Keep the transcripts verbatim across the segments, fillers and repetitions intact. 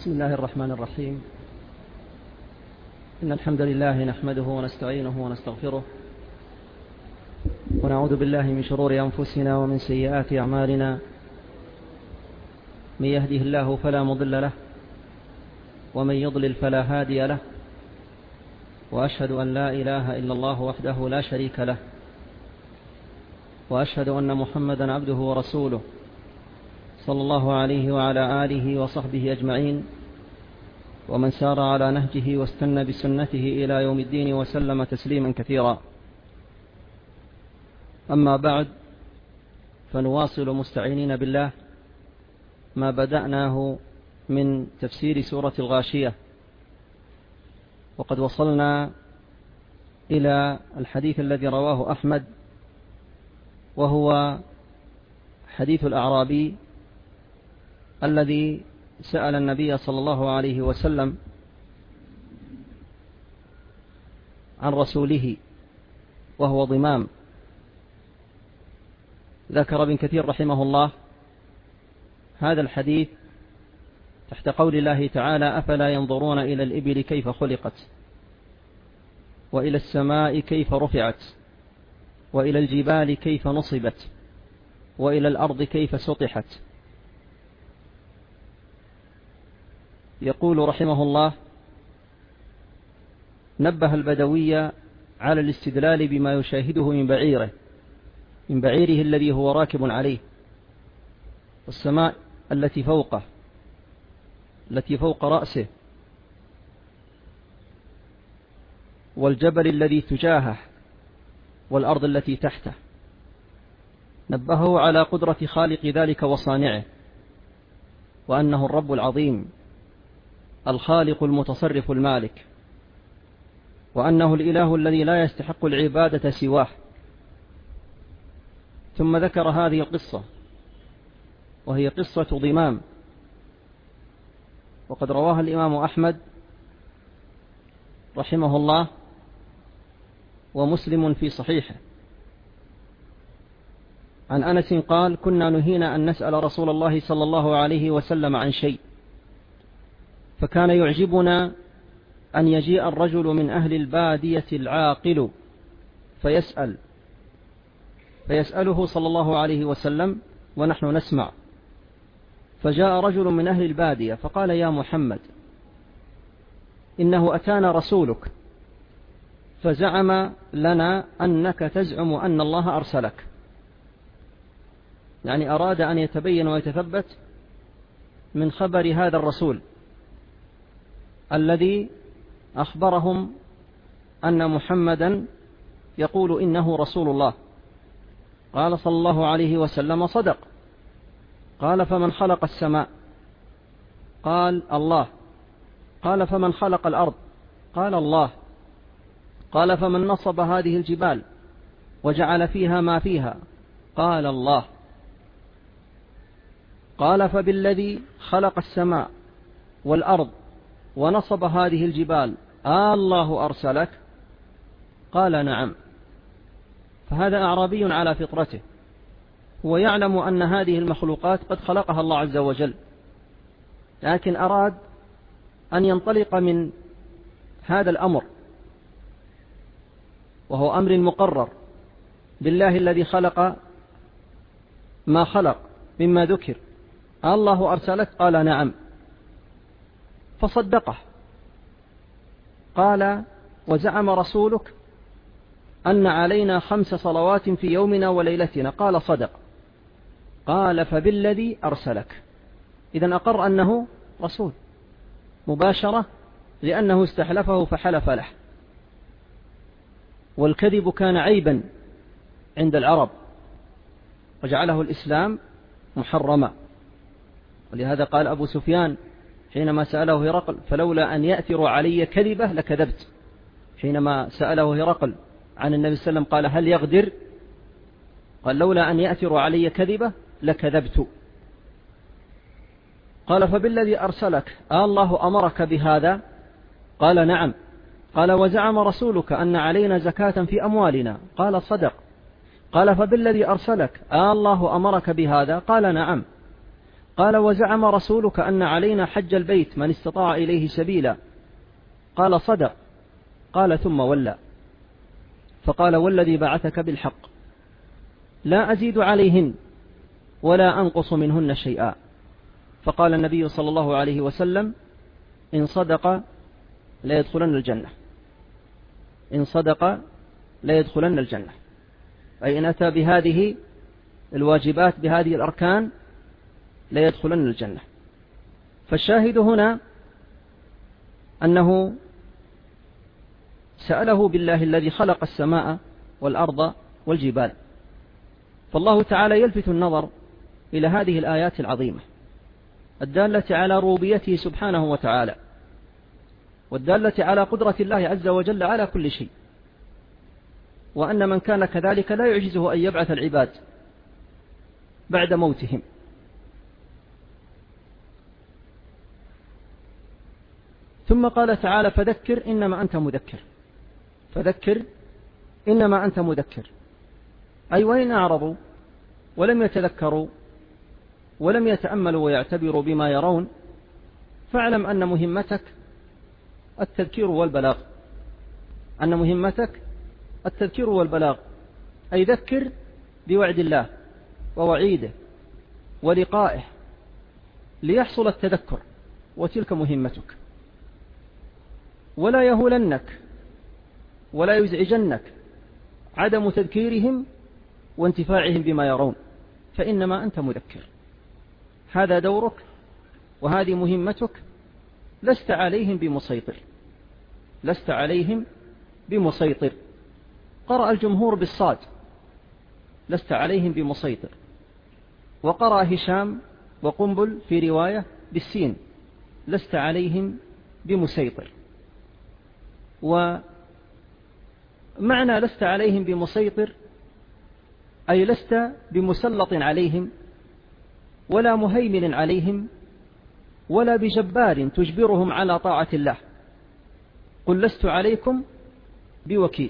بسم الله الرحمن الرحيم. إن الحمد لله نحمده ونستعينه ونستغفره ونعوذ بالله من شرور أنفسنا ومن سيئات أعمالنا. من يهده الله فلا مضل له ومن يضلل فلا هادي له، وأشهد أن لا إله إلا الله وحده لا شريك له، وأشهد أن محمدا عبده ورسوله صلى الله عليه وعلى آله وصحبه أجمعين، ومن سار على نهجه واستنى بسنته إلى يوم الدين وسلم تسليما كثيرا. أما بعد، فنواصل مستعينين بالله ما بدأناه من تفسير سورة الغاشية، وقد وصلنا إلى الحديث الذي رواه أحمد، وهو حديث الأعرابي الذي سأل النبي صلى الله عليه وسلم عن رسوله وهو ضمام. ذكر ابن كثير رحمه الله هذا الحديث تحت قول الله تعالى: أفلا ينظرون إلى الإبل كيف خلقت، وإلى السماء كيف رفعت، وإلى الجبال كيف نصبت، وإلى الأرض كيف سطحت. يقول رحمه الله: نبه البدوي على الاستدلال بما يشاهده من بعيره من بعيره الذي هو راكب عليه، والسماء التي فوقه التي فوق رأسه، والجبل الذي تجاهه، والأرض التي تحته. نبهه على قدرة خالق ذلك وصانعه، وأنه الرب العظيم الخالق المتصرف المالك، وأنه الإله الذي لا يستحق العبادة سواه. ثم ذكر هذه القصة، وهي قصة ضمام، وقد رواها الإمام أحمد رحمه الله ومسلم في صحيحه عن أنس قال: كنا نهينا أن نسأل رسول الله صلى الله عليه وسلم عن شيء، فكان يعجبنا أن يجيء الرجل من أهل البادية العاقل فيسأل فيسأله صلى الله عليه وسلم ونحن نسمع. فجاء رجل من أهل البادية فقال: يا محمد، إنه أتانا رسولك فزعم لنا أنك تزعم أن الله أرسلك. يعني أراد أن يتبين ويتثبت من خبر هذا الرسول الذي أخبرهم أن محمدا يقول إنه رسول الله. قال صلى الله عليه وسلم: صدق. قال: فمن خلق السماء؟ قال: الله. قال: فمن خلق الأرض؟ قال: الله. قال: فمن نصب هذه الجبال وجعل فيها ما فيها؟ قال: الله. قال: فبالذي خلق السماء والأرض ونصب هذه الجبال آه الله أرسلك؟ قال: نعم. فهذا أعرابي على فطرته، هو يعلم أن هذه المخلوقات قد خلقها الله عز وجل، لكن أراد أن ينطلق من هذا الأمر، وهو أمر مقرر بالله الذي خلق ما خلق مما ذكر. الله أرسلك؟ قال: نعم. فصدقه. قال: وزعم رسولك أن علينا خمس صلوات في يومنا وليلتنا؟ قال: صدق. قال: فبالذي أرسلك. إذن أقر أنه رسول مباشرة، لأنه استحلفه فحلف له. والكذب كان عيبا عند العرب، وجعله الإسلام محرما. ولهذا قال أبو سفيان حينما سأله هرقل: فلولا أن يأثر علي كذبة لكذبت. حينما سأله هرقل عن النبي صلى الله عليه وسلم قال: هل يغدر؟ قال: لولا أن يأثر علي كذبة لكذبت. قال: فبالذي أرسلك آه الله أمرك بهذا؟ قال: نعم. قال: وزعم رسولك أن علينا زكاة في أموالنا؟ قال: صدق. قال: فبالذي أرسلك آه الله أمرك بهذا؟ قال: نعم. قال وزعم رسولك أن علينا حج البيت من استطاع إليه سبيلا. قال صدق. قال ثم ولى. فقال والذي بعثك بالحق لا أزيد عليهن ولا أنقص منهن شيئا. فقال النبي صلى الله عليه وسلم إن صدق لا يدخلن الجنة، إن صدق لا يدخلن الجنة، أي إن أتى بهذه الواجبات بهذه الأركان لا يدخلن الجنة. فالشاهد هنا أنه سأله بالله الذي خلق السماء والأرض والجبال. فالله تعالى يلفت النظر إلى هذه الآيات العظيمة الدالة على ربوبيته سبحانه وتعالى، والدالة على قدرة الله عز وجل على كل شيء، وأن من كان كذلك لا يعجزه أن يبعث العباد بعد موتهم. ثم قال تعالى فذكر إنما أنت مذكر، فذكر إنما أنت مذكر، أي وإن أعرضوا ولم يتذكروا ولم يتأملوا ويعتبروا بما يرون فاعلم أن مهمتك التذكير والبلاغ، أن مهمتك التذكير والبلاغ، أي ذكر بوعد الله ووعيده ولقائه ليحصل التذكر، وتلك مهمتك. ولا يهولنك ولا يزعجنك عدم تذكيرهم وانتفاعهم بما يرون، فإنما أنت مذكر، هذا دورك وهذه مهمتك، لست عليهم بمسيطر، لست عليهم بمسيطر. قرأ الجمهور بالصاد لست عليهم بمسيطر، وقرأ هشام وقنبل في رواية بالسين لست عليهم بمسيطر. ومعنى لست عليهم بمسيطر أي لست بمسلط عليهم ولا مهيمن عليهم ولا بجبار تجبرهم على طاعة الله. قل لست عليكم بوكيل،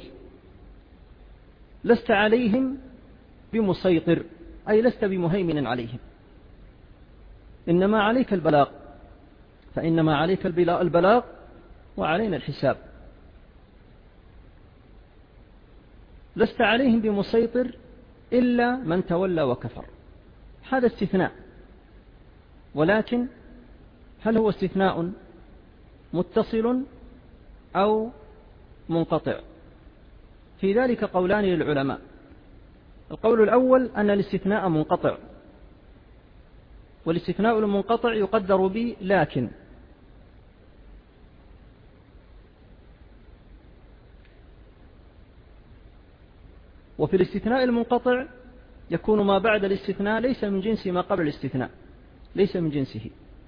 لست عليهم بمسيطر أي لست بمهيمن عليهم، إنما عليك البلاغ، فإنما عليك البلاغ وعلينا الحساب. لست عليهم بمسيطر إلا من تولى وكفر، هذا استثناء، ولكن هل هو استثناء متصل أو منقطع؟ في ذلك قولان للعلماء. القول الأول أن الاستثناء منقطع، والاستثناء المنقطع يقدر ب لكن، وفي الاستثناء المنقطع يكون ما بعد الاستثناء ليس من جنس ما قبل الاستثناء، ليس من جنسه.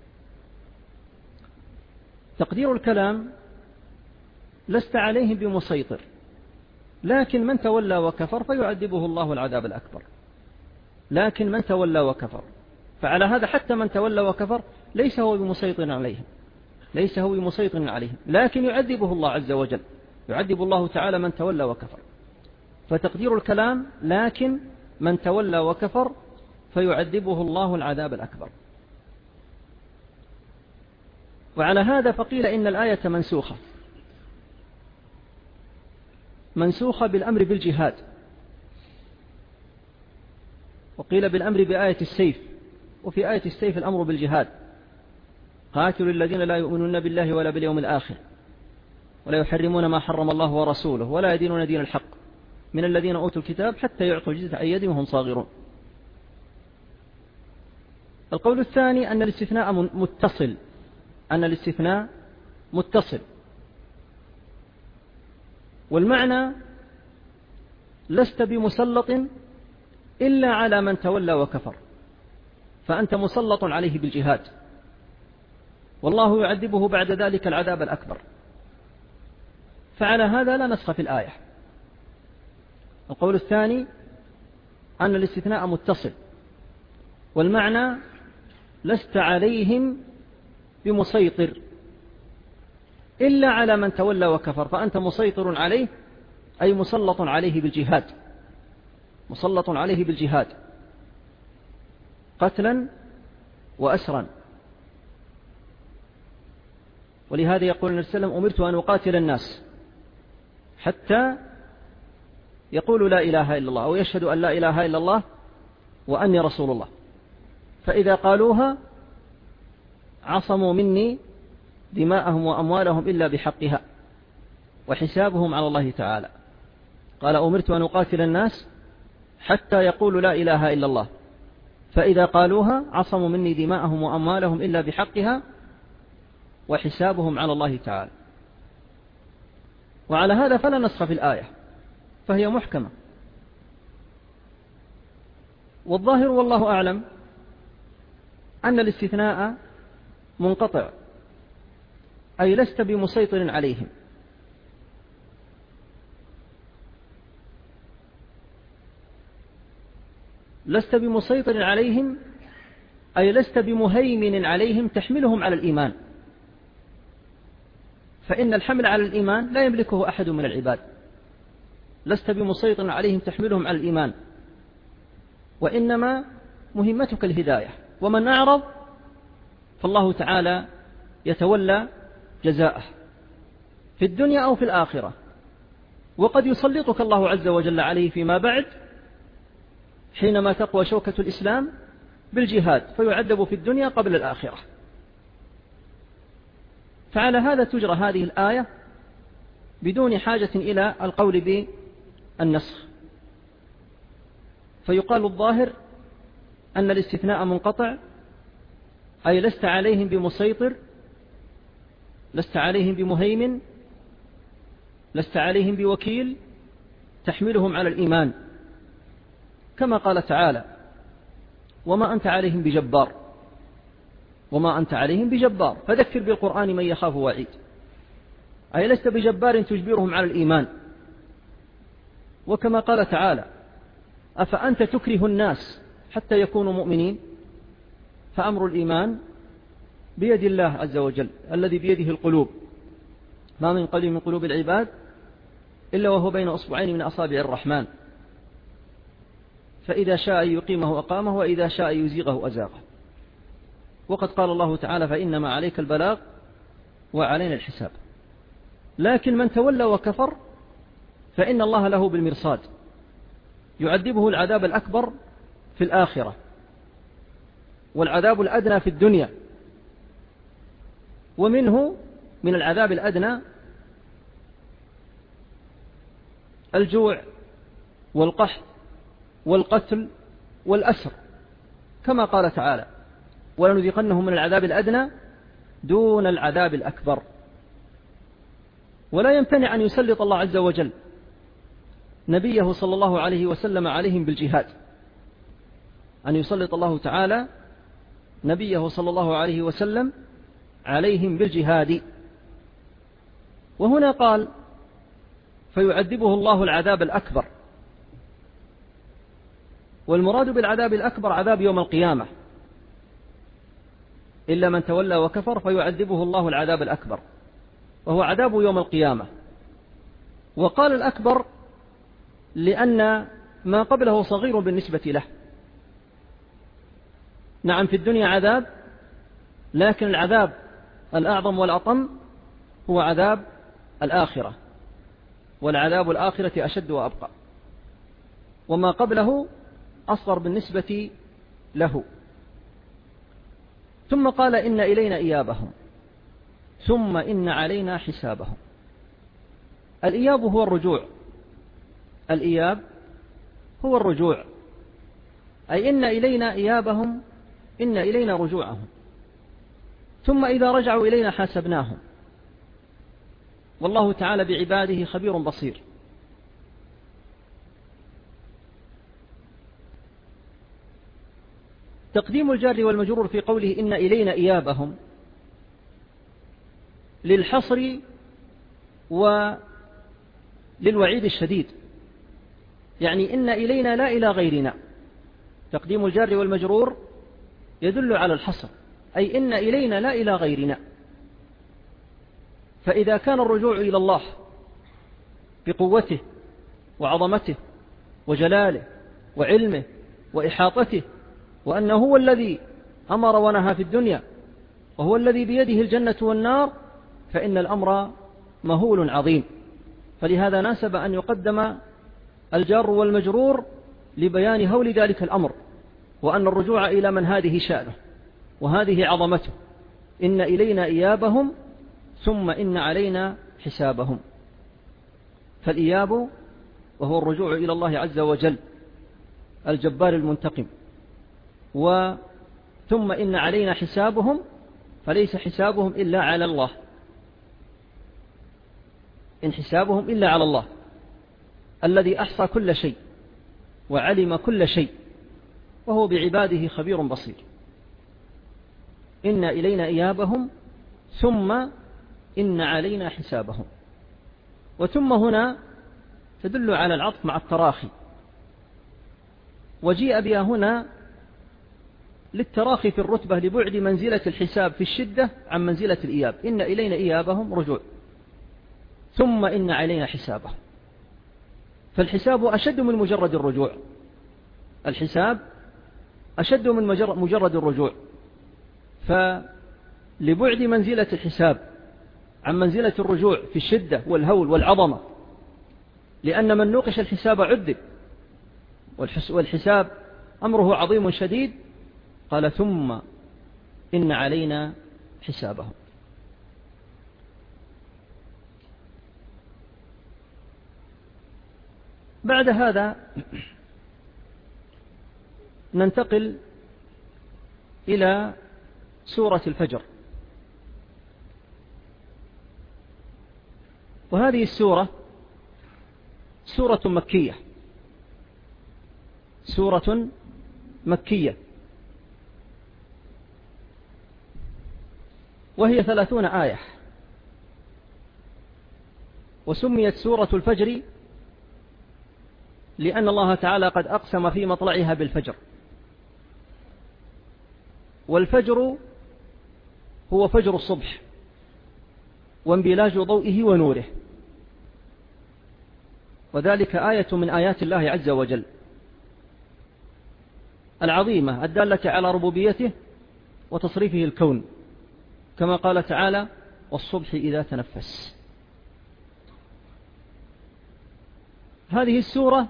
تقدير الكلام لست عليهم بمسيطر، لكن من تولى وكفر فيعذبه الله العذاب الأكبر، لكن من تولى وكفر، فعلى هذا حتى من تولى وكفر ليس هو بمسيطر عليهم، ليس هو بمسيطر عليهم، لكن يعذبه الله عز وجل، يعذب الله تعالى من تولى وكفر. فتقدير الكلام لكن من تولى وكفر فيعذبه الله العذاب الأكبر. وعلى هذا فقيل إن الآية منسوخة، منسوخة بالأمر بالجهاد، وقيل بالأمر بآية السيف، وفي آية السيف الأمر بالجهاد، قاتلوا الذين لا يؤمنون بالله ولا باليوم الآخر ولا يحرمون ما حرم الله ورسوله ولا يدينون دين الحق من الذين أوتوا الكتاب حتى يعطوا الجزية عن يد وهم صاغرون. القول الثاني أن الاستثناء متصل، أن الاستثناء متصل، والمعنى لست بمسلط إلا على من تولى وكفر، فأنت مسلط عليه بالجهاد، والله يعذبه بعد ذلك العذاب الأكبر. فعلى هذا لا نسخ في الآية. القول الثاني أن الاستثناء متصل، والمعنى لست عليهم بمسيطر إلا على من تولى وكفر، فأنت مسيطر عليه أي مسلط عليه بالجهاد، مسلط عليه بالجهاد قتلا وأسرا. ولهذا يقول النبي صلى الله عليه وسلم: أمرت أن أقاتل الناس حتى يقولوا لا إله إلا الله، أو يشهدوا أن لا إله إلا الله وأني رسول الله، فإذا قالوها عصموا مني دماءهم وأموالهم إلا بحقها وحسابهم على الله تعالى. قال: أمرت أن أقاتل الناس حتى يقولوا لا إله إلا الله، فإذا قالوها عصموا مني دماءهم وأموالهم إلا بحقها وحسابهم على الله تعالى. وعلى هذا فلا نسخ في الآية، فهي محكمة. والظاهر والله أعلم أن الاستثناء منقطع، أي لست بمسيطر عليهم. لست بمسيطر عليهم أي لست بمهيمن عليهم تحملهم على الإيمان، فإن الحمل على الإيمان لا يملكه أحد من العباد. لست بمسيطر عليهم تحملهم على الإيمان، وإنما مهمتك الهداية. ومن أعرض فالله تعالى يتولى جزاءه في الدنيا أو في الآخرة، وقد يسلطك الله عز وجل عليه فيما بعد حينما تقوى شوكة الإسلام بالجهاد، فيعذب في الدنيا قبل الآخرة. فعلى هذا تجرى هذه الآية بدون حاجة إلى القول بالنسخ. فيقال الظاهر أن الاستثناء منقطع، أي لست عليهم بمسيطر، لست عليهم بمهيمن، لست عليهم بوكيل تحملهم على الإيمان، كما قال تعالى: وما أنت عليهم بجبار، وما أنت عليهم بجبار فذكر بالقرآن من يخاف وعيد، أي لست بجبار تجبرهم على الإيمان. وكما قال تعالى: أفأنت تكره الناس حتى يكونوا مؤمنين، فأمر الإيمان بيد الله عز وجل الذي بيده القلوب، ما من قلب من قلوب العباد إلا وهو بين أصبعين من أصابع الرحمن، فإذا شاء يقيمه أقامه، وإذا شاء يزيغه أزاغه. وقد قال الله تعالى: فإنما عليك البلاغ وعلينا الحساب. لكن من تولى وكفر فإن الله له بالمرصاد، يعذبه العذاب الأكبر في الآخرة والعذاب الأدنى في الدنيا. ومنه من العذاب الأدنى الجوع والقحط والقتل والأسر، كما قال تعالى: ولنذيقنهم من العذاب الأدنى دون العذاب الأكبر. ولا يمتنع أن يسلط الله عز وجل نبيه صلى الله عليه وسلم عليهم بالجهاد، أن يسلط الله تعالى نبيه صلى الله عليه وسلم عليهم بالجهاد. وهنا قال: فيعذبه الله العذاب الأكبر، والمراد بالعذاب الأكبر عذاب يوم القيامة، إلا من تولى وكفر فيعذبه الله العذاب الأكبر، وهو عذاب يوم القيامة. وقال الأكبر لأن ما قبله صغير بالنسبة له. نعم، في الدنيا عذاب، لكن العذاب الأعظم والأطم هو عذاب الآخرة، والعذاب الآخرة أشد وأبقى، وما قبله أصغر بالنسبة له. ثم قال: إن إلينا إيابهم ثم إن علينا حسابهم. الإياب هو الرجوع، الإياب هو الرجوع، أي إن إلينا إيابهم، إن إلينا رجوعهم، ثم إذا رجعوا إلينا حاسبناهم. والله تعالى بعباده خبير بصير. تقديم الجار والمجرور في قوله إن إلينا إيابهم للحصر وللوعيد الشديد، يعني إن إلينا لا إلى غيرنا. تقديم الجار والمجرور يدل على الحصر، أي إن إلينا لا إلى غيرنا. فإذا كان الرجوع إلى الله بقوته وعظمته وجلاله وعلمه وإحاطته، وأنه هو الذي أمر ونهى في الدنيا وهو الذي بيده الجنة والنار، فإن الأمر مهول عظيم. فلهذا ناسب أن يقدم الجار والمجرور لبيان هول ذلك الأمر، وأن الرجوع إلى من هذه شأنه وهذه عظمته. إن إلينا إيابهم ثم إن علينا حسابهم. فالإياب وهو الرجوع إلى الله عز وجل الجبار المنتقم، وثم إن علينا حسابهم، فليس حسابهم إلا على الله، إن حسابهم إلا على الله الذي أحصى كل شيء وعلم كل شيء وهو بعباده خبير بصير. إن إلينا إيابهم ثم إن علينا حسابهم. وثم هنا تدل على العطف مع التراخي، وجيء بها هنا للتراخي في الرتبة لبعد منزلة الحساب في الشدة عن منزلة الإياب. إن إلينا إيابهم رجوع، ثم إن علينا حسابهم. فالحساب أشد من مجرد الرجوع، الحساب أشد من مجرد الرجوع. فلبعد منزلة الحساب عن منزلة الرجوع في الشدة والهول والعظمة، لأن من نوقش الحساب عذب، والحساب أمره عظيم شديد. قال ثم إن علينا حسابهم. بعد هذا ننتقل إلى سورة الفجر. وهذه السورة سورة مكية، سورة مكية، وهي ثلاثون آية. وسميت سورة الفجر لأن الله تعالى قد أقسم في مطلعها بالفجر، والفجر هو فجر الصبح وانبلاج ضوئه ونوره، وذلك آية من آيات الله عز وجل العظيمة الدالة على ربوبيته وتصريفه الكون، كما قال تعالى والصبح إذا تنفس. هذه السورة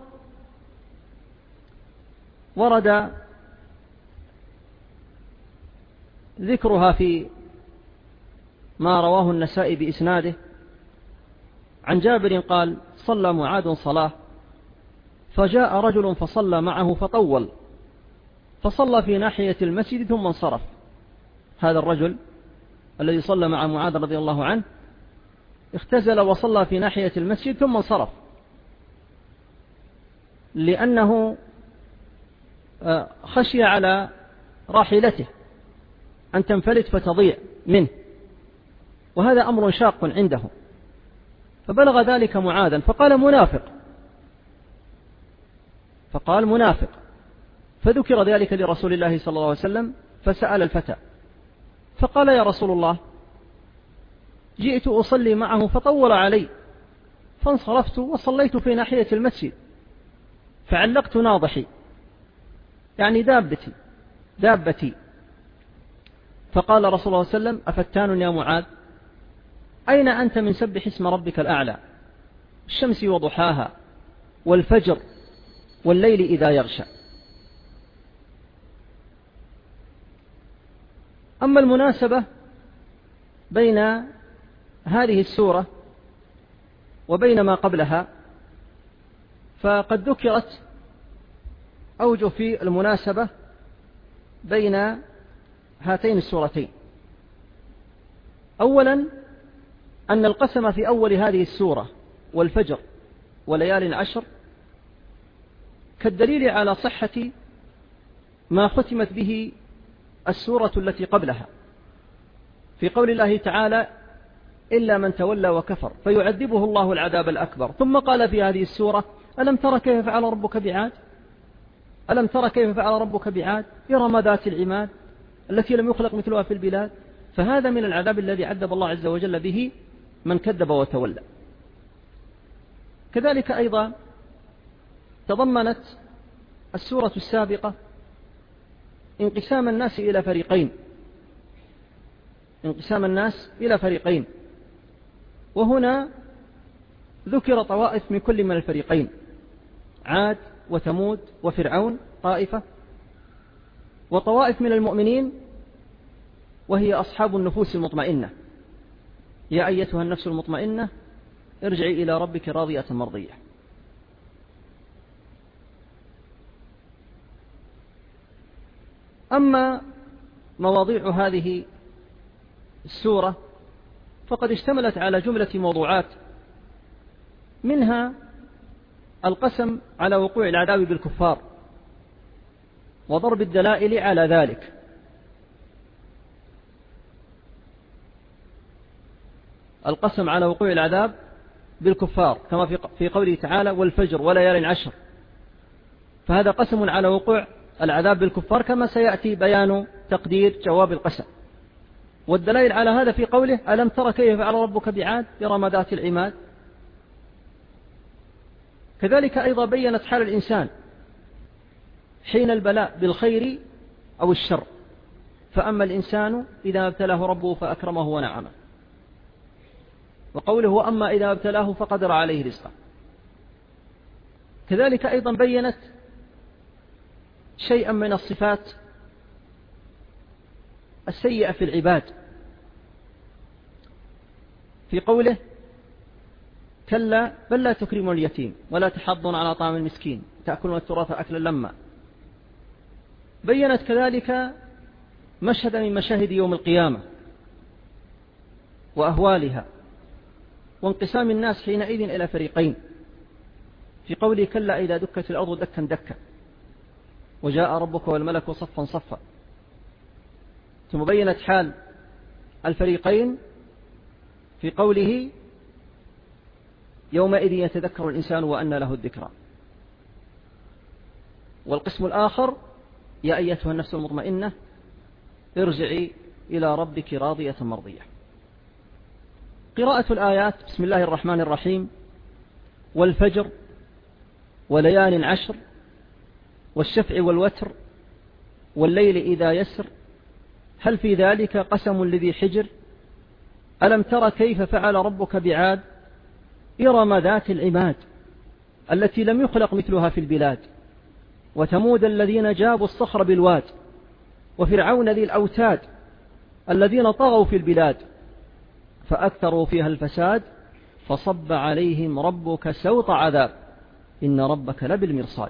ورد ذكرها في ما رواه النسائي بإسناده عن جابر قال صلى معاذ صلاة فجاء رجل فصلى معه فطول، فصلى في ناحية المسجد ثم انصرف. هذا الرجل الذي صلى مع معاذ رضي الله عنه اختزل وصلى في ناحية المسجد ثم انصرف، لأنه خشي على راحلته أن تنفلت فتضيع منه، وهذا أمر شاق عنده. فبلغ ذلك معاذا فقال منافق، فقال منافق، فذكر ذلك لرسول الله صلى الله عليه وسلم فسأل الفتى فقال يا رسول الله جئت أصلي معه فطول علي فانصرفت وصليت في ناحية المسجد فعلقت ناضحي، يعني دابتي دابتي فقال رسول الله صلى الله عليه وسلم أفتان يا معاذ أين أنت من سبح اسم ربك الأعلى الشمس وضحاها والفجر والليل إذا يغشى. أما المناسبة بين هذه السورة وبين ما قبلها فقد ذكرت أوجه في المناسبة بين هاتين السورتين. أولا أن القسم في أول هذه السورة والفجر وليال عشر كالدليل على صحة ما ختمت به السورة التي قبلها في قول الله تعالى إلا من تولى وكفر فيعذبه الله العذاب الأكبر. ثم قال في هذه السورة ألم تر كيف فعل ربك بعاد ألم تر كيف فعل ربك بعاد إرم ذات العماد التي لم يخلق مثلها في البلاد. فهذا من العذاب الذي عذب الله عز وجل به من كذب وتولى. كذلك أيضا تضمنت السورة السابقة انقسام الناس إلى فريقين انقسام الناس إلى فريقين وهنا ذكر طوائف من كل من الفريقين: عاد وثمود وفرعون طائفة، وطوائف من المؤمنين وهي أصحاب النفوس المطمئنة. يا أيتها النفس المطمئنة ارجعي إلى ربك راضية مرضية. أما مواضيع هذه السورة فقد اشتملت على جملة موضوعات، منها القسم على وقوع العذاب بالكفار وضرب الدلائل على ذلك، القسم على وقوع العذاب بالكفار كما في قوله تعالى: والفجر وليال عشر، فهذا قسم على وقوع العذاب بالكفار كما سيأتي بيان تقدير جواب القسم. والدلائل على هذا في قوله: ألم تر كيف فعل ربك بعاد إرم ذات العماد. كذلك أيضا بيّنت حال الإنسان حين البلاء بالخير أو الشر، فأما الإنسان إذا ابتلاه ربه فأكرمه ونعمه، وقوله: وأما إذا ابتلاه فقدر عليه رزقه. كذلك أيضا بيّنت شيئا من الصفات السيئة في العباد في قوله: كلا بل لا تكرمون اليتيم ولا تحضون على طعام المسكين تأكلون التراث أكلا لما. بيّنت كذلك مشهد من مشاهد يوم القيامة وأهوالها وانقسام الناس حينئذ إلى فريقين في قوله: كلا إذا دكت الأرض دكا دكا وجاء ربك والملك صفا صفا. ثم بيّنت حال الفريقين في قوله: يومئذ يتذكر الإنسان وأنى له الذكرى. والقسم الآخر: يا أيتها النفس المطمئنة ارجعي إلى ربك راضية مرضية. قراءة الآيات: بسم الله الرحمن الرحيم، والفجر وليال عشر والشفع والوتر والليل إذا يسر هل في ذلك قسم لذي حجر ألم تر كيف فعل ربك بعاد إرم ذات العماد التي لم يخلق مثلها في البلاد وثمود الذين جابوا الصخر بالواد وفرعون ذي الأوتاد الذين طغوا في البلاد فأكثروا فيها الفساد فصب عليهم ربك سوط عذاب إن ربك لبالمرصاد.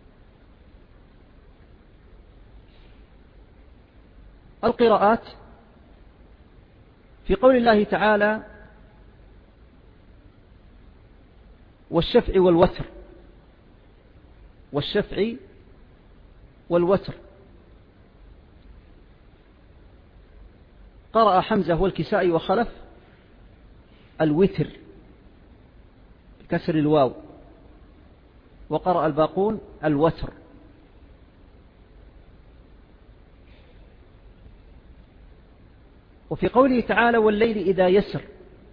القراءات: في قول الله تعالى: والشفع والوتر، والشفع والوتر، قرأ حمزة والكسائي وخلف الوتر بكسر الواو، وقرأ الباقون الوتر. وفي قوله تعالى: والليل إذا يسر،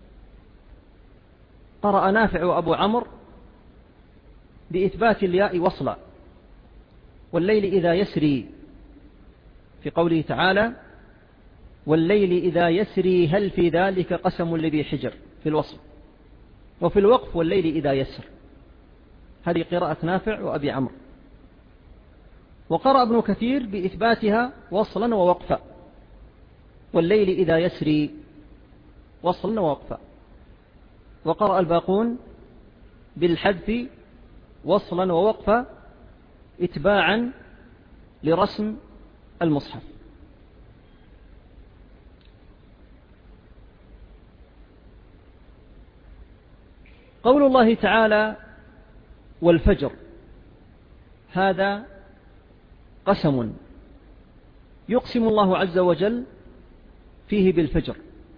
قرأ نافع وأبو عمرو بإثبات الياء وصلا، والليل إذا يسري، في قوله تعالى: والليل إذا يسري هل في ذلك قسم لذي حجر في الوصل. وفي الوقف: والليل إذا يسر. هذه قراءة نافع وأبي عمرو. وقرأ ابن كثير بإثباتها وصلا ووقفا: والليل إذا يسري وصلا ووقفا. وقرأ الباقون بالحذف وصلا ووقفا اتباعا لرسم المصحف. قول الله تعالى: والفجر، هذا قسم يقسم الله عز وجل فيه بالفجر،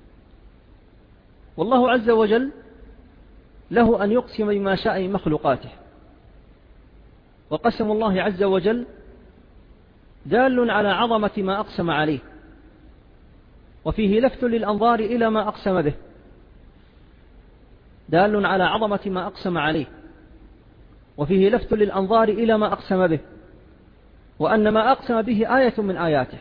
والله عز وجل له أن يقسم بما شاء من مخلوقاته، وقسم الله عز وجل دال على عظمة ما أقسم عليه، وفيه لفت للأنظار إلى ما أقسم به، دال على عظمة ما أقسم عليه، وفيه لفت للأنظار إلى ما أقسم به. وأن ما أقسم به آية من آياته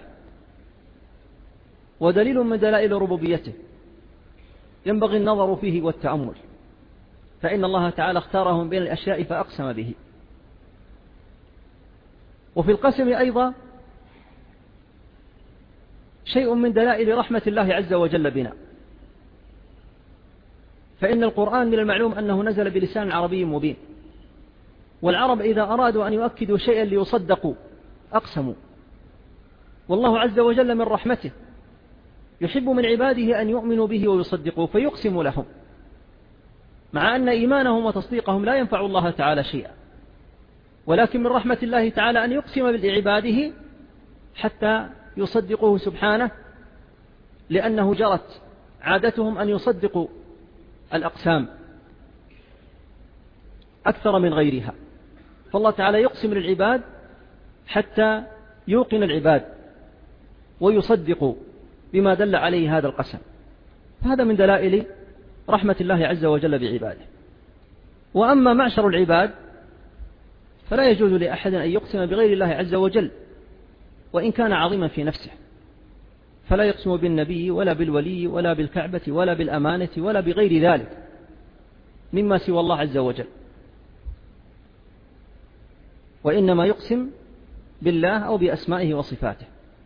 ودليل من دلائل ربوبيته ينبغي النظر فيه والتأمل، فإن الله تعالى اختاره من بين الأشياء فأقسم به. وفي القسم أيضا شيء من دلائل رحمة الله عز وجل بنا، فإن القرآن من المعلوم أنه نزل بلسان عربي مبين، والعرب إذا أرادوا أن يؤكدوا شيئا ليصدقوا أقسموا، والله عز وجل من رحمته يحب من عباده أن يؤمنوا به ويصدقوا فيقسم لهم، مع أن إيمانهم وتصديقهم لا ينفع الله تعالى شيئا، ولكن من رحمة الله تعالى أن يقسم بعباده حتى يصدقوه سبحانه، لأنه جرت عادتهم أن يصدقوا الأقسام أكثر من غيرها، فالله تعالى يقسم للعباد حتى يوقن العباد ويصدقوا بما دل عليه هذا القسم، فهذا من دلائل رحمة الله عز وجل بعباده. وأما معشر العباد فلا يجوز لأحد أن يقسم بغير الله عز وجل وإن كان عظيما في نفسه، فلا يقسم بالنبي ولا بالولي ولا بالكعبة ولا بالأمانة ولا بغير ذلك مما سوى الله عز وجل، وإنما يقسم بالله أو بأسمائه وصفاته.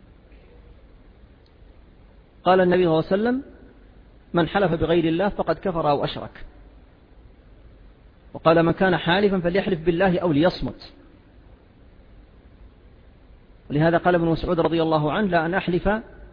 قال النبي صلى الله عليه وسلم: من حلف بغير الله فقد كفر أو أشرك. وقال: من كان حالفا فليحلف بالله أو ليصمت. ولهذا قال ابن مسعود رضي الله عنه: لا أن أحلف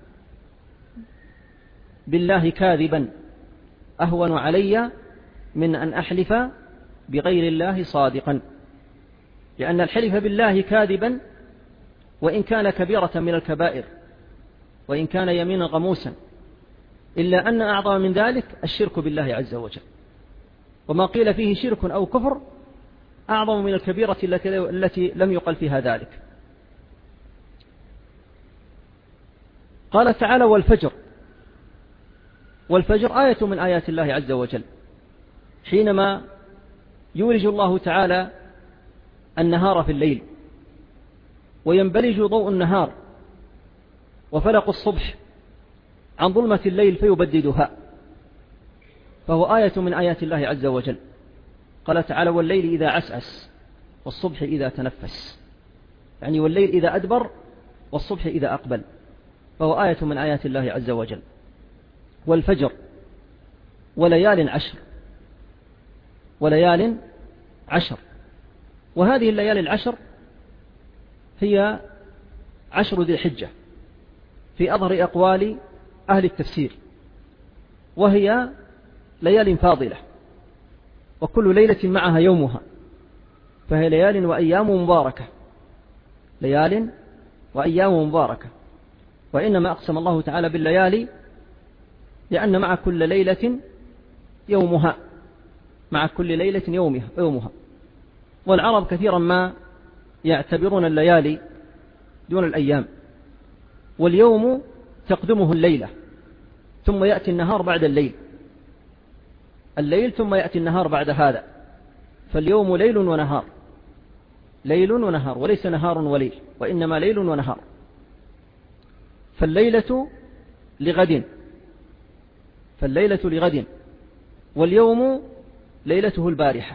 بالله كاذبا أهون علي من أن أحلف بغير الله صادقا، لأن الحلف بالله كاذبا وإن كان كبيرة من الكبائر وإن كان يمينا غموسا، إلا أن أعظم من ذلك الشرك بالله عز وجل، وما قيل فيه شرك أو كفر أعظم من الكبيرة التي لم يقل فيها ذلك. قال تعالى: والفجر. والفجر آية من آيات الله عز وجل، حينما يولج الله تعالى النهار في الليل وينبلج ضوء النهار وفلق الصبح عن ظلمة الليل فيبددها، فهو آية من آيات الله عز وجل. قال تعالى: والليل إذا عسعس والصبح إذا تنفس، يعني والليل إذا أدبر والصبح إذا أقبل، فهو آية من آيات الله عز وجل. والفجر وليال عشر، وليال عشر، وهذه الليالي العشر هي عشر ذي الحجة في أظهر أقوال أهل التفسير، وهي ليال فاضلة، وكل ليلة معها يومها، فهي ليال وأيام مباركة، ليال وأيام مباركة. وإنما أقسم الله تعالى بالليالي لأن مع كل ليلة يومها، مع كل ليلة يومها يومها والعرب كثيرا ما يعتبرون الليالي دون الأيام، واليوم تقدمه الليلة ثم يأتي النهار بعد الليل، الليل ثم يأتي النهار بعد هذا، فاليوم ليل ونهار، ليل ونهار، وليس نهار وليل، وإنما ليل ونهار. فالليلة لغد، فالليلة لغد، واليوم ليلته البارحة.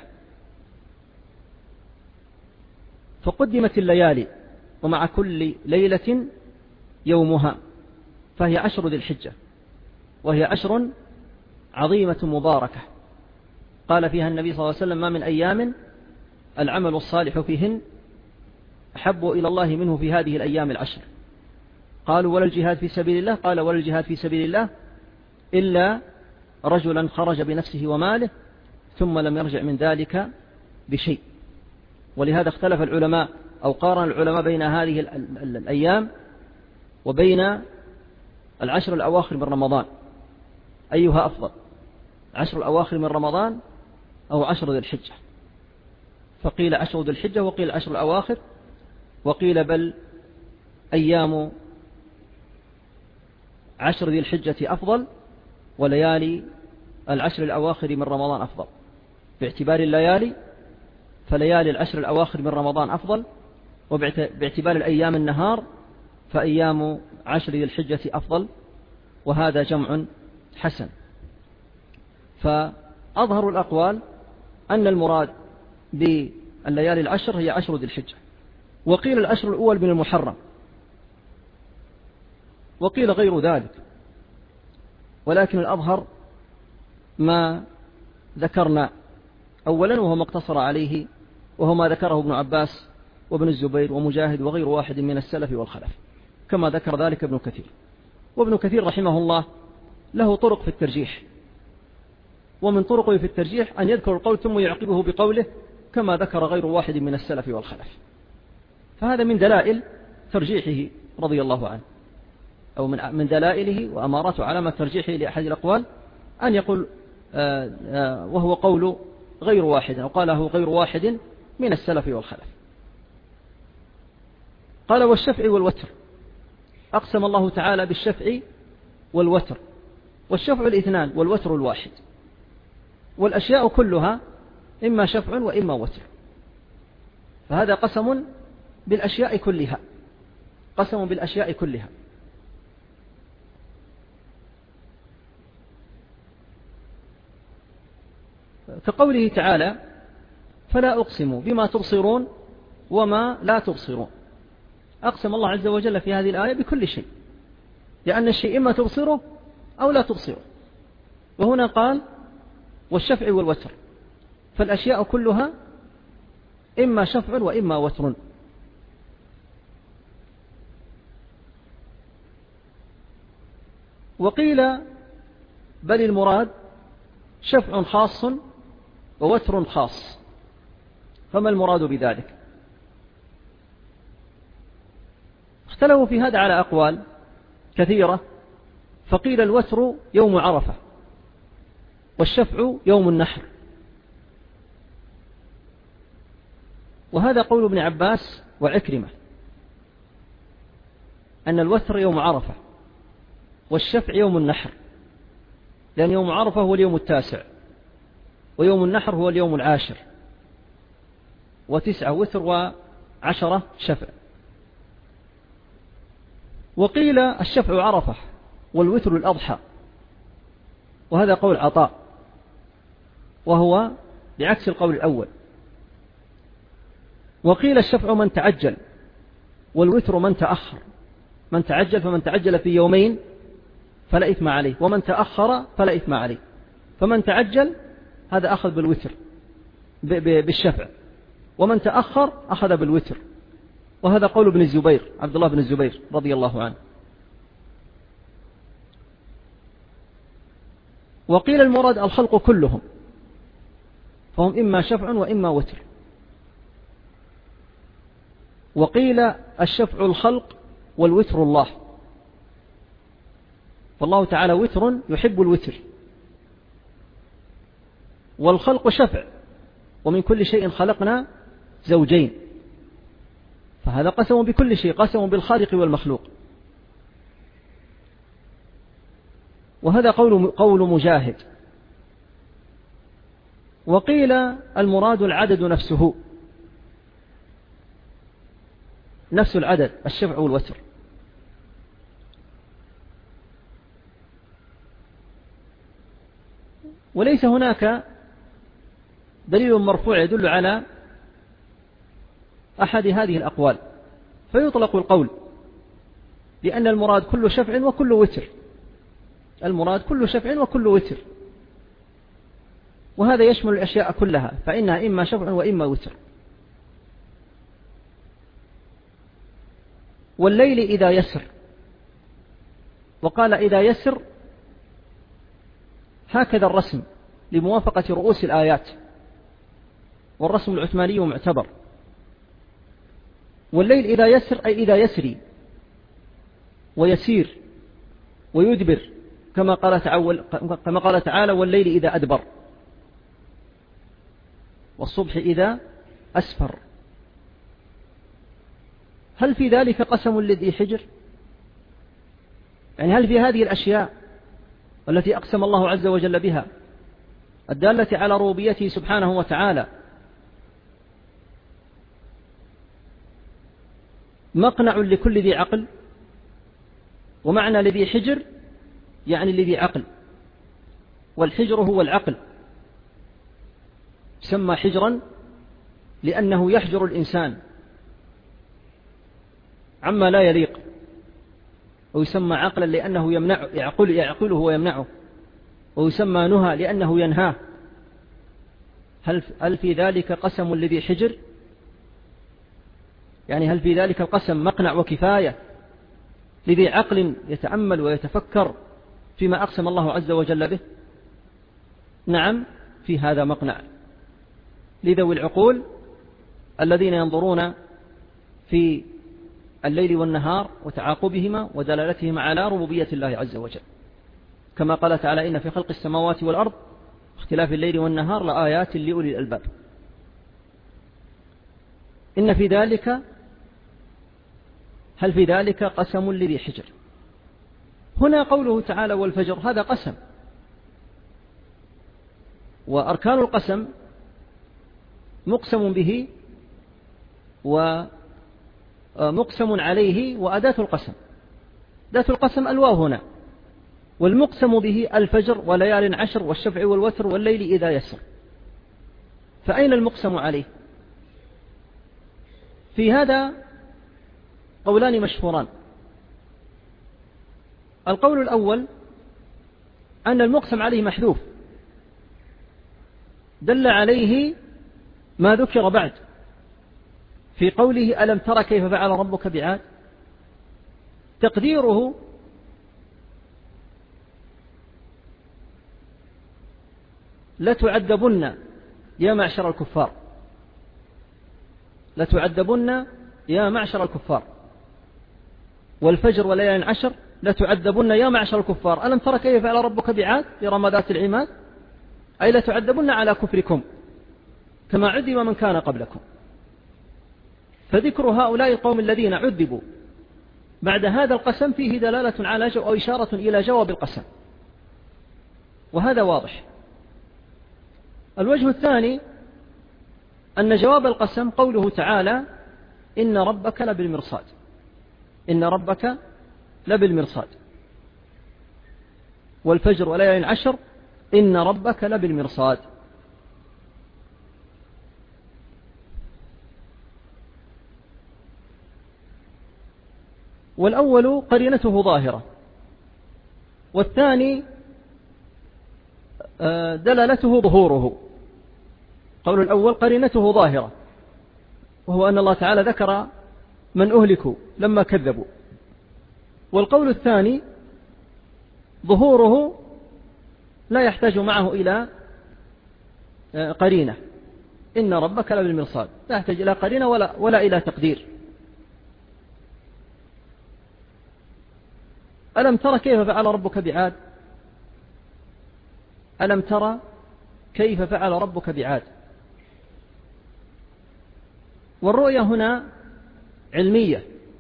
فقدمت الليالي ومع كل ليلة يومها، فهي عشر ذي الحجة، وهي عشر عظيمة مباركة. قال فيها النبي صلى الله عليه وسلم: ما من أيام العمل الصالح فيهن أحب إلى الله منه في هذه الأيام العشر. قالوا: ولا الجهاد في سبيل الله؟ قال: ولا الجهاد في سبيل الله إلا رجلا خرج بنفسه وماله ثم لم يرجع من ذلك بشيء. ولهذا اختلف العلماء أو قارن العلماء بين هذه الأيام وبين العشر الأواخر من رمضان، أيها أفضل، عشر الأواخر من رمضان أو عشر ذي الحجة؟ فقيل عشر ذي الحجة، وقيل عشر الأواخر، وقيل بل أيام عشر ذي الحجة أفضل وليالي العشر الأواخر من رمضان أفضل. باعتبار الليالي فليالي العشر الأواخر من رمضان أفضل، وباعتبار الأيام النهار فأيام عشر ذي الحجة أفضل، وهذا جمع حسن. فأظهر الأقوال أن المراد بالليالي العشر هي عشر ذي الحجة، وقيل العشر الأول من المحرم، وقيل غير ذلك، ولكن الأظهر ما ذكرنا أولا، وهو ما اقتصر عليه، وهو ما ذكره ابن عباس وابن الزبير ومجاهد وغير واحد من السلف والخلف، كما ذكر ذلك ابن كثير. وابن كثير رحمه الله له طرق في الترجيح، ومن طرقه في الترجيح أن يذكر القول ثم يعقبه بقوله كما ذكر غير واحد من السلف والخلف، فهذا من دلائل ترجيحه رضي الله عنه، أو من دلائله وأمارات علامة ترجيحه لأحد الأقوال أن يقول آآ آآ وهو قول غير واحد، أو قاله غير واحد من السلف والخلف. قال والشفع والوتر، أقسم الله تعالى بالشفع والوتر، والشفع الاثنان والوتر الواحد، والأشياء كلها إما شفع وإما وتر، فهذا قسم بالأشياء كلها، قسم بالأشياء كلها. كقوله تعالى فلا أقسم بما تبصرون وما لا تبصرون، أقسم الله عز وجل في هذه الآية بكل شيء، لأن الشيء إما تبصره أو لا تبصره. وهنا قال والشفع والوتر، فالأشياء كلها إما شفع وإما وتر. وقيل بل المراد شفع خاص ووتر خاص، فما المراد بذلك؟ اختلفوا في هذا على أقوال كثيرة، فقيل الوتر يوم عرفة، والشفع يوم النحر، وهذا قول ابن عباس وعكرمة، أن الوتر يوم عرفة والشفع يوم النحر، لأن يوم عرفة هو اليوم التاسع، ويوم النحر هو اليوم العاشر، وتسعة وتر وعشرة شفع. وقيل الشفع عرفة والوتر الأضحى، وهذا قول عطاء، وهو بعكس القول الأول. وقيل الشفع من تعجل والوتر من تأخر، من تعجل فمن تعجل في يومين فلا إثم عليه، ومن تأخر فلا إثم عليه، فمن تعجل هذا أخذ بالوتر بالشفع، ومن تأخر أخذ بالوتر، وهذا قول ابن الزبير عبد الله بن الزبير رضي الله عنه. وقيل المراد الخلق كلهم، فهم إما شفع وإما وتر. وقيل الشفع الخلق والوتر الله، فالله تعالى وتر يحب الوتر، والخلق شفع، ومن كل شيء خلقنا زوجين، فهذا قسم بكل شيء، قسم بالخالق والمخلوق. وهذا قول قول مجاهد. وقيل المراد العدد نفسه، نفس العدد الشفع والوتر. وليس هناك دليل مرفوع يدل على أحد هذه الأقوال، فيطلق القول لأن المراد كل شفع وكل وتر، المراد كل شفع وكل وتر، وهذا يشمل الأشياء كلها، فإنها إما شفع وإما وتر. والليل إذا يسر، وقال إذا يسر هكذا الرسم لموافقة رؤوس الآيات، والرسم العثماني معتبر. والليل إذا يسر أي إذا يسري ويسير ويدبر، كما قال تعالى كما قال تعالى والليل إذا أدبر، والصبح إذا أسفر. هل في ذلك قسم لذي حجر؟ يعني هل في هذه الأشياء التي أقسم الله عز وجل بها الدالة على ربوبيته سبحانه وتعالى مقنع لكل ذي عقل، ومعنى لذي حجر يعني لذي عقل، والحجر هو العقل، يسمى حجرا لأنه يحجر الإنسان عما لا يليق، ويسمى عقلا لأنه يمنع يعقل يعقله ويمنعه، ويسمى نهى لأنه ينهاه. هل هل في ذلك قسم لذي حجر؟ يعني هل في ذلك القسم مقنع وكفاية لذي عقل يتأمل ويتفكر فيما أقسم الله عز وجل به؟ نعم، في هذا مقنع لذوي العقول الذين ينظرون في الليل والنهار وتعاقبهما ودلالتهما على ربوبية الله عز وجل، كما قال تعالى: إن في خلق السماوات والأرض اختلاف الليل والنهار لآيات لأولي الألباب. إن في ذلك هل في ذلك قسم لذي حجر؟ هنا قوله تعالى والفجر هذا قسم، وأركان القسم مقسم به ومقسم عليه وأداة القسم. أداة القسم الواو هنا، والمقسم به الفجر وليال عشر والشفع والوتر والليل إذا يسر. فأين المقسم عليه؟ في هذا قولان مشهوران. القول الأول أن المقسم عليه محذوف، دل عليه ما ذكر بعد في قوله ألم تر كيف فعل ربك بعاد، تقديره لتعذبن يا معشر الكفار، لتعذبن يا معشر الكفار، والفجر وليال عشر لتعذبن يا معشر الكفار، ألم تر كيف فعل ربك بعاد إرم ذات العماد، أي لتعذبن على كفركم كما عذب من كان قبلكم. فذكر هؤلاء القوم الذين عذبوا بعد هذا القسم فيه دلالة على جو أو إشارة إلى جواب القسم، وهذا واضح. الوجه الثاني أن جواب القسم قوله تعالى إن ربك لبالمرصاد، إن ربك لبالمرصاد، والفجر وليال عشر إن ربك لبالمرصاد. والأول قرينته ظاهرة، والثاني دلالته ظهوره. قول الأول قرينته ظاهرة، وهو أن الله تعالى ذكر من أهلكوا لما كذبوا، والقول الثاني ظهوره لا يحتاج معه إلى قرينة، إن ربك لبالمرصاد، لا يحتاج إلى قرينة ولا, ولا إلى تقدير. ألم ترى كيف فعل ربك بعاد، ألم ترى كيف فعل ربك بعاد. والرؤية هنا علمية،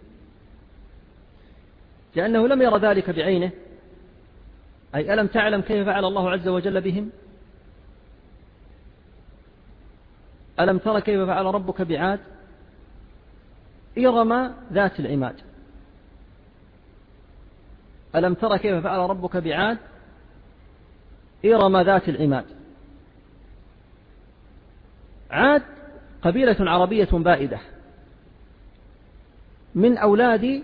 لأنه لم يرى ذلك بعينه، أي ألم تعلم كيف فعل الله عز وجل بهم، ألم ترى كيف فعل ربك بعاد إرم ذات العماد، ألم ترى كيف فعل ربك بعاد إرم ذات العماد. عاد قبيلة عربية بائدة من أولاد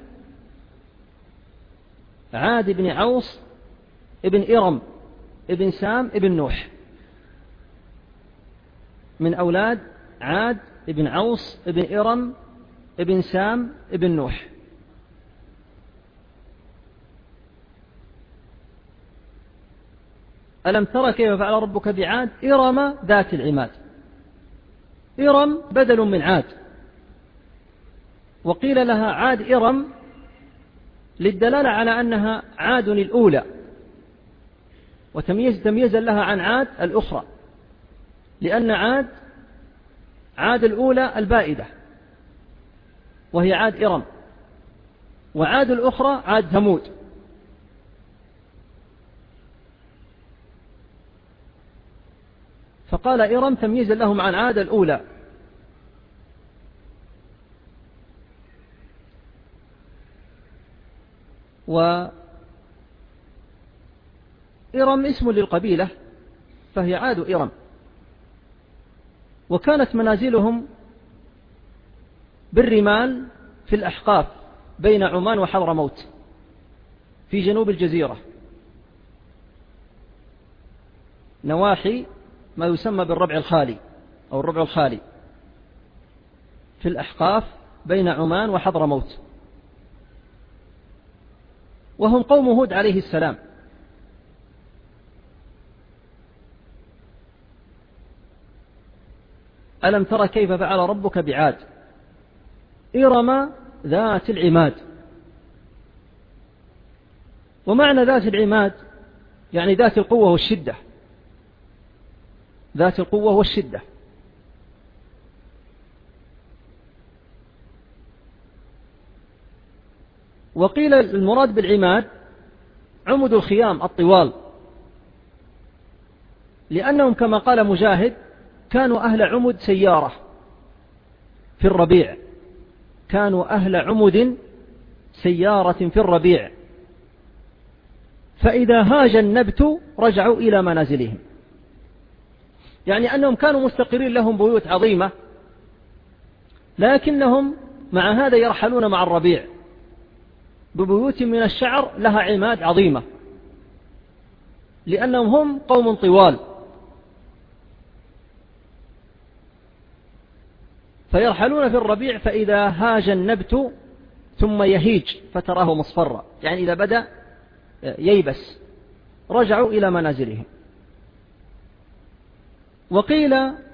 عاد بن عوص ابن إرم ابن سام ابن نوح، من أولاد عاد ابن عوص ابن إرم ابن سام ابن نوح. ألم ترى كيف فعل ربك بعاد إرم ذات العماد. إرم بدل من عاد، وقيل لها عاد إرم للدلالة على أنها عاد الأولى، وتمييز تمييزا لها عن عاد الأخرى، لأن عاد عاد الأولى البائدة وهي عاد إرم، وعاد الأخرى عاد ثمود. فقال إرم تمييزا لهم عن عاد الأولى. وإرم اسم للقبيلة فهي عاد إرم، وكانت منازلهم بالرمال في الأحقاف بين عمان وحضرموت في جنوب الجزيرة، نواحي ما يسمى بالربع الخالي أو الربع الخالي في الأحقاف بين عمان وحضرموت، وهم قوم هود عليه السلام. ألم تر كيف فعل ربك بعاد إرم ذات العماد. ومعنى ذات العماد يعني ذات القوة والشدة، ذات القوة والشدة. وقيل المراد بالعماد عمد الخيام الطوال، لأنهم كما قال مجاهد كانوا أهل عمد سيارة في الربيع، كانوا أهل عمد سيارة في الربيع، فإذا هاج النبت رجعوا إلى منازلهم، يعني أنهم كانوا مستقرين لهم بيوت عظيمة، لكنهم مع هذا يرحلون مع الربيع ببيوت من الشعر لها عماد عظيمة، لأنهم هم قوم طوال، فيرحلون في الربيع فإذا هاج النبت ثم يهيج فتراه مصفرا، يعني إذا بدأ ييبس رجعوا إلى منازلهم. وقيل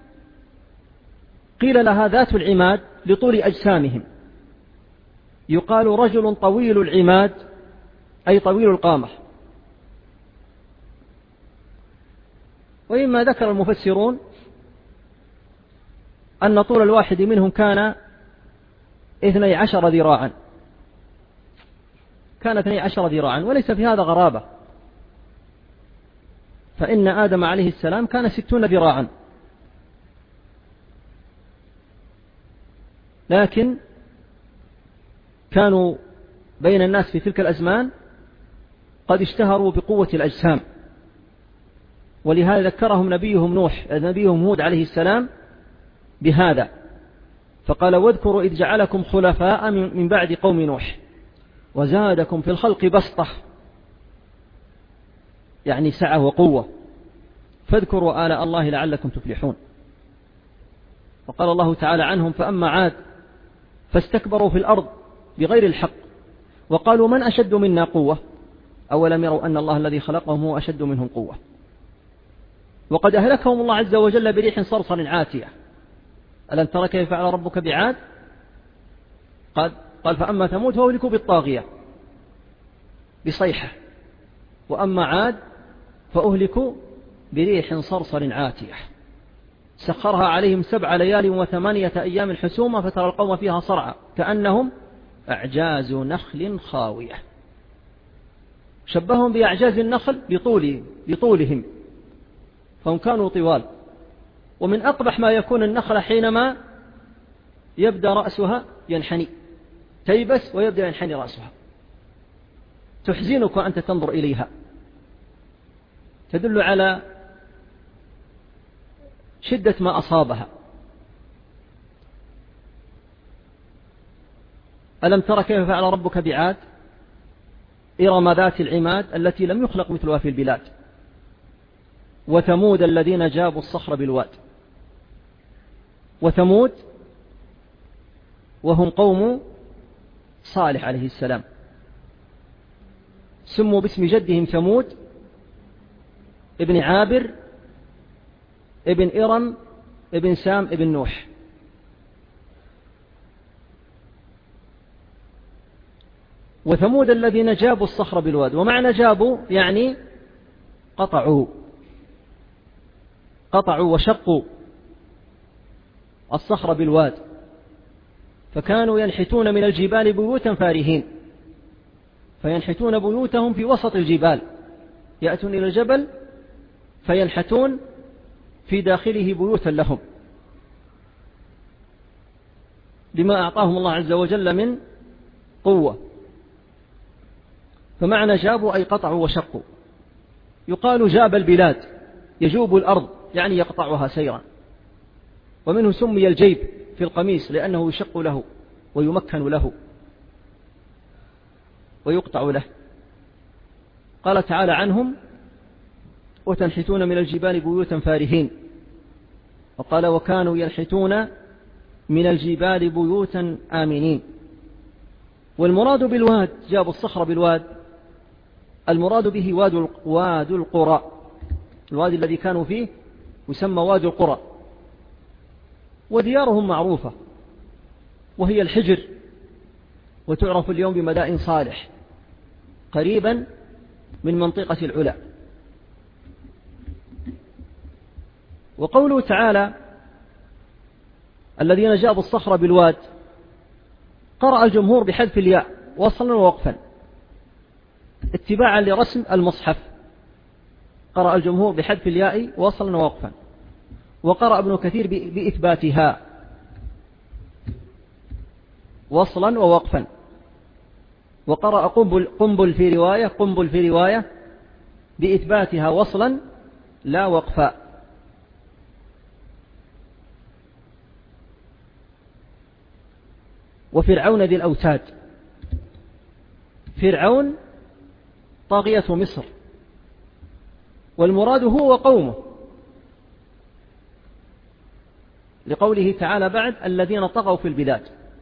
قيل لها ذات العماد لطول أجسامهم، يقال رجل طويل العماد أي طويل القامة. وإما ذكر المفسرون أن طول الواحد منهم كان اثني عشر ذراعا، كان اثني عشر ذراعا، وليس في هذا غرابة، فإن آدم عليه السلام كان ستون ذراعا، لكن كانوا بين الناس في تلك الأزمان قد اشتهروا بقوة الأجسام، ولهذا ذكرهم نبيهم نوح نبيهم هود عليه السلام بهذا، فقال واذكروا إذ جعلكم خلفاء من بعد قوم نوح وزادكم في الخلق بسطة، يعني سعة وقوة، فاذكروا آلاء الله لعلكم تفلحون. وقال الله تعالى عنهم فأما عاد فاستكبروا في الأرض بغير الحق وقالوا من أشد منا قوة أولم يروا أن الله الذي خلقهم هو أشد منهم قوة. وقد أهلكهم الله عز وجل بريح صرصر عاتية. ألم تر كيف فعل ربك بعاد؟ قال, قال فأما ثمود فأهلكوا بالطاغية بصيحة، وأما عاد فأهلكوا بريح صرصر عاتية سخرها عليهم سبع ليال وثمانية أيام حسوما فترى القوم فيها صرعى كأنهم أعجاز نخل خاوية. شبههم بأعجاز النخل بطول بطولهم، فهم كانوا طوال. ومن أقبح ما يكون النخلة حينما يبدأ رأسها ينحني، تيبس ويبدأ ينحني رأسها، تحزنك وأنت تنظر إليها، تدل على شدة ما أصابها. ألم تر كيف فعل ربك بعاد إرم ذات العماد التي لم يخلق مثلها في البلاد، وثمود الذين جابوا الصخر بالواد. وثمود وهم قوم صالح عليه السلام، سموا باسم جدهم ثمود ابن عابر ابن إرم ابن سام ابن نوح. وثمود الذين جابوا الصخر بالواد، ومعنى جابوا يعني قطعوا قطعوا وشقوا الصخر بالواد، فكانوا ينحتون من الجبال بيوتا فارهين، فينحتون بيوتهم في وسط الجبال، يأتون إلى الجبل فينحتون في داخله بيوتا لهم لما أعطاهم الله عز وجل من قوة. فمعنى جابوا أي قطعوا وشقوا. يقال جاب البلاد، يجوب الأرض يعني يقطعها سيرا، ومنه سمي الجيب في القميص لأنه يشق له ويمكن له ويقطع له. قال تعالى عنهم: وتنحتون من الجبال بيوتا فارهين. وقال: وكانوا ينحتون من الجبال بيوتا آمنين. والمراد بالواد، جابوا الصخر بالواد، المراد به واد واد القرى، الوادي الذي كانوا فيه يسمى واد القرى. وديارهم معروفة وهي الحجر، وتعرف اليوم بمدائن صالح قريبا من منطقة العلا. وقوله تعالى: الذين جابوا الصخر بالواد، قرأ الجمهور بحذف الياء وصلا ووقفا اتباعا لرسم المصحف. قرأ الجمهور بحذف الياء وصلا ووقفا، وقرأ ابن كثير بإثباتها وصلا ووقفا، وقرأ قنبل, قنبل في رواية قنبل في رواية بإثباتها وصلا لا وقفا. وفرعون ذي الأوتاد، فرعون طاغية مصر، والمراد هو وقومه، لقوله تعالى بعد: الذين طغوا في البلاد.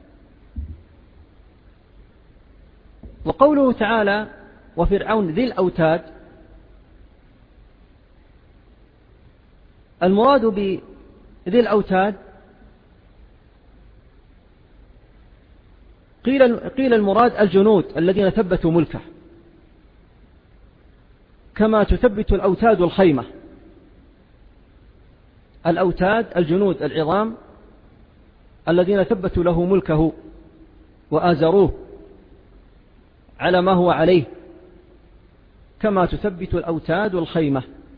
وقوله تعالى: وفرعون ذي الأوتاد، المراد بذي الأوتاد قيل قيل المراد الجنود الذين ثبتوا ملكه، كما تثبت الأوتاد الخيمة. الأوتاد الجنود العظام الذين ثبتوا له ملكه وآزروه على ما هو عليه، كما تثبت الأوتاد الخيمة.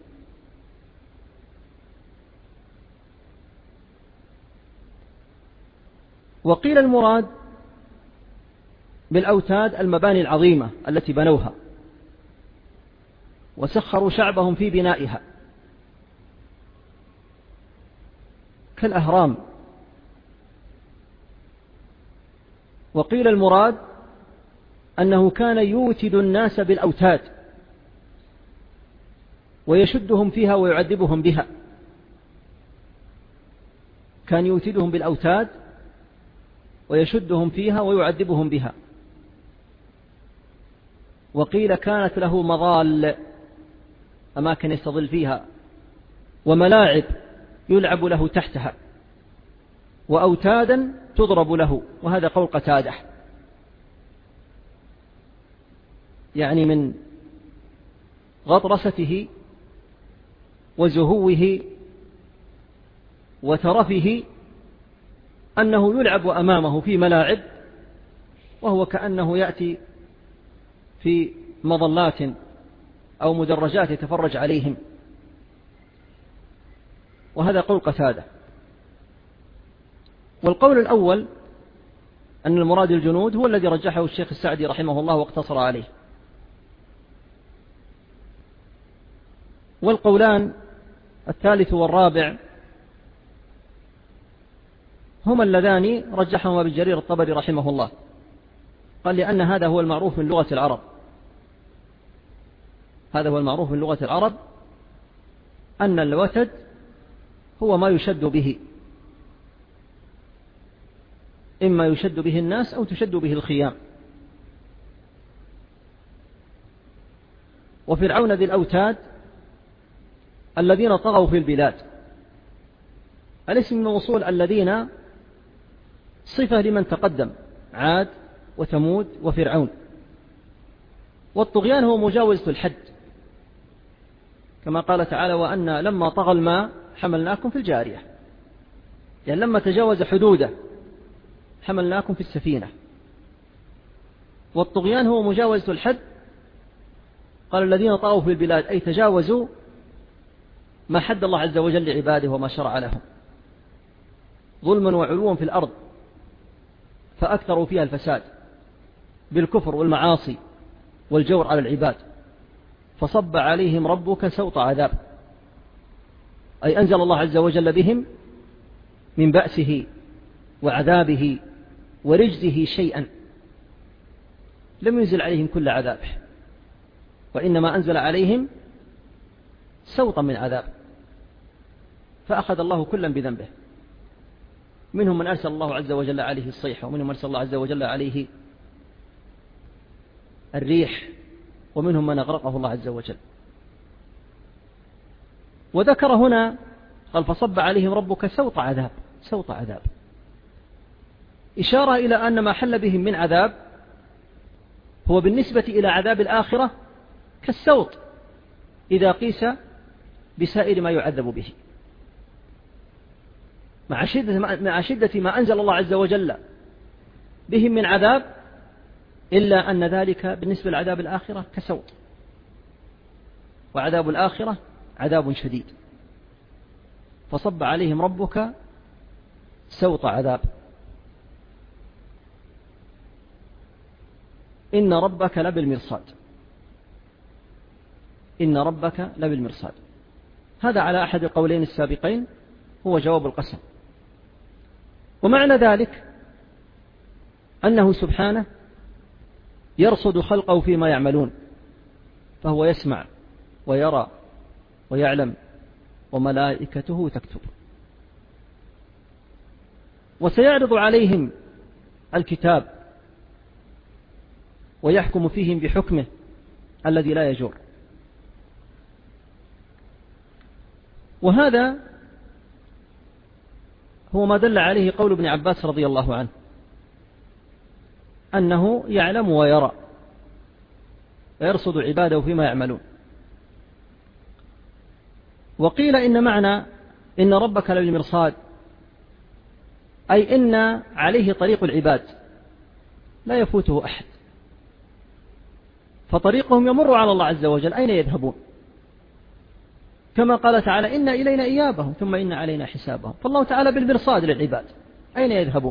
وقيل المراد بالأوتاد المباني العظيمة التي بنوها وسخروا شعبهم في بنائها كالأهرام. وقيل المراد أنه كان يوتد الناس بالأوتاد ويشدهم فيها ويعذبهم بها، كان يوتدهم بالأوتاد ويشدهم فيها ويعذبهم بها. وقيل كانت له مظال، أماكن يستظل فيها، وملاعب يلعب له تحتها، وأوتادا تضرب له. وهذا قول قتادة، يعني من غطرسته وزهوه وترفه أنه يلعب أمامه في ملاعب، وهو كأنه يأتي في مظلات أو مدرجات يتفرج عليهم. وهذا قول قتادة. والقول الأول أن المراد الجنود هو الذي رجحه الشيخ السعدي رحمه الله واقتصر عليه. والقولان الثالث والرابع هما اللذان رجحهما ابن جرير الطبري رحمه الله، قال: لأن هذا هو المعروف من لغة العرب، هذا هو المعروف من لغة العرب أن الوتد هو ما يشد به، إما يشد به الناس أو تشد به الخيام. وفرعون ذي الأوتاد الذين طغوا في البلاد، الاسم من وصول الذين صفة لمن تقدم، عاد وثمود وفرعون. والطغيان هو مجاوزة الحد، كما قال تعالى: وأن لما طغى الماء حملناكم في الجارية، يعني لما تجاوز حدوده حملناكم في السفينة. والطغيان هو مجاوزة الحد، قال: الذين طغوا في البلاد أي تجاوزوا ما حد الله عز وجل لعباده وما شرع لهم ظلما وعلوا في الأرض، فأكثروا فيها الفساد بالكفر والمعاصي والجور على العباد، فصب عليهم ربك سوط عذاب، أي أنزل الله عز وجل بهم من بأسه وعذابه ورجزه شيئا، لم ينزل عليهم كل عذابه، وإنما أنزل عليهم سوطا من عذاب، فأخذ الله كلا بذنبه. منهم من أرسل الله عز وجل عليه الصيحة، ومنهم من أرسل الله عز وجل عليه الريح، ومنهم من أغرقه الله عز وجل. وذكر هنا قال فصب عليهم ربك سوط عذاب، سوط عذاب، إشارة إلى أن ما حل بهم من عذاب هو بالنسبة إلى عذاب الآخرة كالسوط إذا قيس بسائر ما يعذب به، مع شدة مع شدة ما أنزل الله عز وجل بهم من عذاب، إلا أن ذلك بالنسبة لعذاب الآخرة كسوط، وعذاب الآخرة عذاب شديد. فصب عليهم ربك سوط عذاب. إن ربك لبالمرصاد، إن ربك لبالمرصاد، هذا على أحد القولين السابقين هو جواب القسم. ومعنى ذلك أنه سبحانه يرصد خلقه فيما يعملون، فهو يسمع ويرى ويعلم، وملائكته تكتب. وسيعرض عليهم الكتاب ويحكم فيهم بحكمه الذي لا يجور. وهذا هو ما دل عليه قول ابن عباس رضي الله عنه أنه يعلم ويرى ويرصد عباده فيما يعملون. وقيل إن معنى إن ربك للمرصاد أي إن عليه طريق العباد لا يفوته أحد، فطريقهم يمر على الله عز وجل أين يذهبون، كما قال تعالى إن إلينا إيابهم ثم إن علينا حسابهم، فالله تعالى بالمرصاد للعباد أين يذهبون.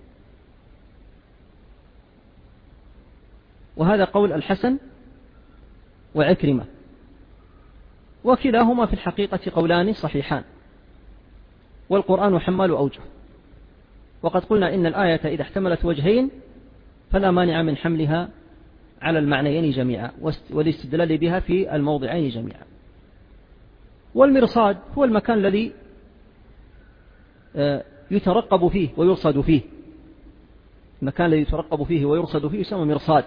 وهذا قول الحسن وعكرمة، وكلاهما في الحقيقة قولان صحيحان، والقرآن حمال أوجه. وقد قلنا إن الآية إذا احتملت وجهين فلا مانع من حملها على المعنيين جميعا والاستدلال بها في الموضعين جميعا. والمرصاد هو المكان الذي يترقب فيه ويرصد فيه، المكان الذي يترقب فيه ويرصد فيه يسمى مرصاد.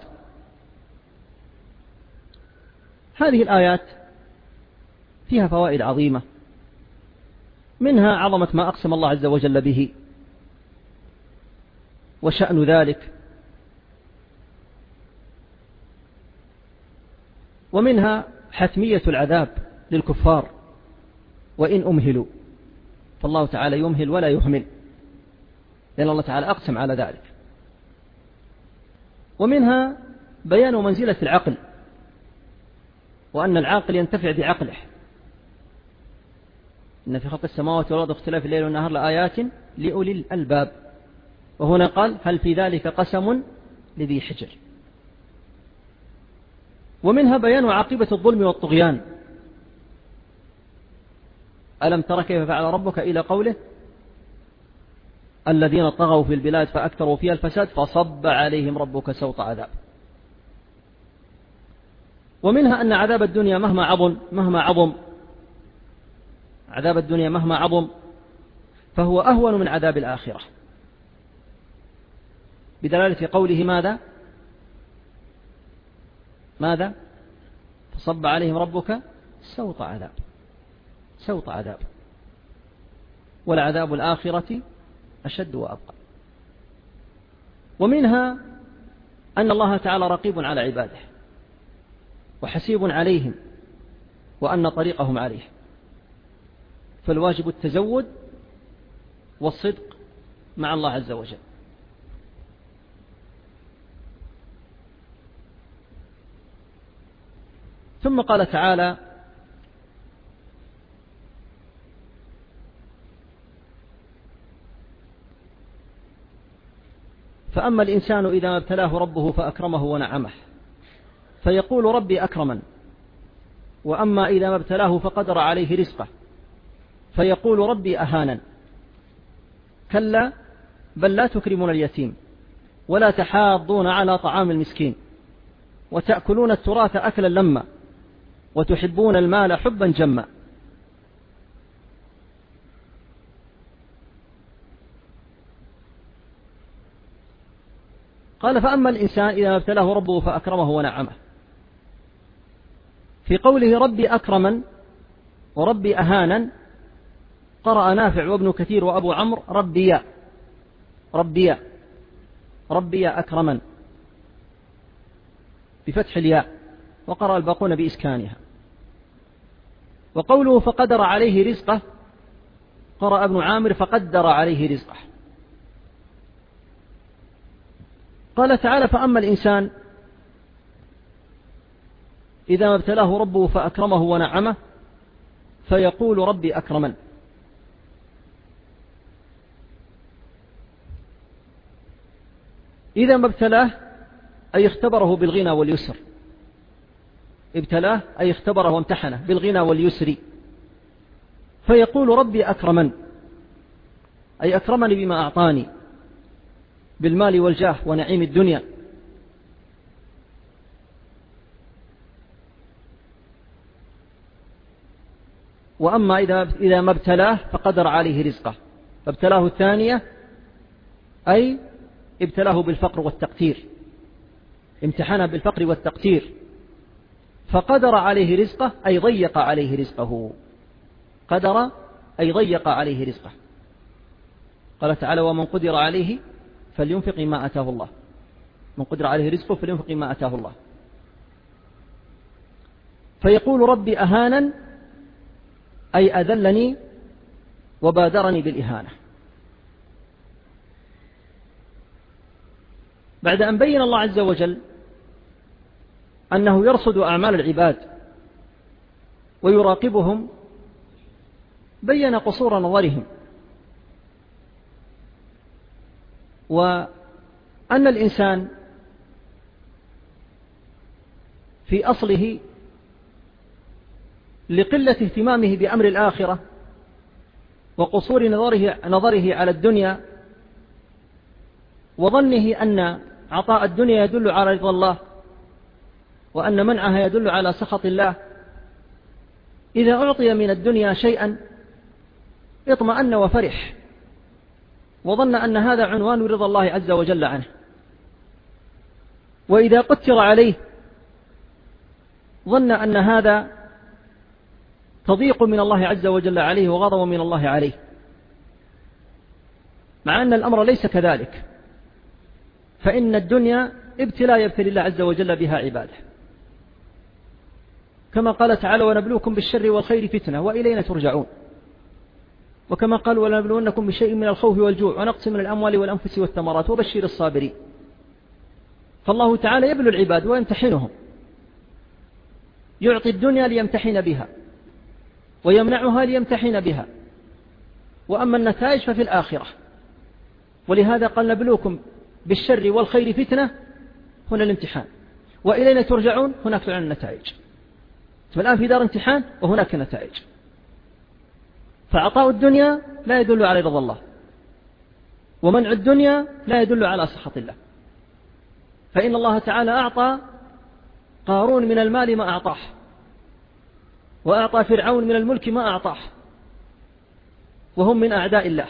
هذه الآيات فيها فوائد عظيمة، منها عظمة ما أقسم الله عز وجل به وشأن ذلك، ومنها حتمية العذاب للكفار وإن أمهلوا، فالله تعالى يمهل ولا يهمل، لأن الله تعالى أقسم على ذلك. ومنها بيان منزلة العقل، وأن العاقل ينتفع بعقله. إن في خلق السماوات والأرض واختلاف الليل والنهار لآيات لأولي الألباب، وهنا قال هل في ذلك قسم لذي حجر. ومنها بيان عاقبة الظلم والطغيان، ألم تر كيف فعل ربك إلى قوله الذين طغوا في البلاد فأكثروا فيها الفساد فصب عليهم ربك سوط عذاب. ومنها أن عذاب الدنيا مهما عظم مهما عظم عذاب الدنيا مهما عظم فهو أهون من عذاب الآخرة، بدلالة قوله ماذا ماذا فصب عليهم ربك سوط عذاب، سوط عذاب، ولعذاب الآخرة أشد وأبقى. ومنها أن الله تعالى رقيب على عباده وحسيب عليهم، وأن طريقهم عليه، فالواجب التزود والصدق مع الله عز وجل. ثم قال تعالى فأما الإنسان إذا ما ابتلاه ربه فأكرمه ونعمه فيقول ربي أكرمن. وأما إذا ما ابتلاه فقدر عليه رزقه فيقول ربي أهانن. كلا بل لا تكرمون اليتيم ولا تحاضون على طعام المسكين وتأكلون التراث أكلا لما وتحبون المال حبا جما. قال فأما الإنسان إذا ما ابتلاه ربه فأكرمه ونعمه. في قوله ربي أكرمن وربي أهانا قرأ نافع وابن كثير وأبو عمرو ربي ربي ربي أكرمن بفتح الياء، وقرأ الباقون بإسكانها. وقوله فقدر عليه رزقه قرأ ابن عامر فقدر عليه رزقه. قال تعالى فأما الإنسان إذا ما ابتلاه ربه فأكرمه ونعمه فيقول ربي أكرمن. إذا ما ابتلاه أي اختبره بالغنى واليسر، ابتلاه أي اختبره وامتحنه بالغنى واليسر، فيقول ربي أكرمن أي أكرمني بما أعطاني بالمال والجاه ونعيم الدنيا. وأما إذا إذا ما ابتلاه فقدر عليه رزقه، فابتلاه الثانية أي ابتلاه بالفقر والتقتير، امتحنه بالفقر والتقتير، فقدر عليه رزقه أي ضيق عليه رزقه، قدر أي ضيق عليه رزقه. قال تعالى ومن قدر عليه فلينفق ما أتاه الله، من قدر عليه رزقه فلينفق ما أتاه الله. فيقول ربي أهانا أي أذلني وبادرني بالإهانة. بعد أن بين الله عز وجل أنه يرصد أعمال العباد ويراقبهم، بين قصور نظرهم، وأن الإنسان في أصله لقلة اهتمامه بأمر الآخرة وقصور نظره, نظره على الدنيا وظنه أن عطاء الدنيا يدل على رضا الله وأن منعها يدل على سخط الله، إذا أعطي من الدنيا شيئا اطمأن وفرح وظن أن هذا عنوان رضا الله عز وجل عنه، وإذا قتر عليه ظن أن هذا تضيق من الله عز وجل عليه وغضب من الله عليه، مع أن الأمر ليس كذلك، فإن الدنيا ابتلاء يبتلي الله عز وجل بها عباده، كما قال تعالى ونبلوكم بالشر والخير فتنة وإلينا ترجعون، وكما قال ولنبلونكم بشيء من الخوف والجوع ونقص من الأموال والأنفس والثمرات وبشر الصابرين. فالله تعالى يبلو العباد ويمتحنهم، يعطي الدنيا ليمتحن بها ويمنعها ليمتحن بها، وأما النتائج ففي الآخرة. ولهذا قال نبلوكم بالشر والخير فتنة، هنا الامتحان، وإلينا ترجعون، هناك تعلن النتائج. فالآن في دار امتحان وهناك نتائج. فعطاء الدنيا لا يدل على رضا الله، ومنع الدنيا لا يدل على سخط الله. فإن الله تعالى أعطى قارون من المال ما أعطاه، وأعطى فرعون من الملك ما أعطاه، وهم من أعداء الله،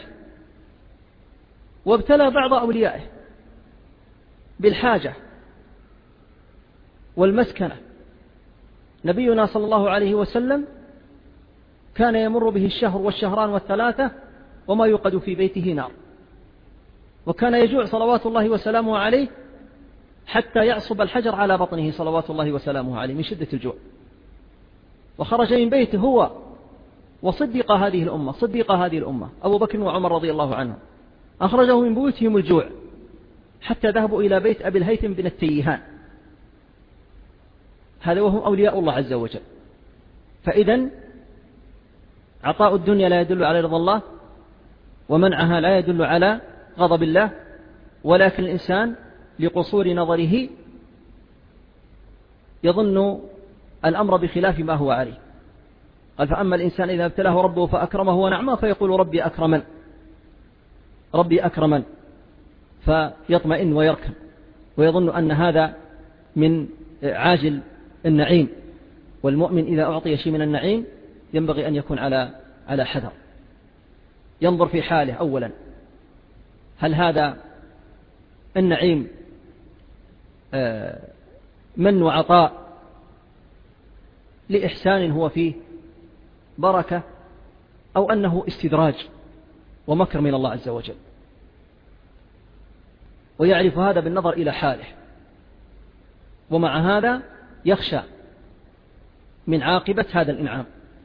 وابتلى بعض أوليائه بالحاجة والمسكنة. نبينا صلى الله عليه وسلم كان يمر به الشهر والشهران والثلاثة وما يوقد في بيته نار، وكان يجوع صلوات الله وسلامه عليه حتى يعصب الحجر على بطنه صلوات الله وسلامه عليه من شدة الجوع. وخرج من بيته هو وصديق هذه الأمة صديق هذه الأمة أبو بكر وعمر رضي الله عنهم، أخرجه من بيوتهم الجوع حتى ذهبوا إلى بيت أبي الهيثم بن التيهان، هذا وهم أولياء الله عز وجل. فإذن عطاء الدنيا لا يدل على رضا الله، ومنعها لا يدل على غضب الله، ولكن الإنسان لقصور نظره يظن الأمر بخلاف ما هو عليه. قال فأما الإنسان إذا ابتلاه ربه فأكرمه ونعمه فيقول ربي أكرمن ربي أكرمن فيطمئن ويركن ويظن أن هذا من عاجل النعيم. والمؤمن إذا أعطي شيء من النعيم ينبغي أن يكون على على حذر، ينظر في حاله أولا، هل هذا النعيم من وعطاء لإحسان هو فيه بركة، أو أنه استدراج ومكر من الله عز وجل، ويعرف هذا بالنظر إلى حاله. ومع هذا يخشى من عاقبة هذا الإنعام،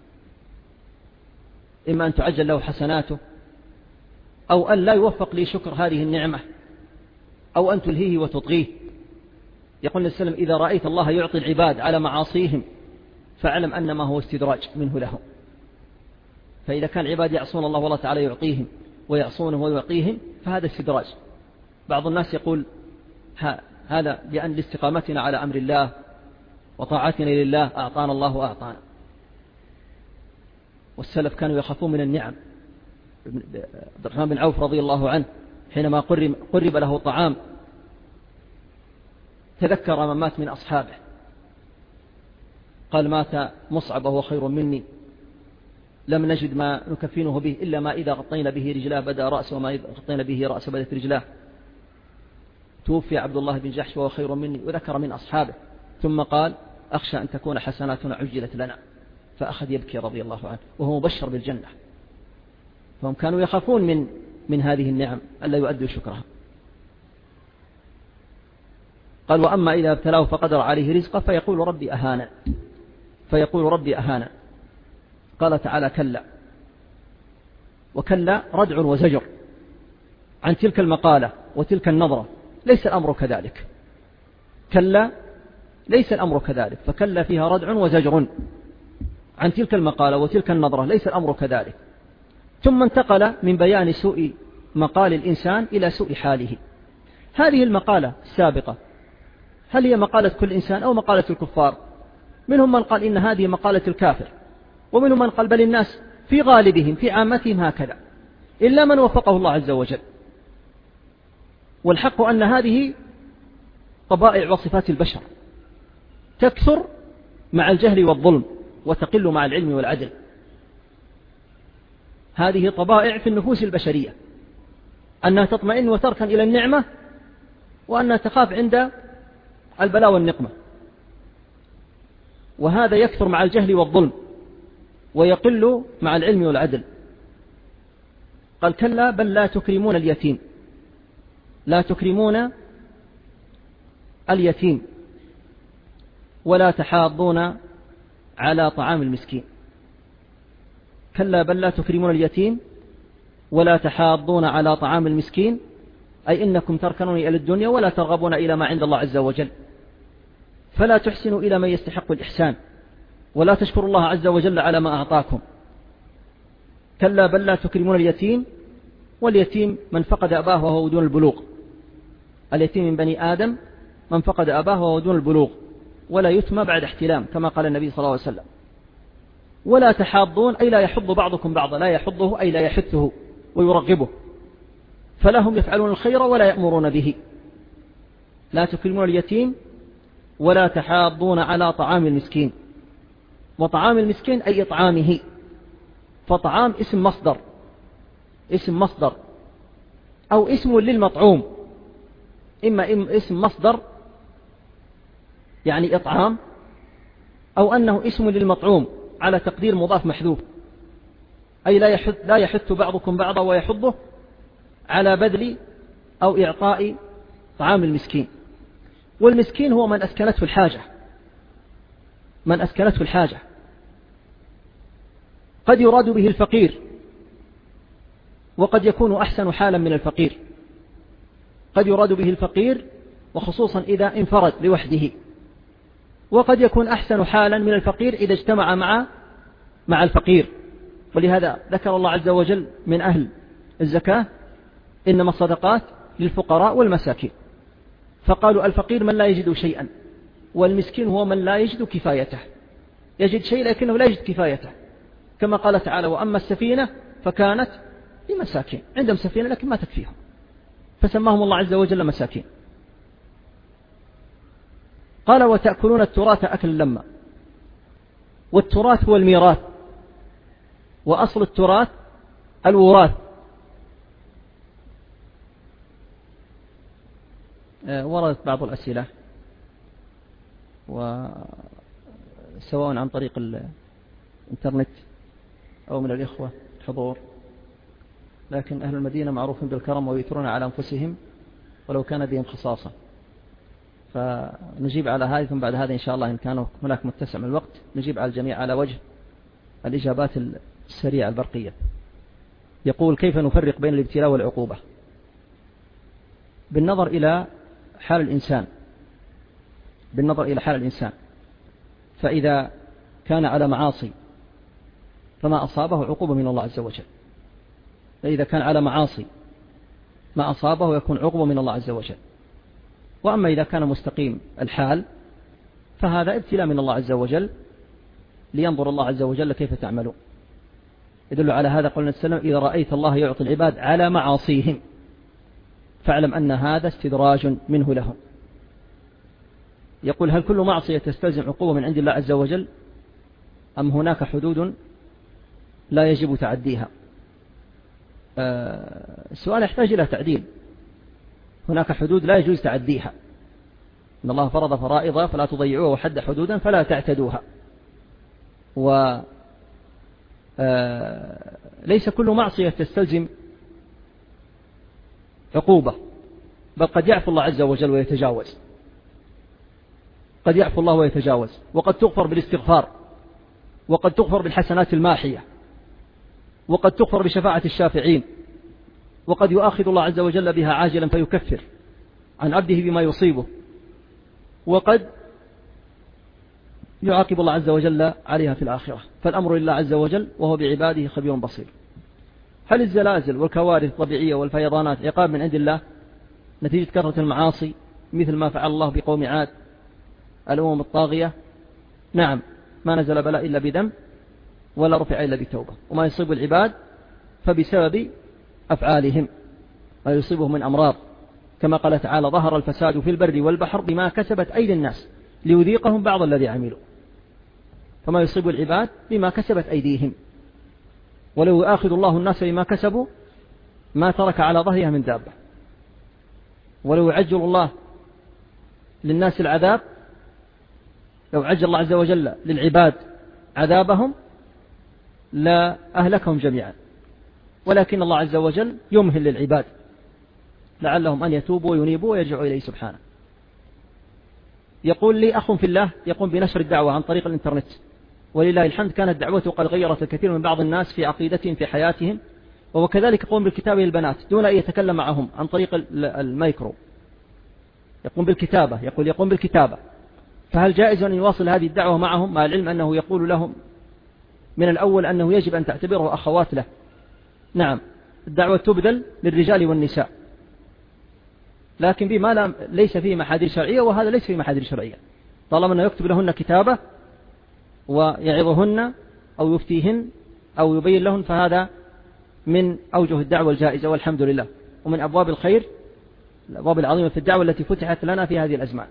إما أن تعجل له حسناته، أو أن لا يوفق لشكر هذه النعمة، أو أن تلهيه وتطغيه. يقول النبي صلى الله عليه وسلم إذا رأيت الله يعطي العباد على معاصيهم فاعلم أنما هو استدراج منه لهم. فإذا كان العباد يعصون الله والله تعالى يعطيهم ويعصونه ويعطيهم فهذا استدراج. بعض الناس يقول هذا لأن لاستقامتنا على أمر الله وطاعتنا لله أعطانا الله وأعطانا. والسلف كانوا يخافون من النعم. عبد الرحمن بن عوف رضي الله عنه حينما قرب, قرب له طعام تذكر من مات من أصحابه، قال مات مصعب وهو خير مني، لم نجد ما نكفنه به إلا ما إذا غطينا به رجلاه بدأ رأسه وما إذا غطينا به رأسه بدأت رجلاه. توفي عبد الله بن جحش وهو خير مني، وذكر من أصحابه، ثم قال أخشى أن تكون حسناتنا عجلت لنا، فأخذ يبكي رضي الله عنه وهو مبشر بالجنة. فهم كانوا يخافون من من هذه النعم ألا يؤدوا شكرها. قال وأما إذا ابتلاه فقدر عليه رزقه فيقول ربي أهانا فيقول ربي أهانا. قال تعالى كلا، وكلا ردع وزجر عن تلك المقالة وتلك النظرة، ليس الأمر كذلك. كلا ليس الأمر كذلك، فكلا فيها ردع وزجر عن تلك المقالة وتلك النظرة، ليس الأمر كذلك. ثم انتقل من بيان سوء مقال الإنسان إلى سوء حاله. هذه المقالة السابقة هل هي مقالة كل إنسان أو مقالة الكفار؟ منهم من قال إن هذه مقالة الكافر، ومنهم من قال بل الناس في غالبهم في عامتهم هكذا إلا من وفقه الله عز وجل. والحق أن هذه طبائع وصفات البشر تكثر مع الجهل والظلم وتقل مع العلم والعدل. هذه طبائع في النفوس البشرية، أنها تطمئن وتركن إلى النعمة، وأنها تخاف عند البلاء والنقمة. وهذا يكثر مع الجهل والظلم ويقل مع العلم والعدل. قال كلا بل لا تكرمون اليتيم لا تكرمون اليتيم ولا تحاضون على طعام المسكين. كلا بل لا تكرمون اليتيم ولا تحاضون على طعام المسكين، أي إنكم تركنون إلى الدنيا ولا ترغبون إلى ما عند الله عز وجل، فلا تحسنوا إلى من يستحق الإحسان ولا تشكروا الله عز وجل على ما أعطاكم. كلا بل لا تكرمون اليتيم، واليتيم من فقد أباه وهو دون البلوغ. اليتيم من بني آدم من فقد أباه وهو دون البلوغ، ولا يتم بعد احتلام كما قال النبي صلى الله عليه وسلم. ولا تحاضون أي لا يحض بعضكم بعضا، لا يحضه أي لا يحثه ويرغبه، فلا هم يفعلون الخير ولا يأمرون به. لا تكرمون اليتيم ولا تحاضون على طعام المسكين. وطعام المسكين أي إطعامه، فطعام اسم مصدر اسم مصدر أو اسم للمطعوم، إما اسم مصدر يعني إطعام، أو أنه اسم للمطعوم على تقدير مضاف محذوف، أي لا يحث, لا يحث بعضكم بعضا ويحضه على بذل أو إعطاء طعام المسكين. والمسكين هو من أسكنته الحاجة من أسكنته الحاجة قد يراد به الفقير، وقد يكون أحسن حالا من الفقير. قد يراد به الفقير وخصوصا إذا انفرد لوحده، وقد يكون أحسن حالا من الفقير إذا اجتمع مع مع الفقير. ولهذا ذكر الله عز وجل من أهل الزكاة إنما الصدقات للفقراء والمساكين، فقالوا الفقير من لا يجد شيئا والمسكين هو من لا يجد كفايته، يجد شيء لكنه لا يجد كفايته، كما قال تعالى وأما السفينة فكانت لمساكين، عندهم سفينة لكن ما تكفيهم فسماهم الله عز وجل مساكين. قال وتأكلون التراث أكلا لما، والتراث هو الميراث، وأصل التراث الوراث. وردت بعض الأسئلة وسواء عن طريق الإنترنت أو من الإخوة الحضور، لكن أهل المدينة معروفين بالكرم ويثرون على أنفسهم ولو كان بهم خصاصة، فنجيب على هذه ثم بعد هذا إن شاء الله إن كان هناك متسع من الوقت نجيب على الجميع على وجه الإجابات السريعة البرقية. يقول كيف نفرق بين الابتلاء والعقوبة؟ بالنظر إلى حال الإنسان، بالنظر إلى حال الإنسان، فإذا كان على معاصي فما أصابه عقوبة من الله عز وجل، فإذا كان على معاصي ما أصابه يكون عقوبة من الله عز وجل. وأما إذا كان مستقيم الحال فهذا ابتلاء من الله عز وجل لينظر الله عز وجل كيف تعملون. يدل على هذا قولنا السلام إذا رأيت الله يعطي العباد على معاصيهم فاعلم أن هذا استدراج منه لهم. يقول هل كل معصية تستلزم عقوبة من عند الله عز وجل أم هناك حدود لا يجب تعديها؟ السؤال يحتاج إلى تعديل. هناك حدود لا يجوز تعديها، إن الله فرض فرائض فلا تضيعوها وحد حدودا فلا تعتدوها. وليس كل معصية تستلزم عقوبة، بل قد يعفو الله عز وجل ويتجاوز، قد يعفو الله ويتجاوز، وقد تغفر بالاستغفار، وقد تغفر بالحسنات الماحية، وقد تغفر بشفاعة الشافعين، وقد يؤاخذ الله عز وجل بها عاجلا فيكفر عن عبده بما يصيبه، وقد يعاقب الله عز وجل عليها في الآخرة. فالأمر لله عز وجل وهو بعباده خبير بصير. هل الزلازل والكوارث الطبيعية والفيضانات عقاب من عند الله نتيجة كثرة المعاصي مثل ما فعل الله بقوم عاد الأمم الطاغية؟ نعم، ما نزل بلاء إلا بذنب ولا رفع إلا بتوبة، وما يصيب العباد فبسبب أفعالهم ما يصيبهم من أمراض، كما قال تعالى ظهر الفساد في البر والبحر بما كسبت أيدي الناس ليذيقهم بعض الذي عملوا. فما يصيب العباد بما كسبت أيديهم، ولو يؤاخذ الله الناس بما كسبوا ما ترك على ظهرها من دابة، ولو يعجل الله للناس العذاب، لو عجل الله عز وجل للعباد عذابهم لا أهلكهم جميعا، ولكن الله عز وجل يمهل للعباد لعلهم أن يتوبوا وينيبوا ويرجعوا إليه سبحانه. يقول لي أخ في الله يقوم بنشر الدعوة عن طريق الإنترنت، ولله الحمد كانت دعوته قد غيرت الكثير من بعض الناس في عقيدتهم في حياتهم، وكذلك يقوم بالكتابة للبنات دون أن يتكلم معهم عن طريق الميكرو، يقوم بالكتابة، يقول يقوم بالكتابة. فهل جائز أن يواصل هذه الدعوة معهم مع العلم أنه يقول لهم من الأول أنه يجب أن تعتبره أخوات له؟ نعم، الدعوة تبذل للرجال والنساء، لكن بما لا ليس فيه محاذير شرعية، وهذا ليس فيه محاذير شرعية، طالما أنه يكتب لهن كتابة ويعظهن أو يفتيهن أو يبين لهن، فهذا من أوجه الدعوة الجائزة والحمد لله، ومن أبواب الخير الأبواب العظيمة في الدعوة التي فتحت لنا في هذه الأزمان.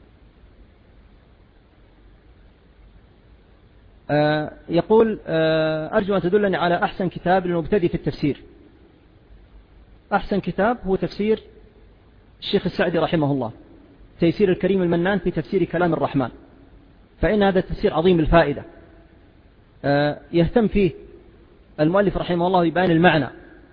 آه يقول آه أرجو أن تدلني على أحسن كتاب للمبتدئ في التفسير. أحسن كتاب هو تفسير الشيخ السعدي رحمه الله، تيسير الكريم المنان في تفسير كلام الرحمن، فإن هذا التفسير عظيم الفائدة، آه يهتم فيه المؤلف رحمه الله ببيان المعنى،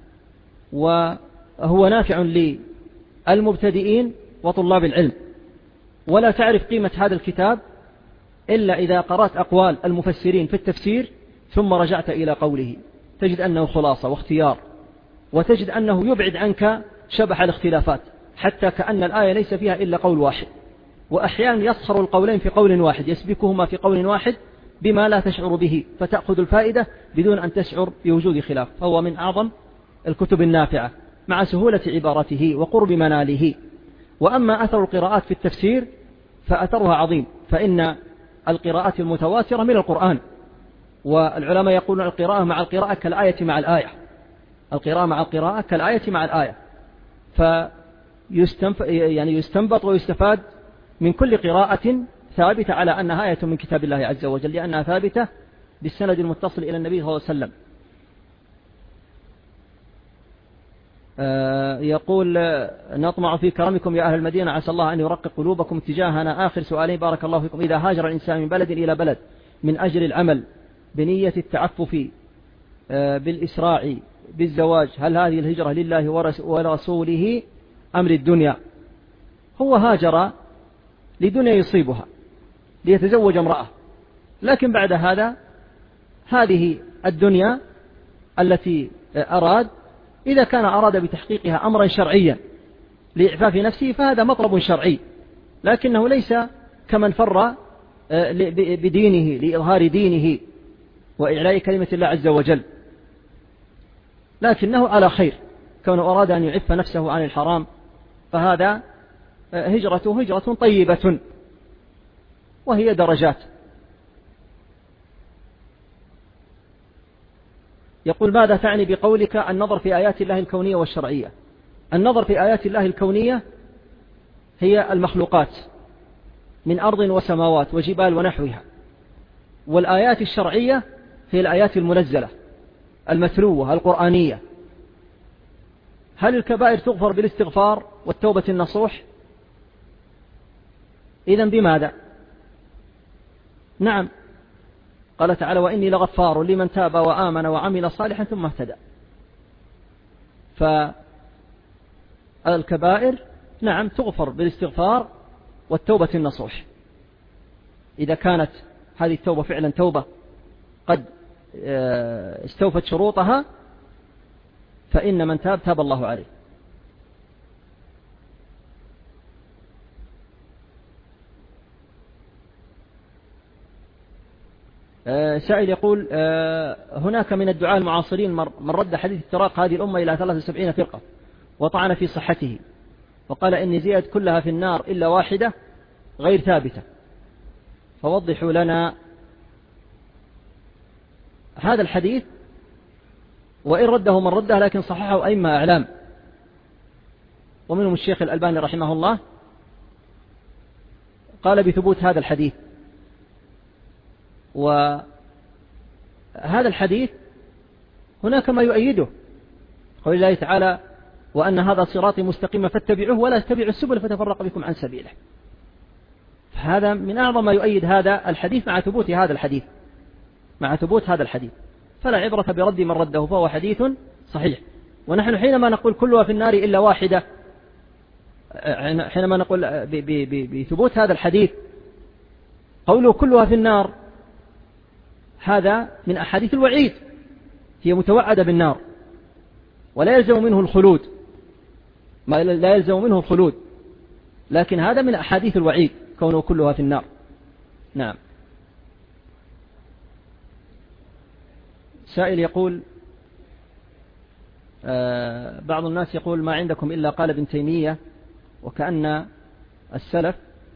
وهو نافع للمبتدئين وطلاب العلم. ولا تعرف قيمة هذا الكتاب إلا إذا قرأت أقوال المفسرين في التفسير ثم رجعت إلى قوله، تجد أنه خلاصة واختيار، وتجد أنه يبعد عنك شبح الاختلافات، حتى كأن الآية ليس فيها إلا قول واحد، وأحيانا يصخر القولين في قول واحد يسبكهما في قول واحد بما لا تشعر به، فتأخذ الفائدة بدون أن تشعر بوجود خلاف. فهو من أعظم الكتب النافعة مع سهولة عبارته وقرب مناله. وأما أثر القراءات في التفسير فأثرها عظيم، فإن القراءات المتواترة من القرآن، والعلماء يقولون القراءة مع القراءة كالآية مع الآية، القراءة مع القراءة كالآية مع الآية. فيستنف يعني يستنبط ويستفاد من كل قراءة ثابتة على أنها آية من كتاب الله عز وجل، لأنها ثابتة بالسند المتصل إلى النبي صلى الله عليه وسلم. يقول نطمع في كرمكم يا أهل المدينة، عسى الله أن يرقق قلوبكم تجاهنا. آخر سؤالين بارك الله فيكم. إذا هاجر الإنسان من بلد إلى بلد من أجل العمل بنية التعفف بالإسراع بالزواج، هل هذه الهجرة لله ورسوله أم للدنيا؟ هو هاجر لدنيا يصيبها ليتزوج امرأة، لكن بعد هذا هذه الدنيا التي أراد إذا كان أراد بتحقيقها أمرا شرعيا لإعفاف نفسه فهذا مطلب شرعي، لكنه ليس كمن فر بدينه لإظهار دينه وإعلاء كلمة الله عز وجل، لكنه على خير كونه أراد أن يعف نفسه عن الحرام، فهذا هجرته هجرة طيبة وهي درجات. يقول ماذا تعني بقولك النظر في آيات الله الكونية والشرعية؟ النظر في آيات الله الكونية هي المخلوقات من أرض وسماوات وجبال ونحوها، والآيات الشرعية هي الآيات المنزلة المتلوة القرآنية. هل الكبائر تغفر بالاستغفار والتوبة النصوح؟ إذن بماذا؟ نعم، قال تعالى وإني لغفار لمن تاب وآمن وعمل صالحا ثم اهتدى. فالكبائر نعم تغفر بالاستغفار والتوبة النصوح، إذا كانت هذه التوبة فعلا توبة قد استوفت شروطها فإن من تاب تاب الله عليه. سائل يقول هناك من الدعاة المعاصرين من رد حديث افتراق هذه الأمة إلى ثلاثة وسبعين فرقة وطعن في صحته، وقال إن زياد كلها في النار إلا واحدة غير ثابتة، فوضحوا لنا هذا الحديث. وإن رده من رده لكن صححه أئمة أعلام، ومنهم الشيخ الألباني رحمه الله قال بثبوت هذا الحديث. وهذا الحديث هناك ما يؤيده، قول الله تعالى وأن هذا صراطي مستقيما فاتبعوه ولا تتبعوا السبل فتفرق بكم عن سبيله. هذا من أعظم ما يؤيد هذا الحديث مع ثبوت هذا الحديث مع ثبوت هذا الحديث فلا عبرة برد من رده، فهو حديث صحيح. ونحن حينما نقول كلها في النار إلا واحدة، حينما نقول بثبوت هذا الحديث قوله كلها في النار، هذا من أحاديث الوعيد، هي متوعدة بالنار ولا يلزم منه الخلود، ما لا يلزم منه الخلود، لكن هذا من أحاديث الوعيد كونه كلها في النار. نعم. سائل يقول آه بعض الناس يقول ما عندكم إلا قال ابن تيمية، وكأن السلف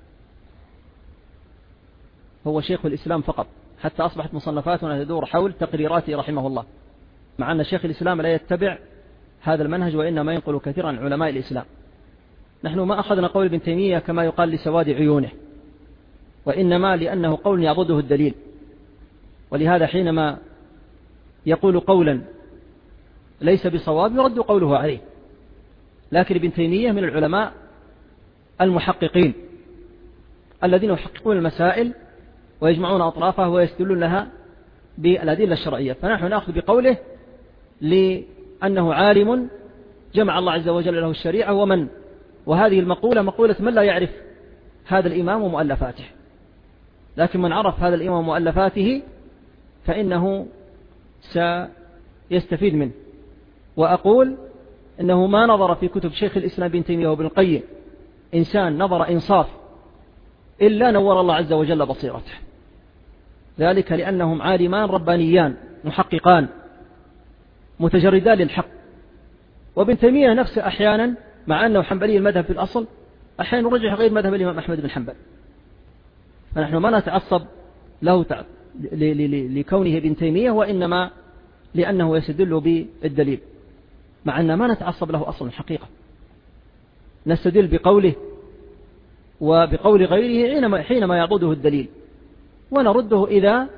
هو شيخ الإسلام فقط، حتى أصبحت مصنفاتنا تدور حول تقريراته رحمه الله، مع أن شيخ الإسلام لا يتبع هذا المنهج وإنما ينقل كثيرا عن علماء الإسلام. نحن ما أخذنا قول ابن تيمية كما يقال لسواد عيونه، وإنما لأنه قول يعضده الدليل، ولهذا حينما يقول قولا ليس بصواب يرد قوله عليه. لكن ابن تيمية من العلماء المحققين الذين يحققون المسائل ويجمعون أطرافها ويستدلون لها بالأدلة الشرعية، فنحن نأخذ بقوله لأنه عالم جمع الله عز وجل له الشريعة ومن وهذه المقولة مقولة من لا يعرف هذا الإمام ومؤلفاته، لكن من عرف هذا الإمام ومؤلفاته فإنه سيستفيد منه. وأقول إنه ما نظر في كتب شيخ الإسلام بن تيمية وابن القيم إنسان نظر إنصاف إلا نور الله عز وجل بصيرته، ذلك لأنهم عالمان ربانيان محققان متجردان للحق. وابن تيمية نفسه أحيانا مع أنه حنبلي المذهب في الأصل أحيانا يرجح غير مذهب الإمام أحمد بن حنبل، فنحن ما نتعصب له لكونه ابن تيمية، وإنما لأنه يستدل بالدليل، مع أن ما نتعصب له أصلا حقيقة، نستدل بقوله وبقول غيره حينما يعضده الدليل، ونرده إذا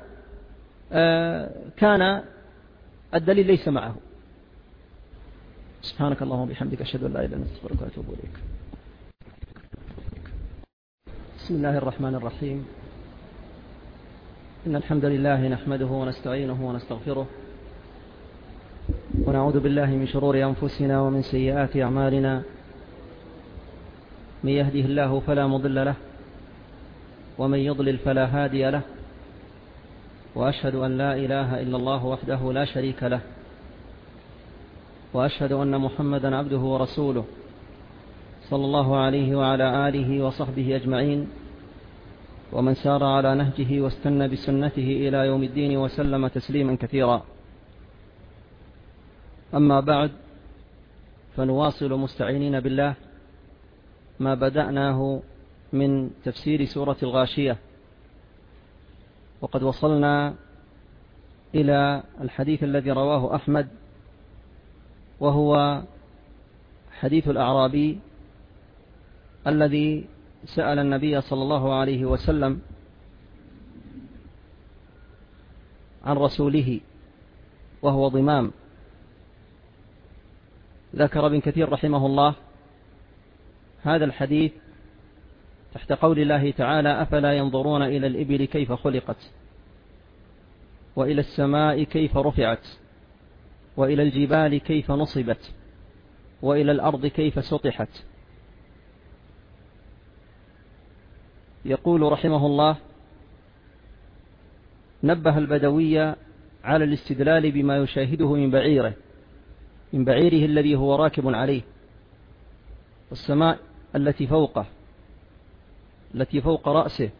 كان الدليل ليس معه. سبحانك اللهم وبحمدك، أشهد أن لا إله إلا أنت، أستغفرك وأتوب إليك. بسم الله الرحمن الرحيم. إن الحمد لله نحمده ونستعينه ونستغفره، ونعوذ بالله من شرور أنفسنا ومن سيئات أعمالنا. من يهده الله فلا مضل له، ومن يضلل فلا هادي له، وأشهد أن لا إله إلا الله وحده لا شريك له، وأشهد أن محمدا عبده ورسوله صلى الله عليه وعلى آله وصحبه أجمعين، ومن سار على نهجه واستنى بسنته إلى يوم الدين وسلم تسليما كثيرا. أما بعد، فنواصل مستعينين بالله ما بدأناه من تفسير سورة الغاشية، وقد وصلنا إلى الحديث الذي رواه أحمد، وهو حديث الأعرابي الذي سأل النبي صلى الله عليه وسلم عن رسوله وهو ضمام. ذكر ابن كثير رحمه الله هذا الحديث تحت قول الله تعالى: أفلا ينظرون إلى الإبل كيف خلقت، وإلى السماء كيف رفعت، وإلى الجبال كيف نصبت، وإلى الأرض كيف سطحت. يقول رحمه الله: نبه البدوي على الاستدلال بما يشاهده من بعيره من بعيره الذي هو راكب عليه، والسماء التي فوقه التي فوق رأسه،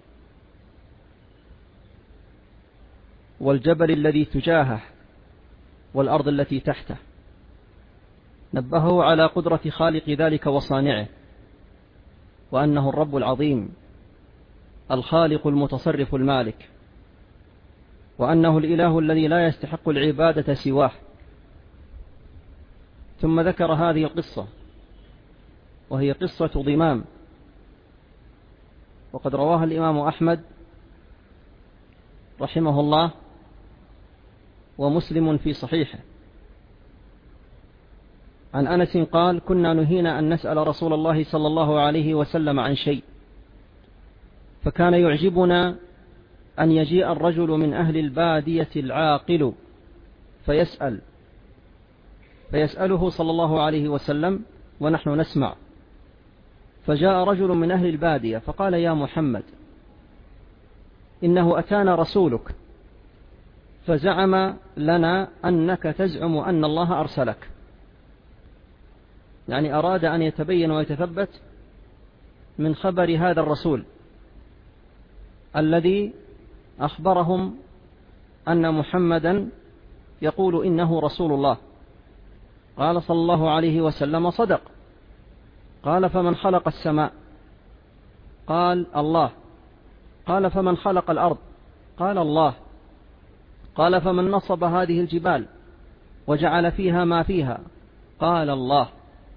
والجبل الذي تجاهه، والأرض التي تحته. نبهه على قدرة خالق ذلك وصانعه، وأنه الرب العظيم الخالق المتصرف المالك، وأنه الإله الذي لا يستحق العبادة سواه. ثم ذكر هذه القصة، وهي قصة ضمام، وقد رواها الإمام أحمد رحمه الله ومسلم في صحيحه عن أنس قال: كنا نهينا أن نسأل رسول الله صلى الله عليه وسلم عن شيء، فكان يعجبنا أن يجيء الرجل من أهل البادية العاقل فيسأل فيسأله صلى الله عليه وسلم ونحن نسمع. فجاء رجل من أهل البادية فقال: يا محمد، إنه أتانا رسولك فزعم لنا أنك تزعم أن الله أرسلك. يعني أراد أن يتبين ويتثبت من خبر هذا الرسول الذي أخبرهم أن محمدا يقول إنه رسول الله. قال صلى الله عليه وسلم: صدق. قال: فمن خلق السماء؟ قال: الله. قال: فمن خلق الأرض؟ قال: الله. قال: فمن نصب هذه الجبال وجعل فيها ما فيها؟ قال: الله.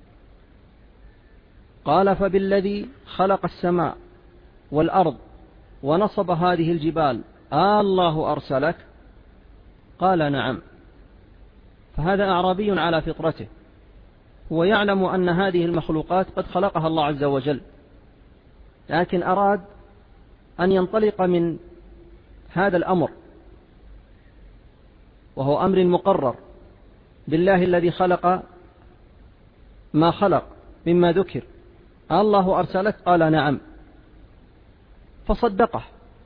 قال: فبالذي خلق السماء والأرض ونصب هذه الجبال آه الله أرسلك؟ قال: نعم. فهذا أعرابي على فطرته، هو يعلم أن هذه المخلوقات قد خلقها الله عز وجل، لكن أراد أن ينطلق من هذا الأمر، وهو أمر مقرر بالله الذي خلق ما خلق مما ذكر. الله أرسلك؟ قال: نعم. فصدقه.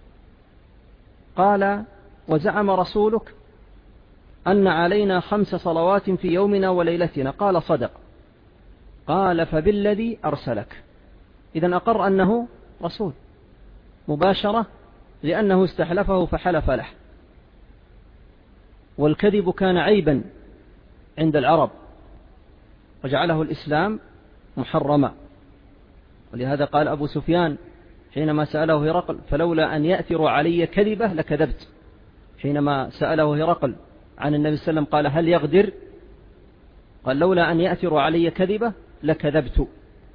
قال: وزعم رسولك أن علينا خمس صلوات في يومنا وليلتنا؟ قال: صدق. قال: فبالذي أرسلك. إذن أقر أنه رسول مباشرة، لأنه استحلفه فحلف له. والكذب كان عيبا عند العرب، وجعله الإسلام محرما. ولهذا قال أبو سفيان حينما سأله هرقل فلولا أن يأثروا علي كذبة لكذبت. حينما سأله هرقل عن النبي صلى الله عليه وسلم قال هل يغدر؟ قال لولا أن يأثروا علي كذبة لكذبت.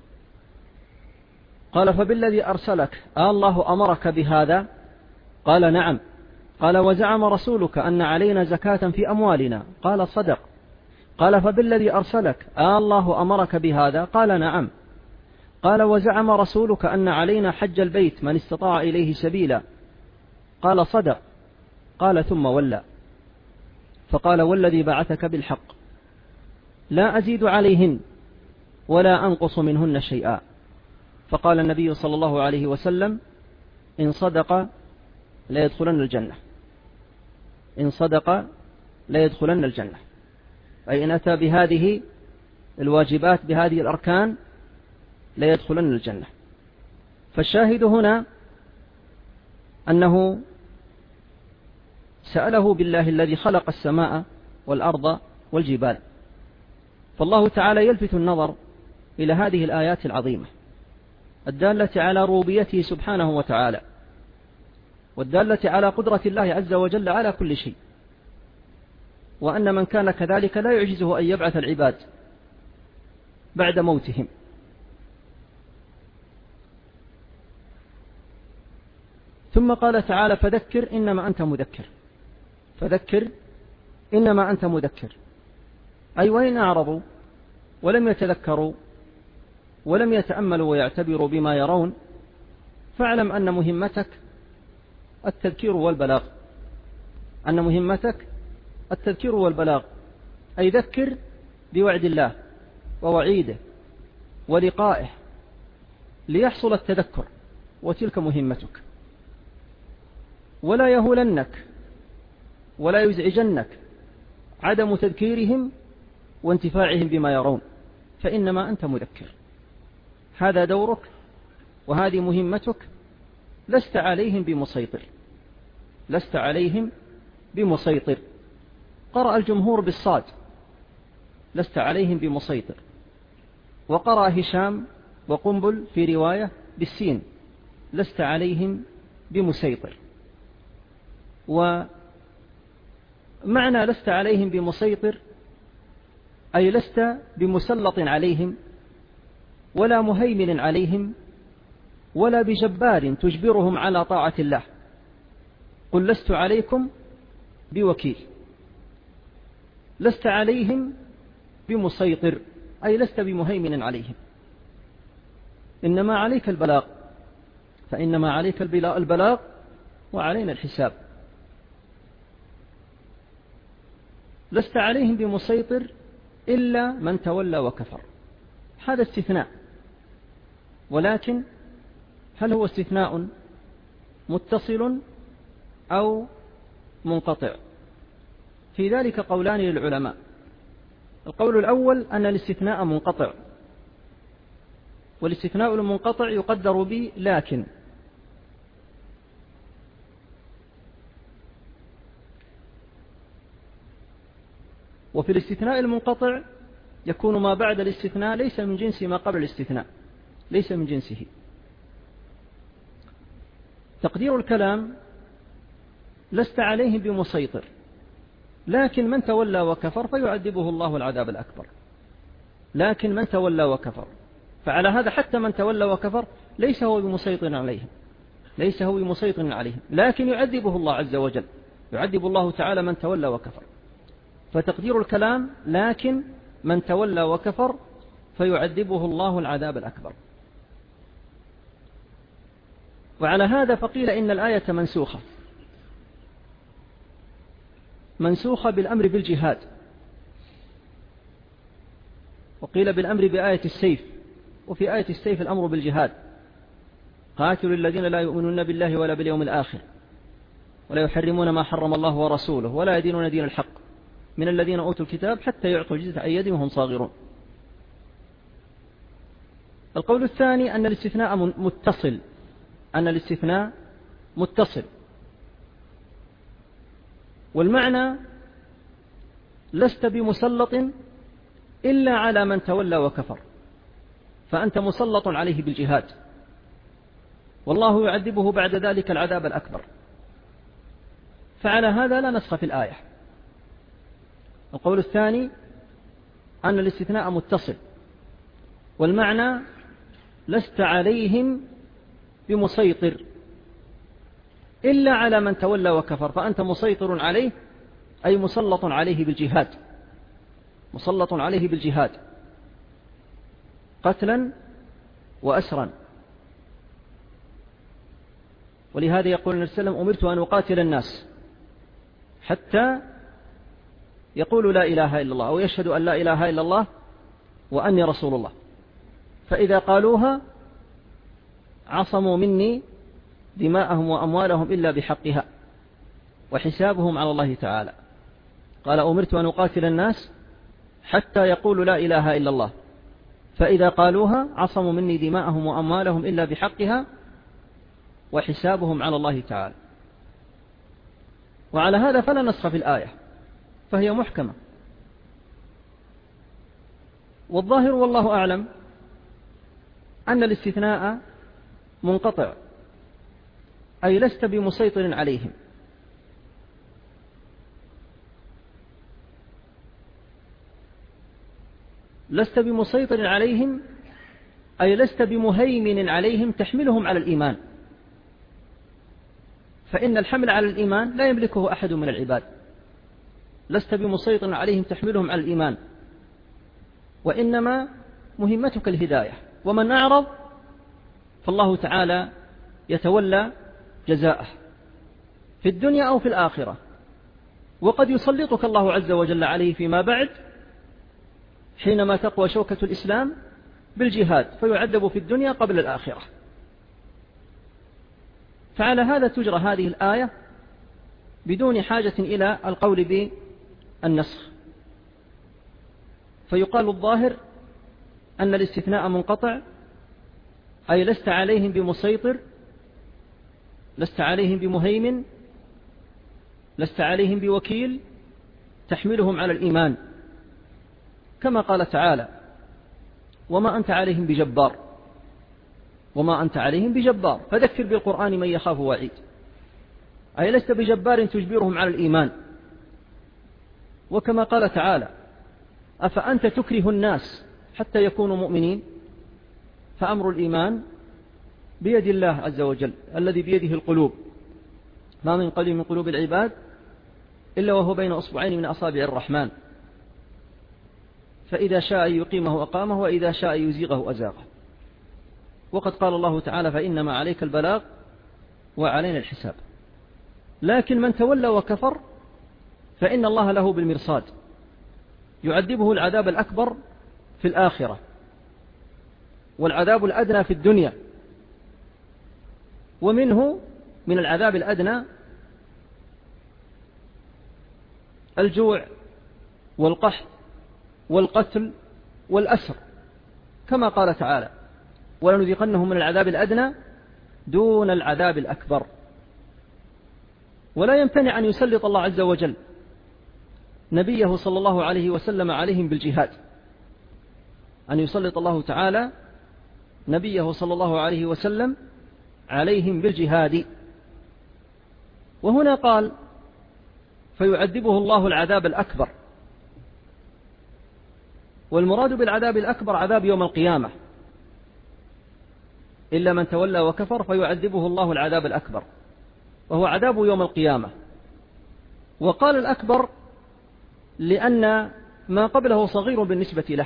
قال فبالذي أرسلك الله أمرك بهذا؟ قال نعم. قال وزعم رسولك أن علينا زكاة في أموالنا؟ قال صدق. قال فبالذي أرسلك الله أمرك بهذا؟ قال نعم. قال وزعم رسولك أن علينا حج البيت من استطاع إليه سبيلا؟ قال صدق. قال ثم ولى فقال والذي بعثك بالحق لا أزيد عليهن ولا أنقص منهن شيئا. فقال النبي صلى الله عليه وسلم إن صدق لا يدخلن الجنة، إن صدق لا يدخلن الجنة، أي إن أتى بهذه الواجبات بهذه الأركان لا يدخلن الجنة. فالشاهد هنا أنه سأله بالله الذي خلق السماء والأرض والجبال. فالله تعالى يلفت النظر إلى هذه الآيات العظيمة الدالة على ربوبيته سبحانه وتعالى، والدالة على قدرة الله عز وجل على كل شيء، وأن من كان كذلك لا يعجزه أن يبعث العباد بعد موتهم. ثم قال تعالى فذكر إنما أنت مذكر، فذكر إنما أنت مذكر، أي وإن أعرضوا ولم يتذكروا ولم يتأملوا ويعتبروا بما يرون فاعلم أن مهمتك التذكير والبلاغ، أن مهمتك التذكير والبلاغ، أي ذكر بوعد الله ووعيده ولقائه ليحصل التذكر، وتلك مهمتك. ولا يهولنك ولا يزعجنك عدم تذكيرهم وانتفاعهم بما يرون، فإنما أنت مذكر، هذا دورك وهذه مهمتك، لست عليهم بمسيطر، لست عليهم بمسيطر. قرأ الجمهور بالصاد لست عليهم بمسيطر، وقرأ هشام وقنبل في رواية بالسين لست عليهم بمسيطر. ومعنى لست عليهم بمسيطر أي لست بمسلط عليهم ولا مهيمن عليهم ولا بجبار تجبرهم على طاعة الله. قل لست عليكم بوكيل، لست عليهم بمسيطر أي لست بمهيمن عليهم، إنما عليك البلاغ، فإنما عليك البلاغ وعلينا الحساب. لست عليهم بمسيطر إلا من تولى وكفر، هذا استثناء، ولكن هل هو استثناء متصل أو منقطع؟ في ذلك قولان للعلماء. القول الأول أن الاستثناء منقطع، والاستثناء المنقطع يقدر ب لكن، وفي الاستثناء المنقطع يكون ما بعد الاستثناء ليس من جنس ما قبل الاستثناء، ليس من جنسه. تقدير الكلام لست عليهم بمسيطر، لكن من تولى وكفر فيعذبه الله العذاب الأكبر، لكن من تولى وكفر، فعلى هذا حتى من تولى وكفر ليس هو بمسيطر عليهم، ليس هو بمسيطر عليهم، لكن يعذبه الله عز وجل، يعذب الله تعالى من تولى وكفر. فتقدير الكلام لكن من تولى وكفر فيعذبه الله العذاب الأكبر. وعلى هذا فقيل إن الآية منسوخة، منسوخة بالأمر بالجهاد، وقيل بالأمر بآية السيف، وفي آية السيف الأمر بالجهاد، قاتلوا الذين لا يؤمنون بالله ولا باليوم الآخر ولا يحرمون ما حرم الله ورسوله ولا يدينون دين الحق من الذين أوتوا الكتاب حتى يعطوا الجزية عن يد وهم صاغرون. القول الثاني أن الاستثناء متصل، أن الاستثناء متصل، والمعنى لست بمسلط إلا على من تولى وكفر، فأنت مسلط عليه بالجهاد، والله يعذبه بعد ذلك العذاب الأكبر. فعلى هذا لا نسخ في الآية. القول الثاني أن الاستثناء متصل، والمعنى لست عليهم بمسيطر إلا على من تولى وكفر، فأنت مسيطر عليه أي مسلط عليه بالجهاد، مسلط عليه بالجهاد قتلا وأسرا. ولهذا يقول النبي صلى الله عليه وسلم: أمرت أن أقاتل الناس حتى يقولوا لا إله إلا الله، أو يشهد أن لا إله إلا الله وأني رسول الله، فإذا قالوها عصموا مني دماءهم وأموالهم إلا بحقها وحسابهم على الله تعالى. قال: أمرت أن أقاتل الناس حتى يقولوا لا إله إلا الله، فإذا قالوها عصموا مني دماءهم وأموالهم إلا بحقها وحسابهم على الله تعالى. وعلى هذا فلا نسخ في الآية، فهي محكمة. والظاهر والله أعلم أن الاستثناء منقطع، أي لست بمسيطر عليهم. لست بمسيطر عليهم أي لست بمهيمن عليهم تحملهم على الإيمان، فإن الحمل على الإيمان لا يملكه أحد من العباد. لست بمسيطر عليهم تحملهم على الإيمان، وإنما مهمتك الهداية. ومن أعرض فالله تعالى يتولى جزاءه في الدنيا أو في الآخرة، وقد يسلطك الله عز وجل عليه فيما بعد حينما تقوى شوكة الإسلام بالجهاد، فيعذب في الدنيا قبل الآخرة. فعلى هذا تجرى هذه الآية بدون حاجة إلى القول بالنسخ. فيقال الظاهر أن الاستثناء منقطع، أي لست عليهم بمسيطر، لست عليهم بمهيمن، لست عليهم بوكيل تحملهم على الإيمان، كما قال تعالى: وما أنت عليهم بجبار، وما أنت عليهم بجبار، فذكر بالقرآن من يخاف وعيد، أي لست بجبار تجبرهم على الإيمان. وكما قال تعالى: أفأنت تكره الناس حتى يكونوا مؤمنين، فأمر الإيمان بيد الله عز وجل الذي بيده القلوب، ما من قلب من قلوب العباد إلا وهو بين أصبعين من أصابع الرحمن، فإذا شاء يقيمه أقامه، وإذا شاء يزيغه أزاغه. وقد قال الله تعالى: فإنما عليك البلاغ وعلينا الحساب. لكن من تولى وكفر فإن الله له بالمرصاد، يعذبه العذاب الأكبر في الآخرة، والعذاب الأدنى في الدنيا. ومنه من العذاب الأدنى الجوع والقحط والقتل والأسر، كما قال تعالى: ولنذيقنهم من العذاب الأدنى دون العذاب الأكبر. ولا يمتنع أن يسلط الله عز وجل نبيه صلى الله عليه وسلم عليهم بالجهاد، أن يسلط الله تعالى نبيه صلى الله عليه وسلم عليهم بالجهاد. وهنا قال: فيعذبه الله العذاب الأكبر، والمراد بالعذاب الأكبر عذاب يوم القيامة، إلا من تولى وكفر فيعذبه الله العذاب الأكبر، وهو عذاب يوم القيامة. وقال الأكبر لأن ما قبله صغير بالنسبة له.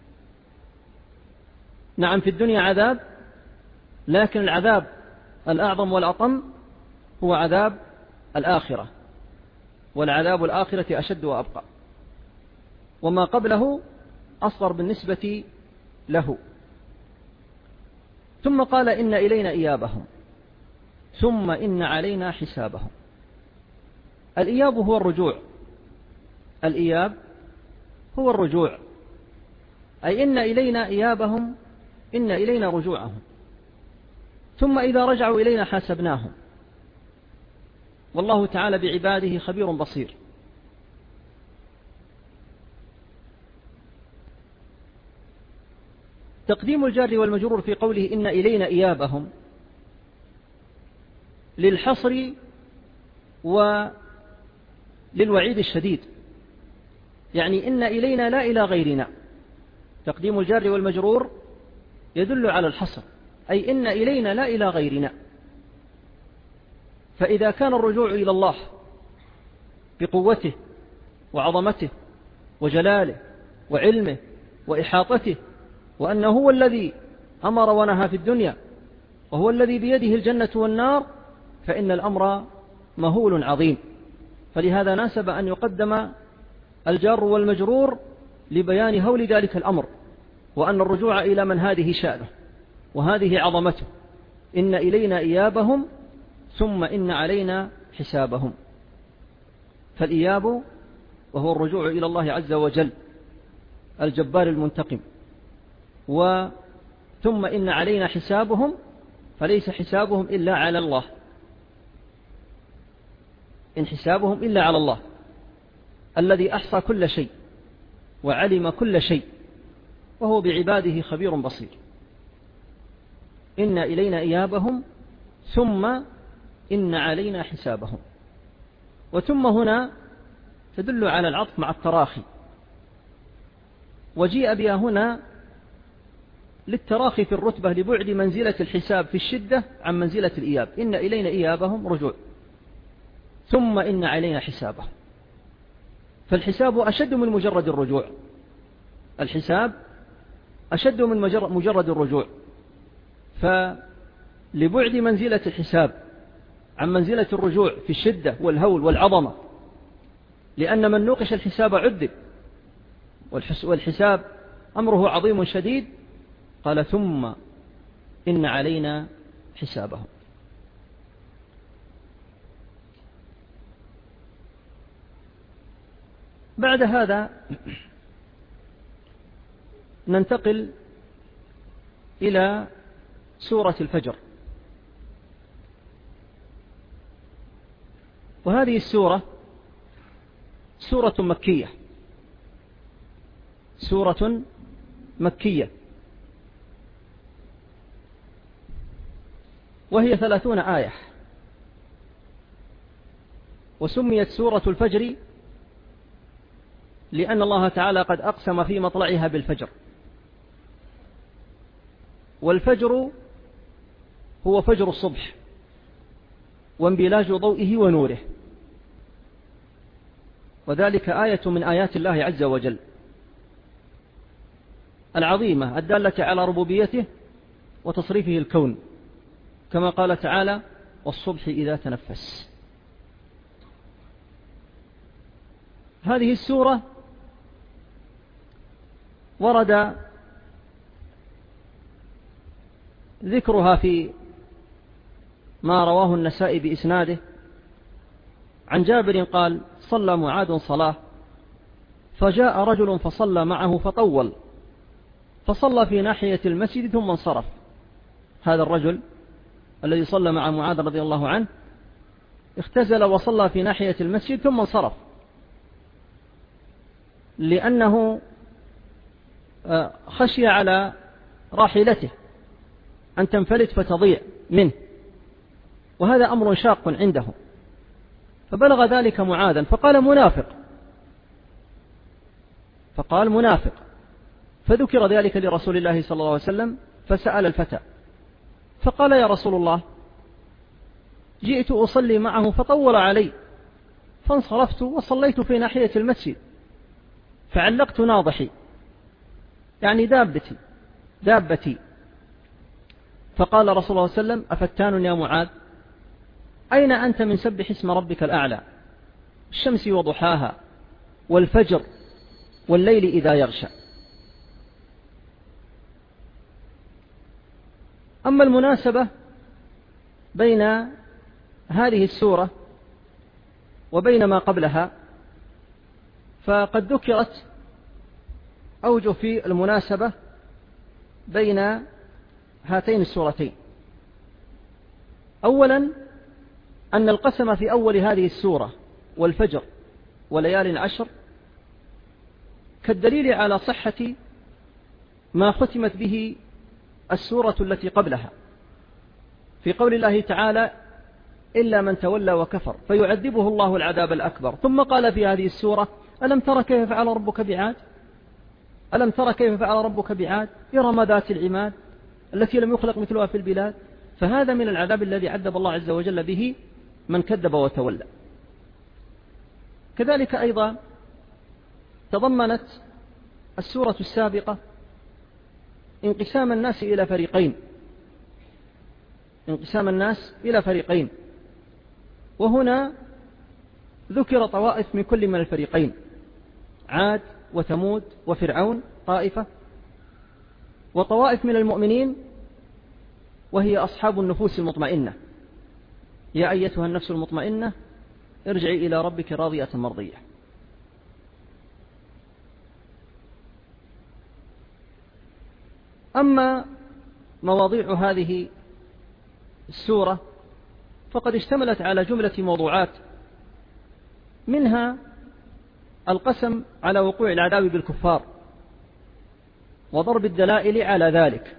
نعم، في الدنيا عذاب، لكن العذاب الأعظم والأطم هو عذاب الآخرة، والعذاب الآخرة أشد وأبقى، وما قبله أصغر بالنسبة له. ثم قال: إن إلينا إيابهم ثم إن علينا حسابهم. الإياب هو الرجوع، الإياب هو الرجوع، أي إن إلينا إيابهم، إن إلينا رجوعهم، ثم إذا رجعوا إلينا حاسبناهم، والله تعالى بعباده خبير بصير. تقديم الجار والمجرور في قوله إن إلينا إيابهم للحصر وللوعيد الشديد، يعني إن إلينا لا إلى غيرنا. تقديم الجار والمجرور يدل على الحصر، أي إن إلينا لا إلى غيرنا. فإذا كان الرجوع إلى الله بقوته وعظمته وجلاله وعلمه وإحاطته، وأنه هو الذي أمر ونهى في الدنيا، وهو الذي بيده الجنة والنار، فإن الأمر مهول عظيم. فلهذا ناسب أن يقدم الجار والمجرور لبيان هول ذلك الأمر، وأن الرجوع إلى من هذه شأنه وهذه عظمته. إن إلينا إيابهم ثم إن علينا حسابهم. فالإياب وهو الرجوع إلى الله عز وجل الجبار المنتقم، وثم إن علينا حسابهم، فليس حسابهم إلا على الله، إن حسابهم إلا على الله الذي أحصى كل شيء وعلم كل شيء، وهو بعباده خبير بصير. إن إلينا إيابهم ثم إن علينا حسابهم. وثم هنا تدل على العطف مع التراخي، وجيء بها هنا للتراخي في الرتبة لبعد منزلة الحساب في الشدة عن منزلة الإياب. إن إلينا إيابهم رجوع، ثم إن علينا حسابهم. فالحساب أشد من مجرد الرجوع، الحساب أشد من مجرد الرجوع. فلبعد منزلة الحساب عن منزلة الرجوع في الشدة والهول والعظمة، لأن من نوقش الحساب عذب، والحساب أمره عظيم شديد. قال ثم إن علينا حسابهم. بعد هذا ننتقل إلى سورة الفجر. وهذه السورة سورة مكية، سورة مكية، وهي ثلاثون آية. وسميت سورة الفجر لأن الله تعالى قد أقسم في مطلعها بالفجر، والفجر هو فجر الصبح وانبلاج ضوئه ونوره، وذلك آية من آيات الله عز وجل العظيمة الدالة على ربوبيته وتصريفه الكون، كما قال تعالى والصبح إذا تنفس. هذه السورة ورد ذكرها في ما رواه النسائي بإسناده عن جابر قال صلى معاذ صلاة فجاء رجل فصلى معه فطول، فصلى في ناحية المسجد ثم انصرف. هذا الرجل الذي صلى مع معاذ رضي الله عنه اختزل وصلى في ناحية المسجد ثم انصرف، لأنه خشي على راحلته أن تنفلت فتضيع منه، وهذا أمر شاق عنده. فبلغ ذلك معاذا فقال منافق، فقال منافق، فذكر ذلك لرسول الله صلى الله عليه وسلم، فسأل الفتى فقال يا رسول الله جئت أصلي معه فطول علي، فانصرفت وصليت في ناحية المسجد، فعلقت ناضحي يعني دابتي دابتي فقال رسول الله صلى الله عليه وسلم أفتان يا معاذ، أين أنت من سبح اسم ربك الأعلى الشمس وضحاها والفجر والليل إذا يغشى. أما المناسبة بين هذه السورة وبين ما قبلها فقد ذكرت أوجه في المناسبة بين هاتين السورتين. أولا أن القسم في أول هذه السورة والفجر وليال عشر كالدليل على صحة ما ختمت به السورة التي قبلها، في قول الله تعالى إلا من تولى وكفر فيعذبه الله العذاب الأكبر. ثم قال في هذه السورة: ألم تر كيف فعل ربك بعاد ألم تر كيف فعل ربك بعاد إرم ذات العماد التي لم يخلق مثلها في البلاد. فهذا من العذاب الذي عذب الله عز وجل به من كذب وتولى. كذلك أيضا تضمنت السورة السابقة انقسام الناس إلى فريقين انقسام الناس إلى فريقين وهنا ذكر طوائف من كل من الفريقين: عاد وثمود وفرعون طائفة، وطوائف من المؤمنين وهي أصحاب النفوس المطمئنة: يا أيتها النفس المطمئنة ارجعي إلى ربك راضية مرضية. أما مواضيع هذه السورة فقد اشتملت على جملة موضوعات، منها القسم على وقوع العذاب بالكفار وضرب الدلائل على ذلك،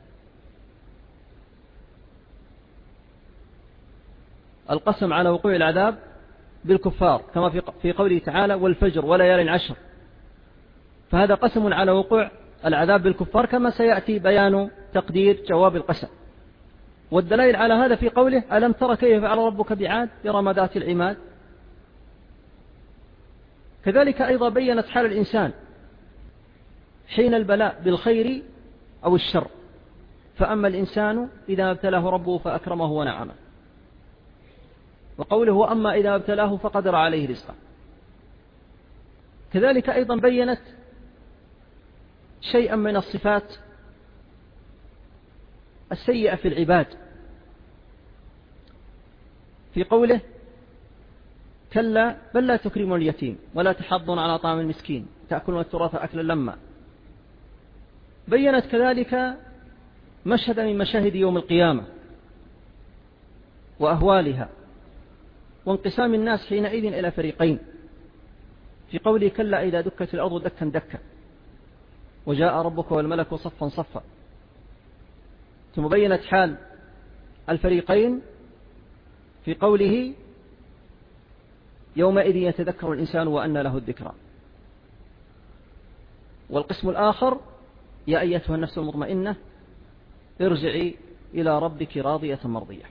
القسم على وقوع العذاب بالكفار كما في قوله تعالى: والفجر وليال عشر، فهذا قسم على وقوع العذاب بالكفار كما سيأتي بيان تقدير جواب القسم. والدلائل على هذا في قوله: ألم تر كيف فعل ربك بعاد إرم ذات العماد. كذلك أيضا بيّنت حال الإنسان حين البلاء بالخير أو الشر، فأما الإنسان إذا ابتلاه ربه فأكرمه ونعمه، وقوله: وأما إذا ابتلاه فقدر عليه رزقه. كذلك أيضا بيّنت شيئا من الصفات السيئة في العباد في قوله: كلا بل لا تكرمون اليتيم ولا تحضون على طعام المسكين تأكلون التراث أكلا لما. بيّنت كذلك مشهد من مشاهد يوم القيامة وأهوالها وانقسام الناس حينئذ إلى فريقين في قوله: كلا إذا دكت الأرض دكا دكا وجاء ربك والملك صفا صفا. ثم بيّنت حال الفريقين في قوله: يومئذ يتذكر الإنسان وأنى له الذكرى. والقسم الآخر: يا أيتها النفس المطمئنة ارجعي إلى ربك راضية مرضية.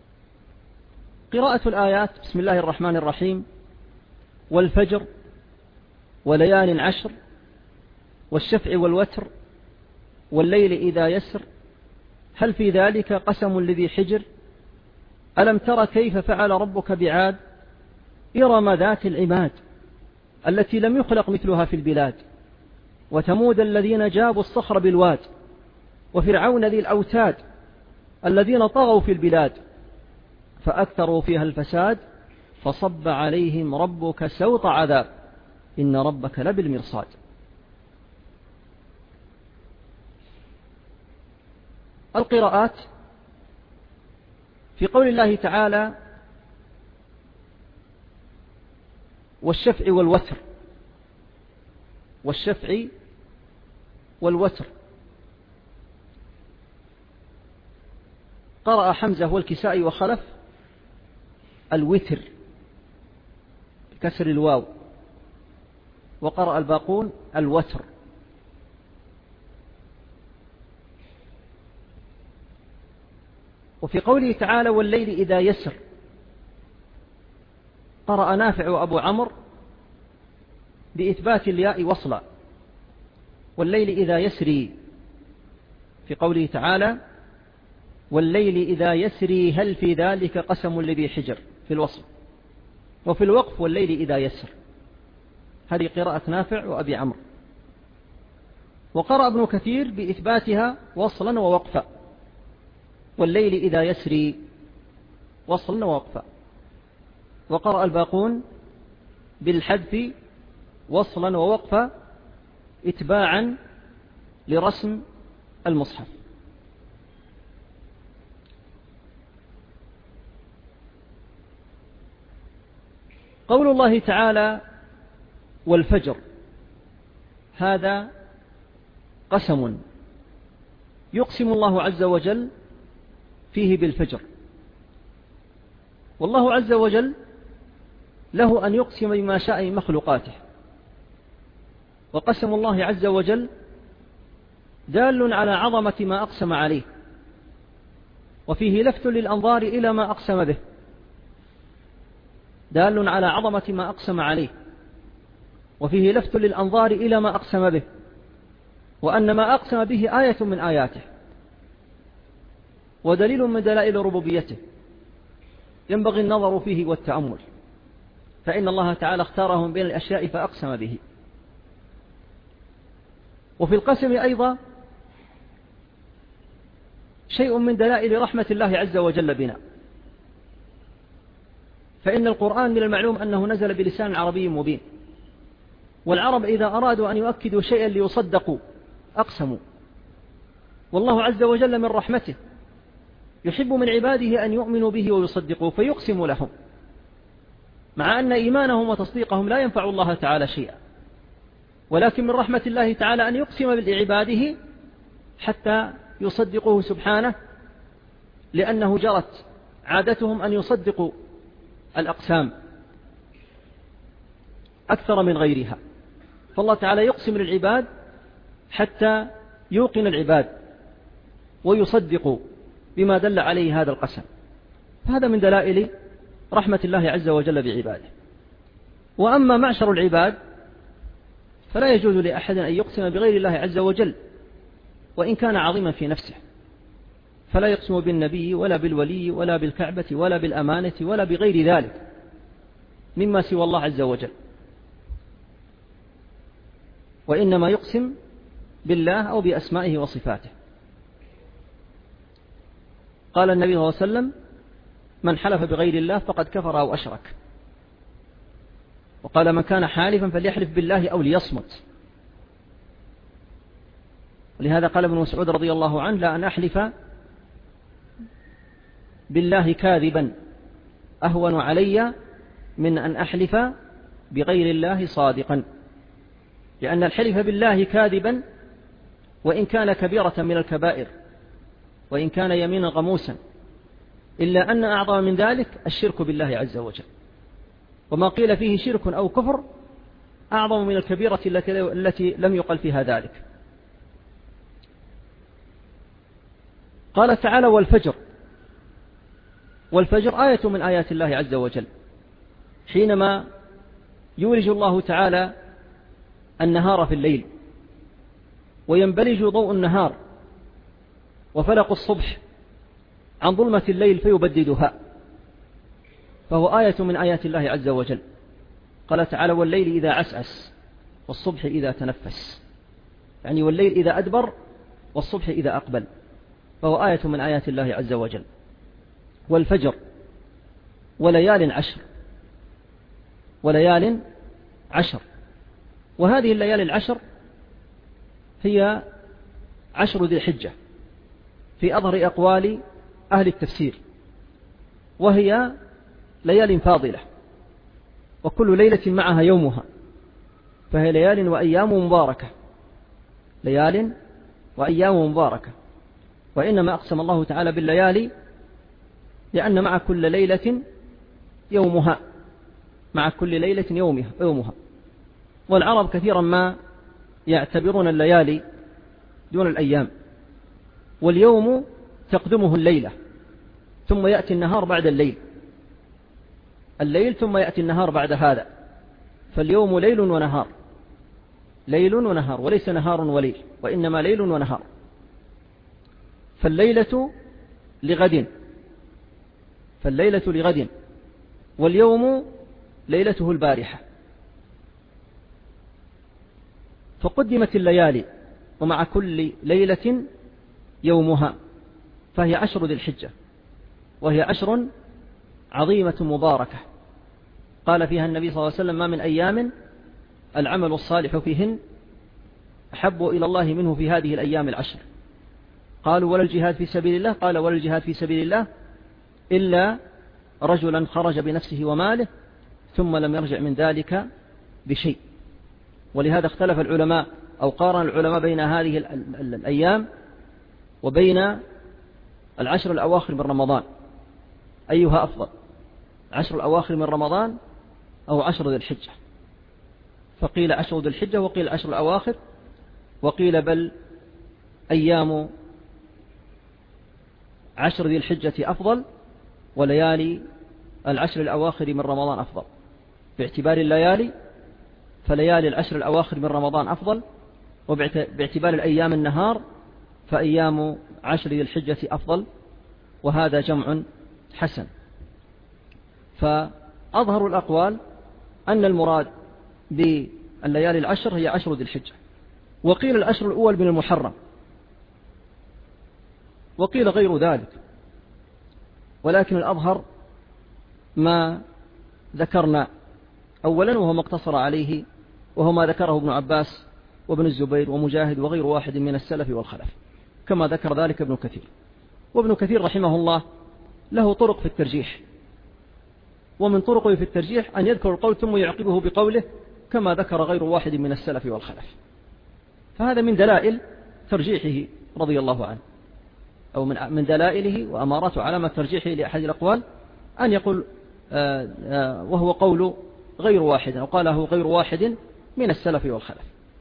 قراءة الآيات: بسم الله الرحمن الرحيم، والفجر وليال عشر والشفع والوتر والليل إذا يسر هل في ذلك قسم لذي حجر ألم تر كيف فعل ربك بعاد إرم ذات العماد التي لم يخلق مثلها في البلاد وثمود الذين جابوا الصخر بالواد وفرعون ذي الأوتاد الذين طغوا في البلاد فأكثروا فيها الفساد فصب عليهم ربك سوط عذاب إن ربك لبالمرصاد. القراءات: في قول الله تعالى: والشفع والوتر، والشفع والوتر، قرأ حمزة والكسائي وخلف الوتر بكسر الواو، وقرأ الباقون الوتر. وفي قوله تعالى: والليل إذا يسر، قرأ نافع وأبو عمرو بإثبات الياء وصلا: والليل إذا يسري، في قوله تعالى: والليل إذا يسري هل في ذلك قسم لذي حجر في الوصل. وفي الوقف: والليل إذا يسر. هذه قراءة نافع وأبي عمرو. وقرأ ابن كثير بإثباتها وصلا ووقفا: والليل إذا يسري وصلا ووقفا. وقرأ الباقون بالحذف وصلا ووقفا اتباعا لرسم المصحف. قول الله تعالى: والفجر، هذا قسم يقسم الله عز وجل فيه بالفجر، والله عز وجل له أن يقسم بما شاء من مخلوقاته، وقسم الله عز وجل دال على عظمة ما أقسم عليه، وفيه لفت للأنظار إلى ما أقسم به، دال على عظمة ما أقسم عليه، وفيه لفت للأنظار إلى ما أقسم به، وأن ما أقسم به آية من آياته ودليل من دلائل ربوبيته ينبغي النظر فيه والتأمل، فإن الله تعالى اختارهم بين الأشياء فأقسم به. وفي القسم أيضا شيء من دلائل رحمة الله عز وجل بنا، فإن القرآن من المعلوم أنه نزل بلسان عربي مبين، والعرب إذا أرادوا أن يؤكدوا شيئا ليصدقوا أقسموا، والله عز وجل من رحمته يحب من عباده أن يؤمنوا به ويصدقوا فيقسم لهم، مع أن إيمانهم وتصديقهم لا ينفع الله تعالى شيئا، ولكن من رحمة الله تعالى أن يقسم بعباده حتى يصدقوه سبحانه، لأنه جرت عادتهم أن يصدقوا الأقسام أكثر من غيرها، فالله تعالى يقسم للعباد حتى يوقن العباد ويصدقوا بما دل عليه هذا القسم، فهذا من دلائل رحمة الله عز وجل بعباده. وأما معشر العباد فلا يجوز لأحد أن يقسم بغير الله عز وجل وإن كان عظيما في نفسه، فلا يقسم بالنبي ولا بالولي ولا بالكعبة ولا بالأمانة ولا بغير ذلك مما سوى الله عز وجل، وإنما يقسم بالله أو بأسمائه وصفاته. قال النبي صلى الله عليه وسلم: من حلف بغير الله فقد كفر أو أشرك. وقال: من كان حالفا فليحلف بالله أو ليصمت. ولهذا قال ابن مسعود رضي الله عنه: لا أن أحلف بالله كاذبا أهون علي من أن أحلف بغير الله صادقا، لأن الحلف بالله كاذبا وإن كان كبيرة من الكبائر وإن كان يمينا غموسا، إلا أن أعظم من ذلك الشرك بالله عز وجل، وما قيل فيه شرك أو كفر أعظم من الكبيرة التي لم يقل فيها ذلك. قال تعالى: والفجر. والفجر آية من آيات الله عز وجل، حينما يولج الله تعالى النهار في الليل وينبلج ضوء النهار وفلق الصبح عن ظلمة الليل فيبددها، فهو آية من آيات الله عز وجل. قال تعالى: والليل إذا عسعس والصبح إذا تنفس، يعني والليل إذا أدبر والصبح إذا أقبل، فهو آية من آيات الله عز وجل. والفجر وليال عشر، وليال عشر، وهذه الليالي العشر هي عشر ذي الحجة في أظهر أقوال أهل التفسير، وهي ليال فاضلة، وكل ليلة معها يومها، فهي ليال وأيام مباركة، ليال وأيام مباركة. وإنما أقسم الله تعالى بالليالي لأن مع كل ليلة يومها، مع كل ليلة يومها يومها والعرب كثيرا ما يعتبرون الليالي دون الأيام، واليوم تقدمه الليلة ثم يأتي النهار بعد الليل، الليل ثم يأتي النهار بعد هذا، فاليوم ليل ونهار، ليل ونهار، وليس نهار وليل، وإنما ليل ونهار. فالليلة لغد، فالليلة لغد، واليوم ليلته البارحة. فقدمت الليالي ومع كل ليلة يومها، فهي عشر ذي الحجة، وهي عشر عظيمة مباركة. قال فيها النبي صلى الله عليه وسلم: ما من أيام العمل الصالح فيهن أحب إلى الله منه في هذه الأيام العشر. قالوا: ولا الجهاد في سبيل الله؟ قال: ولا الجهاد في سبيل الله إلا رجلا خرج بنفسه وماله ثم لم يرجع من ذلك بشيء. ولهذا اختلف العلماء أو قارن العلماء بين هذه الأيام وبين العشر الأواخر من رمضان، أيها أفضل؟ عشر الأواخر من رمضان أو عشر ذي الحجة، فقيل عشر ذي الحجة وقيل عشر الأواخر، وقيل بل أيام عشر ذي الحجة أفضل وليالي العشر الأواخر من رمضان أفضل. باعتبار الليالي فليالي العشر الأواخر من رمضان أفضل، وباعتبار الأيام النهار فأيام عشر ذي الحجة أفضل، وهذا جمع حسن. فأظهر الأقوال أن المراد بالليالي العشر هي عشر ذي الحجة، وقيل العشر الأول من المحرم، وقيل غير ذلك، ولكن الأظهر ما ذكرنا أولا وهو مقتصر عليه، وهو ما ذكره ابن عباس وابن الزبير ومجاهد وغير واحد من السلف والخلف، كما ذكر ذلك ابن كثير. وابن كثير رحمه الله له طرق في الترجيح، ومن طرقه في الترجيح أن يذكر القول ثم يعقبه بقوله كما ذكر غير واحد من السلف والخلف، فهذا من دلائل ترجيحه رضي الله عنه، أو من دلائله وأمارات علامة ترجيحه لأحد الأقوال أن يقول آآ آآ وهو قول غير واحد، أو قاله غير واحد من السلف والخلف.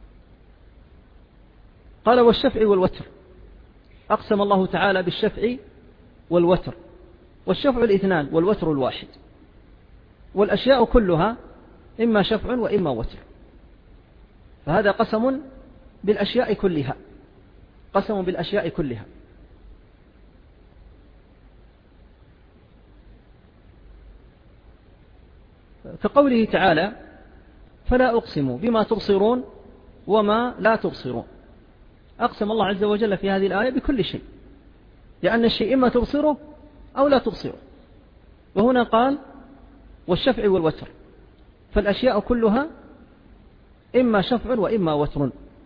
قال والشفع والوتر، أقسم الله تعالى بالشفع والوتر، والشفع الاثنان والوتر الواحد، والأشياء كلها إما شفع وإما وتر، فهذا قسم بالأشياء كلها، قسم بالأشياء كلها. كقوله تعالى فلا أقسم بما تبصرون وما لا تبصرون، أقسم الله عز وجل في هذه الآية بكل شيء، لأن الشيء إما تبصره أو لا تبصره. وهنا قال والشفع والوتر، فالأشياء كلها إما شفع وإما وتر.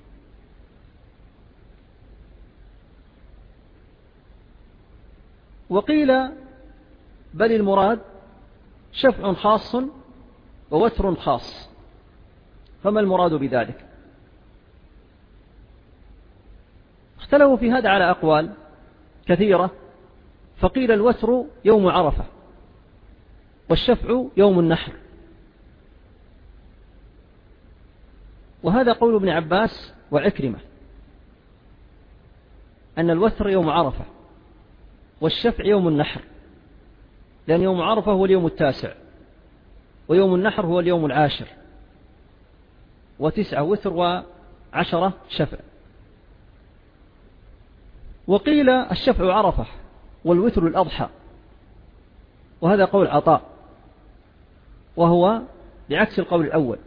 وقيل بل المراد شفع خاص ووتر خاص، فما المراد بذلك؟ اختلفوا في هذا على أقوال كثيرة، فقيل الوتر يوم عرفة، والشفع يوم النحر، وهذا قول ابن عباس وعكرمة، أن الوتر يوم عرفة والشفع يوم النحر، لأن يوم عرفة هو اليوم التاسع، ويوم النحر هو اليوم العاشر، وتسعة وتر وعشرة شفع. وقيل الشفع عرفة والوتر الأضحى، وهذا قول عطاء، وهو بعكس القول الأول.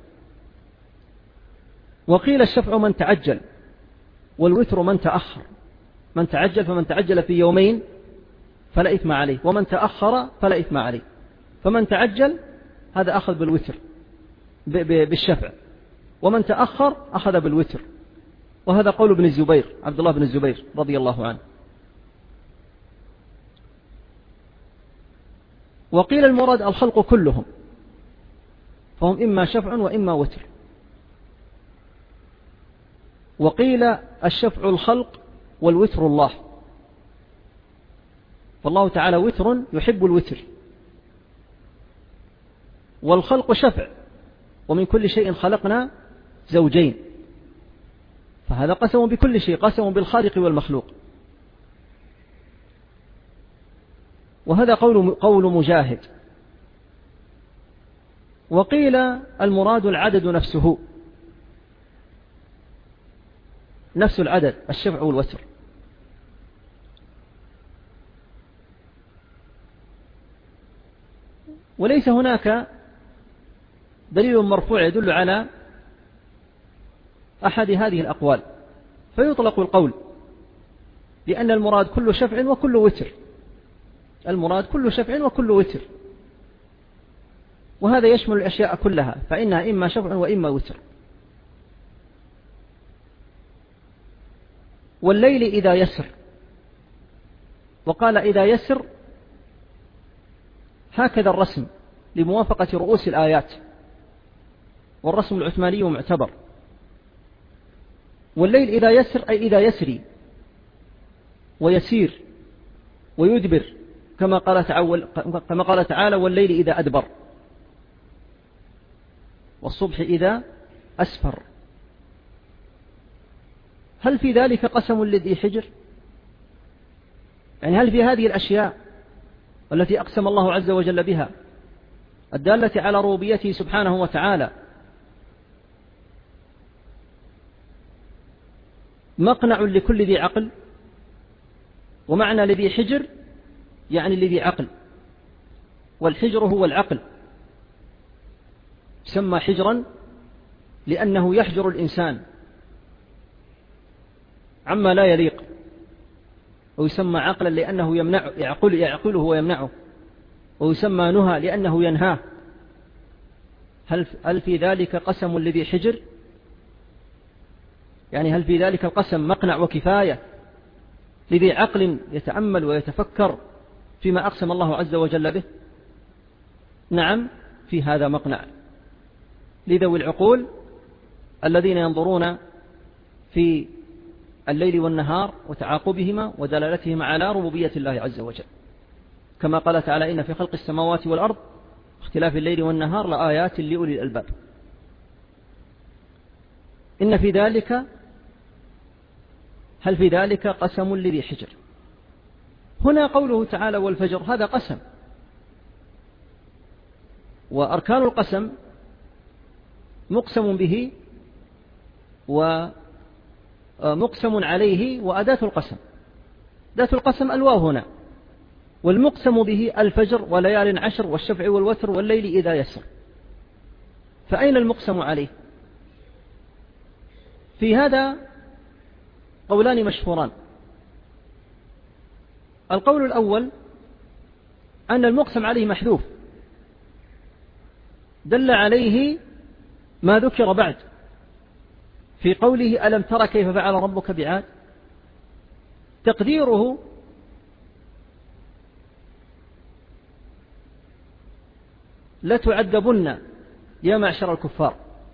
وقيل الشفع من تعجل والوتر من تأخر، من تعجل فمن تعجل في يومين فلا إثم عليه، ومن تأخر فلا إثم عليه، فمن تعجل هذا أخذ بالوتر بالشفع، ومن تأخر أخذ بالوتر، وهذا قول ابن الزبير عبد الله بن الزبير رضي الله عنه. وقيل المراد الخلق كلهم، فهم إما شفع وإما وتر. وقيل الشفع الخلق والوتر الله، فالله تعالى وتر يحب الوتر، والخلق شفع، ومن كل شيء خلقنا زوجين، فهذا قسم بكل شيء، قسم بالخالق والمخلوق. وهذا قول قول مجاهد. وقيل المراد العدد نفسه، نفس العدد الشفع والوتر. وليس هناك دليل مرفوع يدل على أحد هذه الأقوال، فيطلق القول لأن المراد كل شفع وكل وتر، المراد كل شفع وكل وتر، وهذا يشمل الأشياء كلها، فإنها إما شفع وإما وتر. والليل إذا يسر، وقال إذا يسر هكذا الرسم لموافقة رؤوس الآيات، والرسم العثماني معتبر. والليل إذا يسر أي إذا يسري ويسير ويدبر كما قال تعالى كما قال تعالى والليل إذا أدبر والصبح إذا أسفر. هل في ذلك قسم لذي حجر؟ يعني هل في هذه الأشياء التي أقسم الله عز وجل بها الدالة على ربوبيته سبحانه وتعالى مقنع لكل ذي عقل؟ ومعنى لذي حجر يعني لذي عقل، والحجر هو العقل، يسمى حجرا لأنه يحجر الإنسان عما لا يليق، ويسمى عقلا لأنه يمنع يعقل يعقله ويمنعه، ويسمى نهى لأنه ينهاه. هل هل في ذلك قسم لذي حجر؟ يعني هل في ذلك القسم مقنع وكفاية لذي عقل يتأمل ويتفكر فيما أقسم الله عز وجل به؟ نعم، في هذا مقنع لذوي العقول الذين ينظرون في الليل والنهار وتعاقبهما ودلالتهما على ربوبية الله عز وجل، كما قال تعالى إن في خلق السماوات والأرض اختلاف الليل والنهار لآيات لأولي الألباب. إن في ذلك هل في ذلك قسم لذي حجر؟ هنا قوله تعالى والفجر هذا قسم، وأركان القسم مقسم به ومقسم عليه وأداة القسم. أداة القسم الواو هنا، والمقسم به الفجر وليال عشر والشفع والوتر والليل إذا يسر. فأين المقسم عليه؟ في هذا قولان مشهوران. القول الأول أن المقسم عليه محذوف، دل عليه ما ذكر بعد في قوله ألم تر كيف فعل ربك بعاد، تقديره لتعذبن يا معشر الكفار،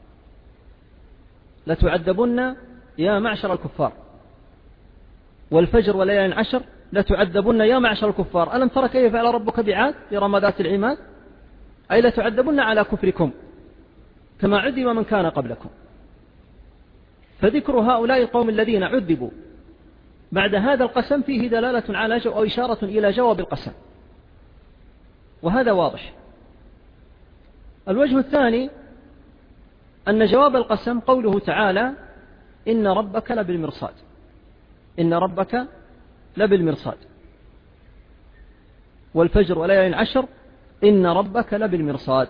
لتعذبن يا معشر الكفار، والفجر وليال عشر لتعذبن يا معشر الكفار، ألم تر كيف فعل ربك بعاد إرم ذات العماد، أي لتعذبن على كفركم كما عذب من كان قبلكم. فذكر هؤلاء القوم الذين عذبوا بعد هذا القسم فيه دلالة على جو أو إشارة إلى جواب القسم، وهذا واضح. الوجه الثاني أن جواب القسم قوله تعالى إن ربك لبالمرصاد، إن ربك لبالمرصاد، والفجر وليال عشر إن ربك لبالمرصاد.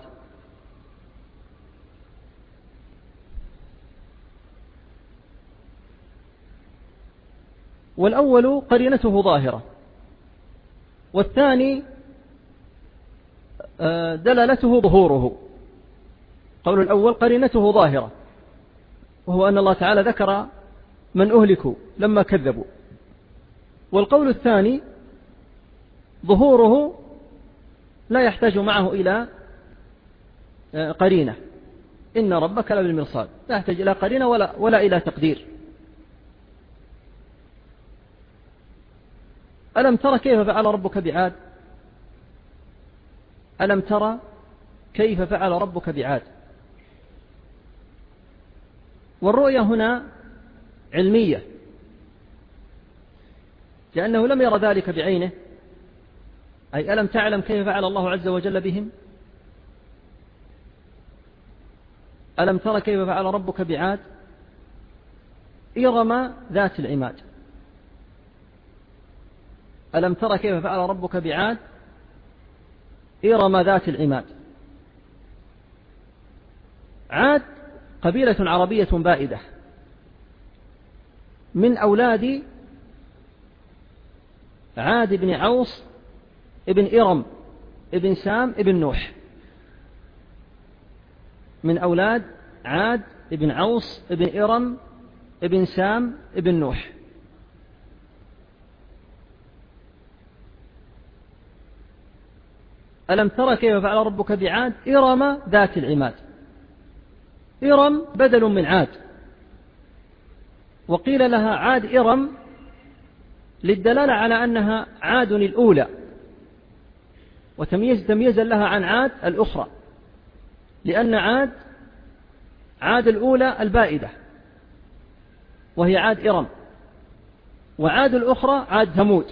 والأول قرينته ظاهرة، والثاني دلالته ظهوره. قول الأول قرينته ظاهرة، وهو أن الله تعالى ذكر من أهلكوا لما كذبوا، والقول الثاني ظهوره لا يحتاج معه إلى قرينة، إن ربك لبالمرصاد، لا يحتاج إلى قرينة ولا, ولا إلى تقدير. ألم ترى كيف فعل ربك بعاد، ألم ترى كيف فعل ربك بعاد. والرؤية هنا علمية، لأنه لم يرى ذلك بعينه، أي ألم تعلم كيف فعل الله عز وجل بهم، ألم ترى كيف فعل ربك بعاد إرم ذات العماد، ألم ترى كيف فعل ربك بعاد إرم ذات العماد. عاد قبيلة عربية بائدة من أولاد عاد بن عوص ابن إرم ابن سام ابن نوح، من أولاد عاد ابن عوص ابن إرم ابن سام ابن نوح. ألم ترى كيف فعل ربك بعاد إرم ذات العماد. إرم بدل من عاد، وقيل لها عاد إرم للدلالة على أنها عاد الأولى، وتمييز تمييزا لها عن عاد الأخرى، لأن عاد عاد الأولى البائدة وهي عاد إرم، وعاد الأخرى عاد ثمود.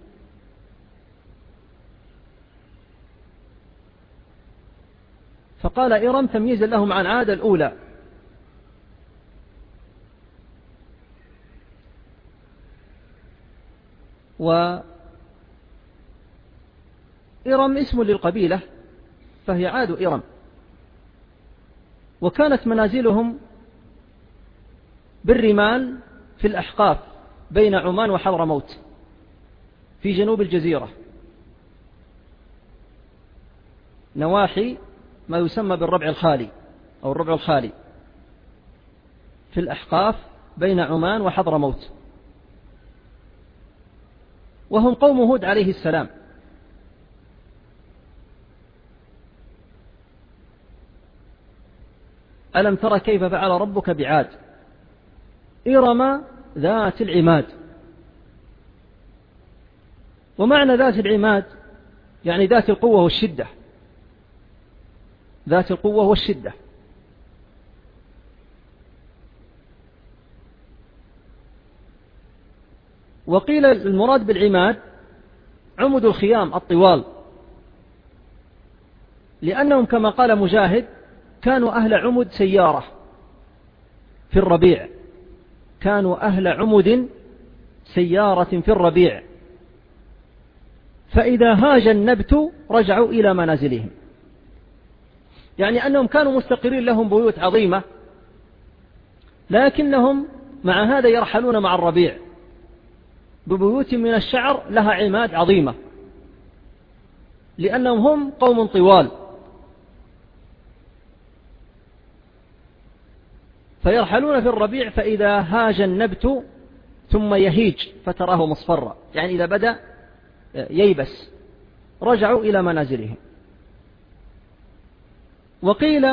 فقال إرم تمييزا لهم عن عاد الأولى. وإرم اسم للقبيلة فهي عاد إرم، وكانت منازلهم بالرمال في الأحقاف بين عمان وحضرموت في جنوب الجزيرة، نواحي ما يسمى بالربع الخالي أو الربع الخالي في الأحقاف بين عمان وحضرموت، وهم قوم هود عليه السلام. ألم تر كيف فعل ربك بعاد إرم ذات العماد. ومعنى ذات العماد يعني ذات القوة والشدة، ذات القوة والشدة. وقيل المراد بالعماد عمد الخيام الطوال، لأنهم كما قال مجاهد كانوا أهل عمد سيارة في الربيع، كانوا أهل عمد سيارة في الربيع، فإذا هاج النبت رجعوا إلى منازلهم، يعني أنهم كانوا مستقرين لهم بيوت عظيمة، لكنهم مع هذا يرحلون مع الربيع ببيوت من الشعر لها عماد عظيمة، لأنهم هم قوم طوال، فيرحلون في الربيع فإذا هاج النبت ثم يهيج فتراه مصفرا، يعني إذا بدأ ييبس رجعوا إلى منازلهم. وقيل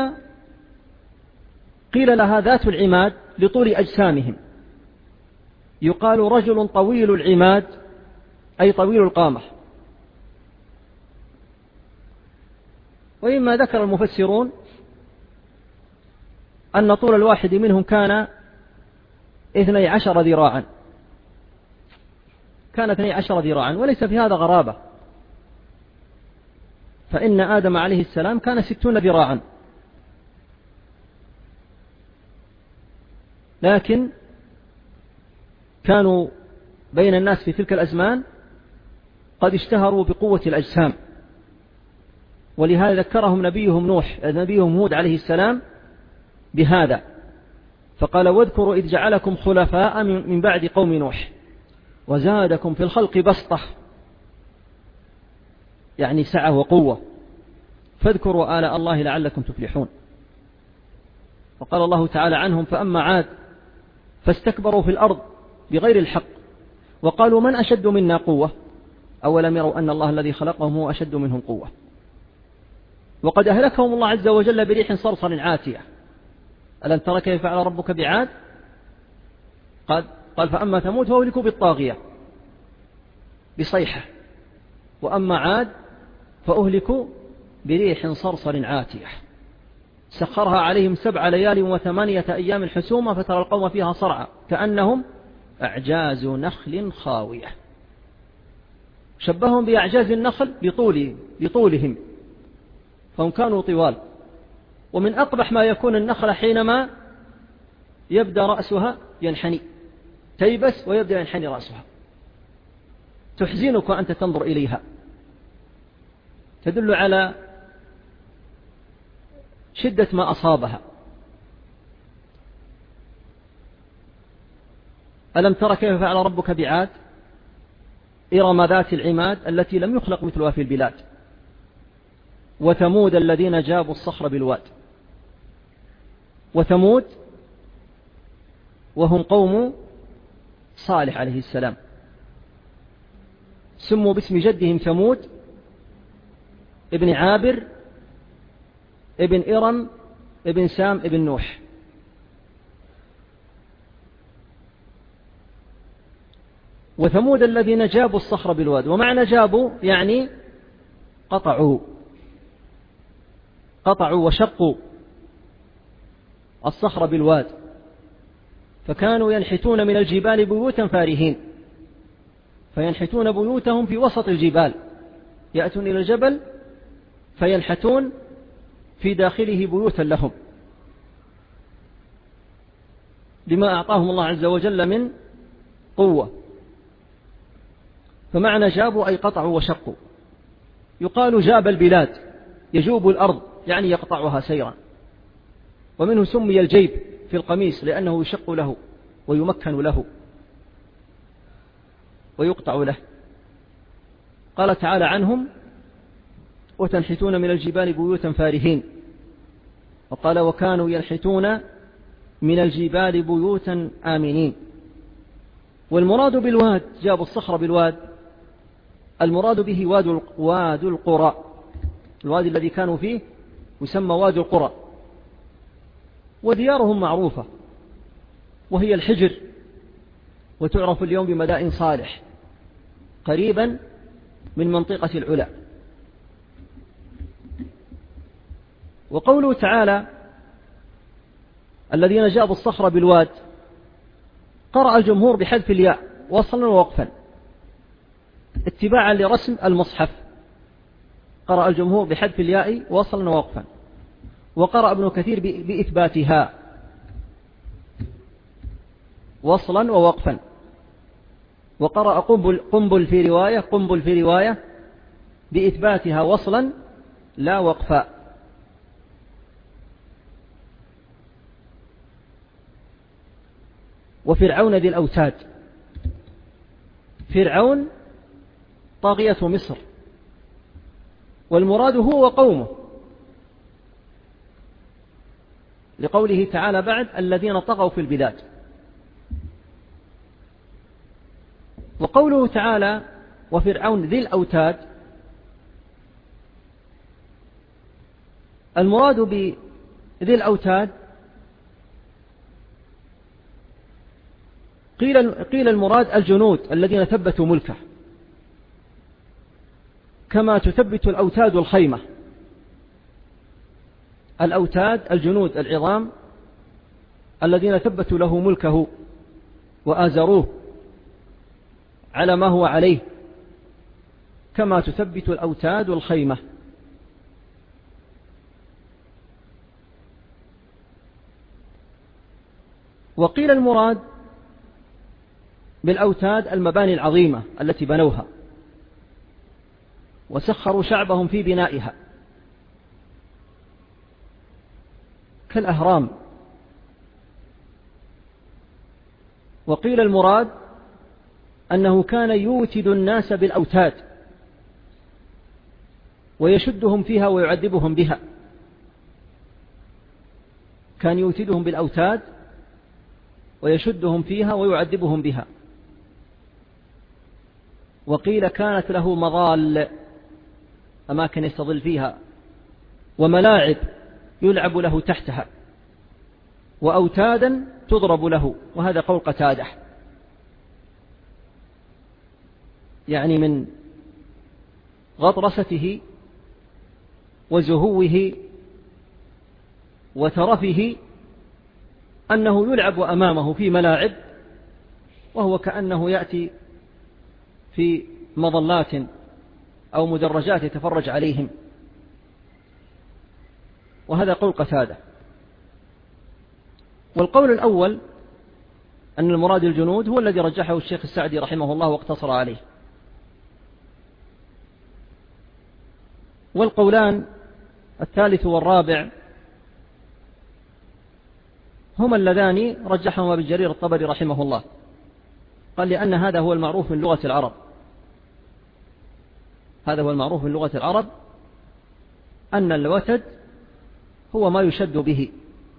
قيل لها ذات العماد لطول أجسامهم، يقال رجل طويل العماد أي طويل القامة. وإما ذكر المفسرون أن طول الواحد منهم كان اثني عشر ذراعا، كان اثني عشر ذراعا، وليس في هذا غرابة، فإن آدم عليه السلام كان ستون ذراعا، لكن كانوا بين الناس في تلك الأزمان قد اشتهروا بقوة الأجسام، ولهذا ذكرهم نبيهم نوح نبيهم هود عليه السلام بهذا، فقال واذكروا إذ جعلكم خلفاء من بعد قوم نوح وزادكم في الخلق بسطة، يعني سعة وقوة، فاذكروا آلاء الله لعلكم تفلحون. وقال الله تعالى عنهم فأما عاد فاستكبروا في الأرض بغير الحق وقالوا من أشد منا قوة أولم يروا أن الله الذي خلقهم هو أشد منهم قوة. وقد أهلكهم الله عز وجل بريح صرصر عاتية. ألم تر كيف فعل ربك بعاد؟ قال, قال فأما ثمود فأهلكوا بالطاغية بصيحة، وأما عاد فأهلكوا بريح صرصر عاتية سخرها عليهم سبع ليال وثمانية أيام حسوما فترى القوم فيها صرعى كأنهم أعجاز نخل خاوية. شبههم بأعجاز النخل بطول بطولهم، فهم كانوا طوال. ومن أقبح ما يكون النخلة حينما يبدأ رأسها ينحني، تيبس ويبدأ ينحني رأسها، تحزنك أنت تنظر إليها، تدل على شدة ما أصابها. ألم تر كيف فعل ربك بعاد إرم ذات العماد التي لم يخلق مثلها في البلاد، وثمود الذين جابوا الصخر بالواد. وثمود وهم قوم صالح عليه السلام، سموا باسم جدهم ثمود ابن عابر ابن إرم ابن سام ابن نوح. وثمود الذين جابوا الصخر بالواد، ومعنى جابوا يعني قطعوا قطعوا وشقوا الصخر بالواد، فكانوا ينحتون من الجبال بيوتا فارهين، فينحتون بيوتهم في وسط الجبال، يأتون إلى الجبل فينحتون في داخله بيوتا لهم لما أعطاهم الله عز وجل من قوة. فمعنى جابوا أي قطعوا وشقوا. يقال جاب البلاد، يجوب الأرض يعني يقطعها سيرا، ومنه سمي الجيب في القميص لأنه يشق له ويمكن له ويقطع له. قال تعالى عنهم: وتنحتون من الجبال بيوتا فارهين. وقال: وكانوا ينحتون من الجبال بيوتا آمنين. والمراد بالواد، جابوا الصخر بالواد، المراد به واد واد القرى، الوادي الذي كانوا فيه يسمى واد القرى. وديارهم معروفة وهي الحجر، وتعرف اليوم بمدائن صالح قريبا من منطقة العلا. وقوله تعالى: الذين جابوا الصخر بالواد، قرأ الجمهور بحذف الياء وصلا ووقفا اتباعا لرسم المصحف. قرأ الجمهور بحذف الياء وصلا ووقفا، وقرأ ابن كثير بإثباتها وصلا ووقفا، وقرأ قنبل, قنبل في رواية قنبل في رواية بإثباتها وصلا لا وقفا. وفرعون ذي الأوتاد، فرعون طاغية مصر، والمراد هو وقومه، لقوله تعالى بعد: الذين طغوا في البلاد. وقوله تعالى: وفرعون ذي الأوتاد، المراد بذي الأوتاد قيل قيل المراد الجنود الذين ثبتوا ملكه، كما تثبت الأوتاد الخيمة. الأوتاد الجنود العظام الذين ثبتوا له ملكه وآزروه على ما هو عليه، كما تثبت الأوتاد الخيمة. وقيل المراد بالأوتاد المباني العظيمة التي بنوها وسخروا شعبهم في بنائها كالأهرام. وقيل المراد أنه كان يوتد الناس بالأوتاد ويشدهم فيها ويعذبهم بها، كان يوتدهم بالأوتاد ويشدهم فيها ويعذبهم بها. وقيل كانت له مظال، أماكن يستظل فيها، وملاعب يلعب له تحتها، وأوتادا تضرب له. وهذا قول قتادة، يعني من غطرسته وزهوه وترفه أنه يلعب أمامه في ملاعب، وهو كأنه يأتي في مظلات أو مدرجات يتفرج عليهم. وهذا قول قتادة. والقول الأول أن المراد الجنود هو الذي رجحه الشيخ السعدي رحمه الله واقتصر عليه. والقولان الثالث والرابع هما اللذان رجحهما ابن جرير الطبري رحمه الله، قال: لأن هذا هو المعروف من لغة العرب، هذا هو المعروف من لغة العرب أن الوتد هو ما يشد به،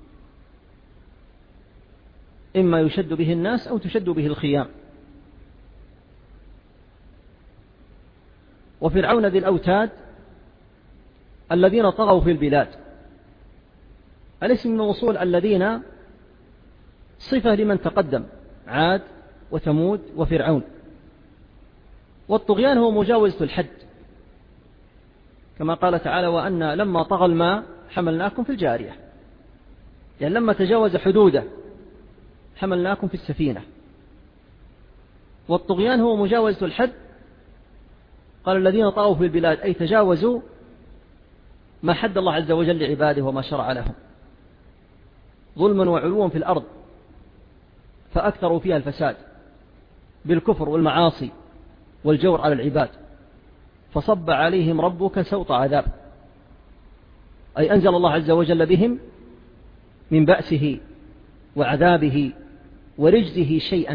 إما يشد به الناس أو تشد به الخيام. وفرعون ذي الأوتاد الذين طغوا في البلاد، الاسم من وصول الذين صفة لمن تقدم، عاد وثمود وفرعون. والطغيان هو مجاوزة الحد، كما قال تعالى وأن لما طغى الماء حملناكم في الجارية، يعني لما تجاوز حدوده حملناكم في السفينة. والطغيان هو مجاوزة الحد. قال الذين طغوا في البلاد أي تجاوزوا ما حد الله عز وجل لعباده وما شرع لهم ظلما وعلوا في الأرض، فأكثروا فيها الفساد بالكفر والمعاصي والجور على العباد، فصب عليهم ربك سوط عذاب، أي أنزل الله عز وجل بهم من بأسه وعذابه ورجزه شيئا،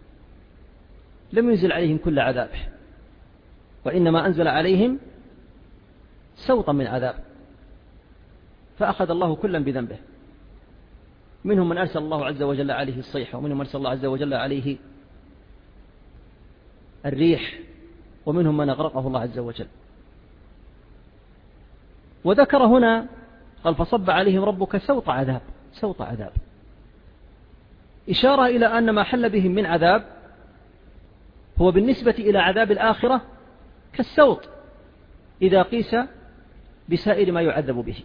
لم ينزل عليهم كل عذابه، وإنما أنزل عليهم سوطا من عذاب، فأخذ الله كلا بذنبه. منهم من أرسل الله عز وجل عليه الصيحة، ومنهم من أرسل الله عز وجل عليه الريح، ومنهم من أغرقه الله عز وجل. وذكر هنا قال فصب عليهم ربك سوط عذاب، سوط عذاب، إشارة إلى أن ما حل بهم من عذاب هو بالنسبة إلى عذاب الآخرة كالسوط إذا قيس بسائر ما يعذب به،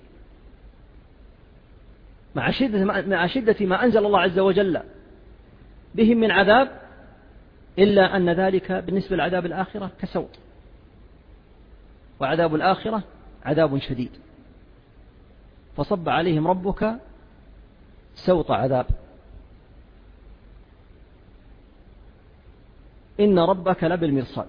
مع شدة, مع شدة ما أنزل الله عز وجل بهم من عذاب، إلا أن ذلك بالنسبة لعذاب الآخرة كسوط، وعذاب الآخرة عذاب شديد. فصب عليهم ربك سوط عذاب. إن ربك لبالمرصاد،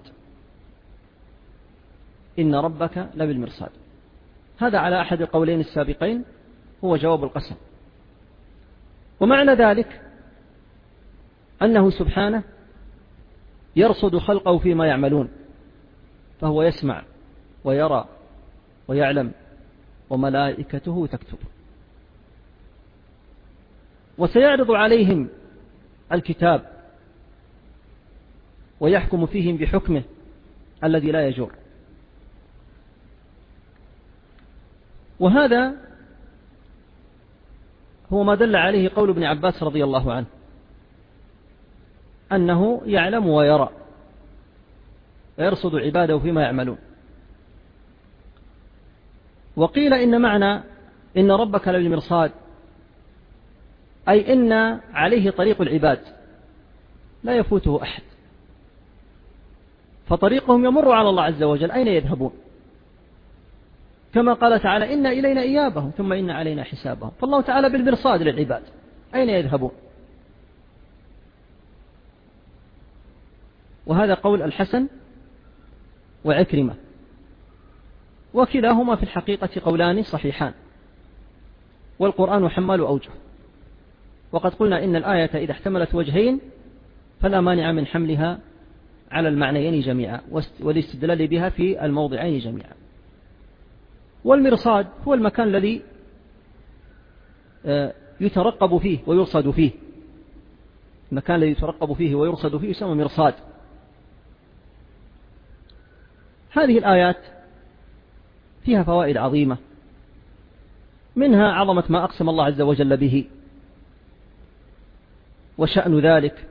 إن ربك لبالمرصاد، هذا على أحد القولين السابقين هو جواب القسم. ومعنى ذلك أنه سبحانه يرصد خلقه فيما يعملون، فهو يسمع ويرى ويعلم، وملائكته تكتب. وسيعرض عليهم الكتاب ويحكم فيهم بحكمه الذي لا يجور. وهذا هو ما دل عليه قول ابن عباس رضي الله عنه أنه يعلم ويرى ويرصد عباده فيما يعملون. وقيل إن معنى إن ربك للمرصاد أي إن عليه طريق العباد لا يفوته أحد، فطريقهم يمر على الله عز وجل أين يذهبون، كما قال تعالى إن إلينا إيابهم ثم إن علينا حسابهم، فالله تعالى بالمرصاد للعباد أين يذهبون. وهذا قول الحسن وعكرمة، وكلاهما في الحقيقة قولان صحيحان، والقرآن حمال أوجه. وقد قلنا إن الآية إذا احتملت وجهين فلا مانع من حملها على المعنيين جميعا والاستدلال بها في الموضعين جميعا. والمرصاد هو المكان الذي يترقب فيه ويرصد فيه، المكان الذي يترقب فيه ويرصد فيه يسمى مرصاد. هذه الآيات فيها فوائد عظيمة، منها عظمة ما أقسم الله عز وجل به وشأن ذلك،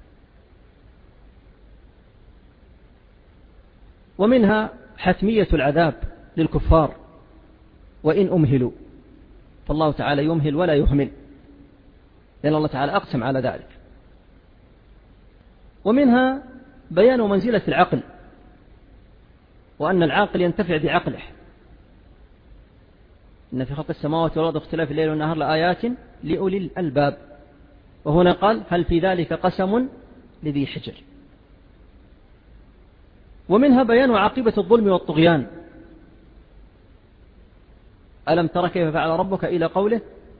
ومنها حتمية العذاب للكفار وإن أمهلوا، فالله تعالى يمهل ولا يهمل، لأن الله تعالى أقسم على ذلك. ومنها بيان منزلة العقل، وأن العاقل ينتفع بعقله. إن في خلق السماوات والأرض واختلاف الليل والنهار لآيات لأولي الألباب، وهنا قال هل في ذلك قسم لذي حجر. ومنها بيان عاقبة الظلم والطغيان، ألم تر كيف فعل ربك إلى قوله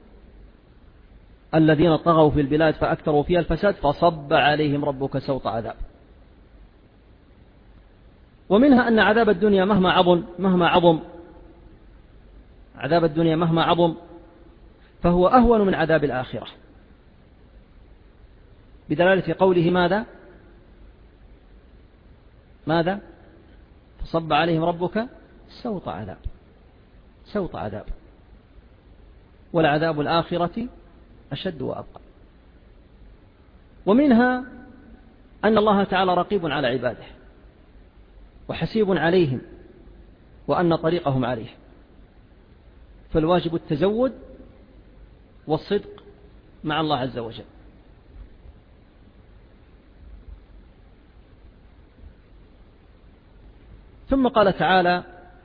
الذين طغوا في البلاد فأكثروا فيها الفساد فصب عليهم ربك سوط عذاب. ومنها أن عذاب الدنيا مهما عظم مهما عظم عذاب الدنيا مهما عظم فهو أهون من عذاب الآخرة، بدلالة قوله ماذا ماذا فصب عليهم ربك سوط عذاب، سوط عذاب، ولعذاب الآخرة أشد وأبقى. ومنها أن الله تعالى رقيب على عباده وحسيب عليهم، وأن طريقهم عليه، فالواجب التزود والصدق مع الله عز وجل. ثم قال تعالى: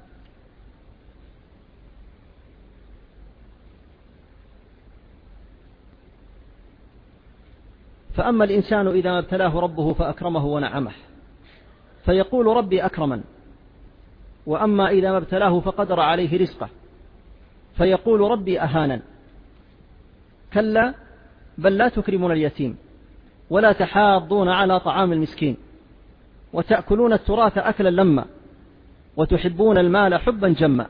فأما الإنسان إذا ما ابتلاه ربه فأكرمه ونعمه فيقول ربي أكرمن، وأما إذا ما ابتلاه فقدر عليه رزقه فيقول ربي أهانن. كلا بل لا تكرمون اليتيم ولا تحاضون على طعام المسكين وتأكلون التراث أكلا لما وتحبون المال حبا جما.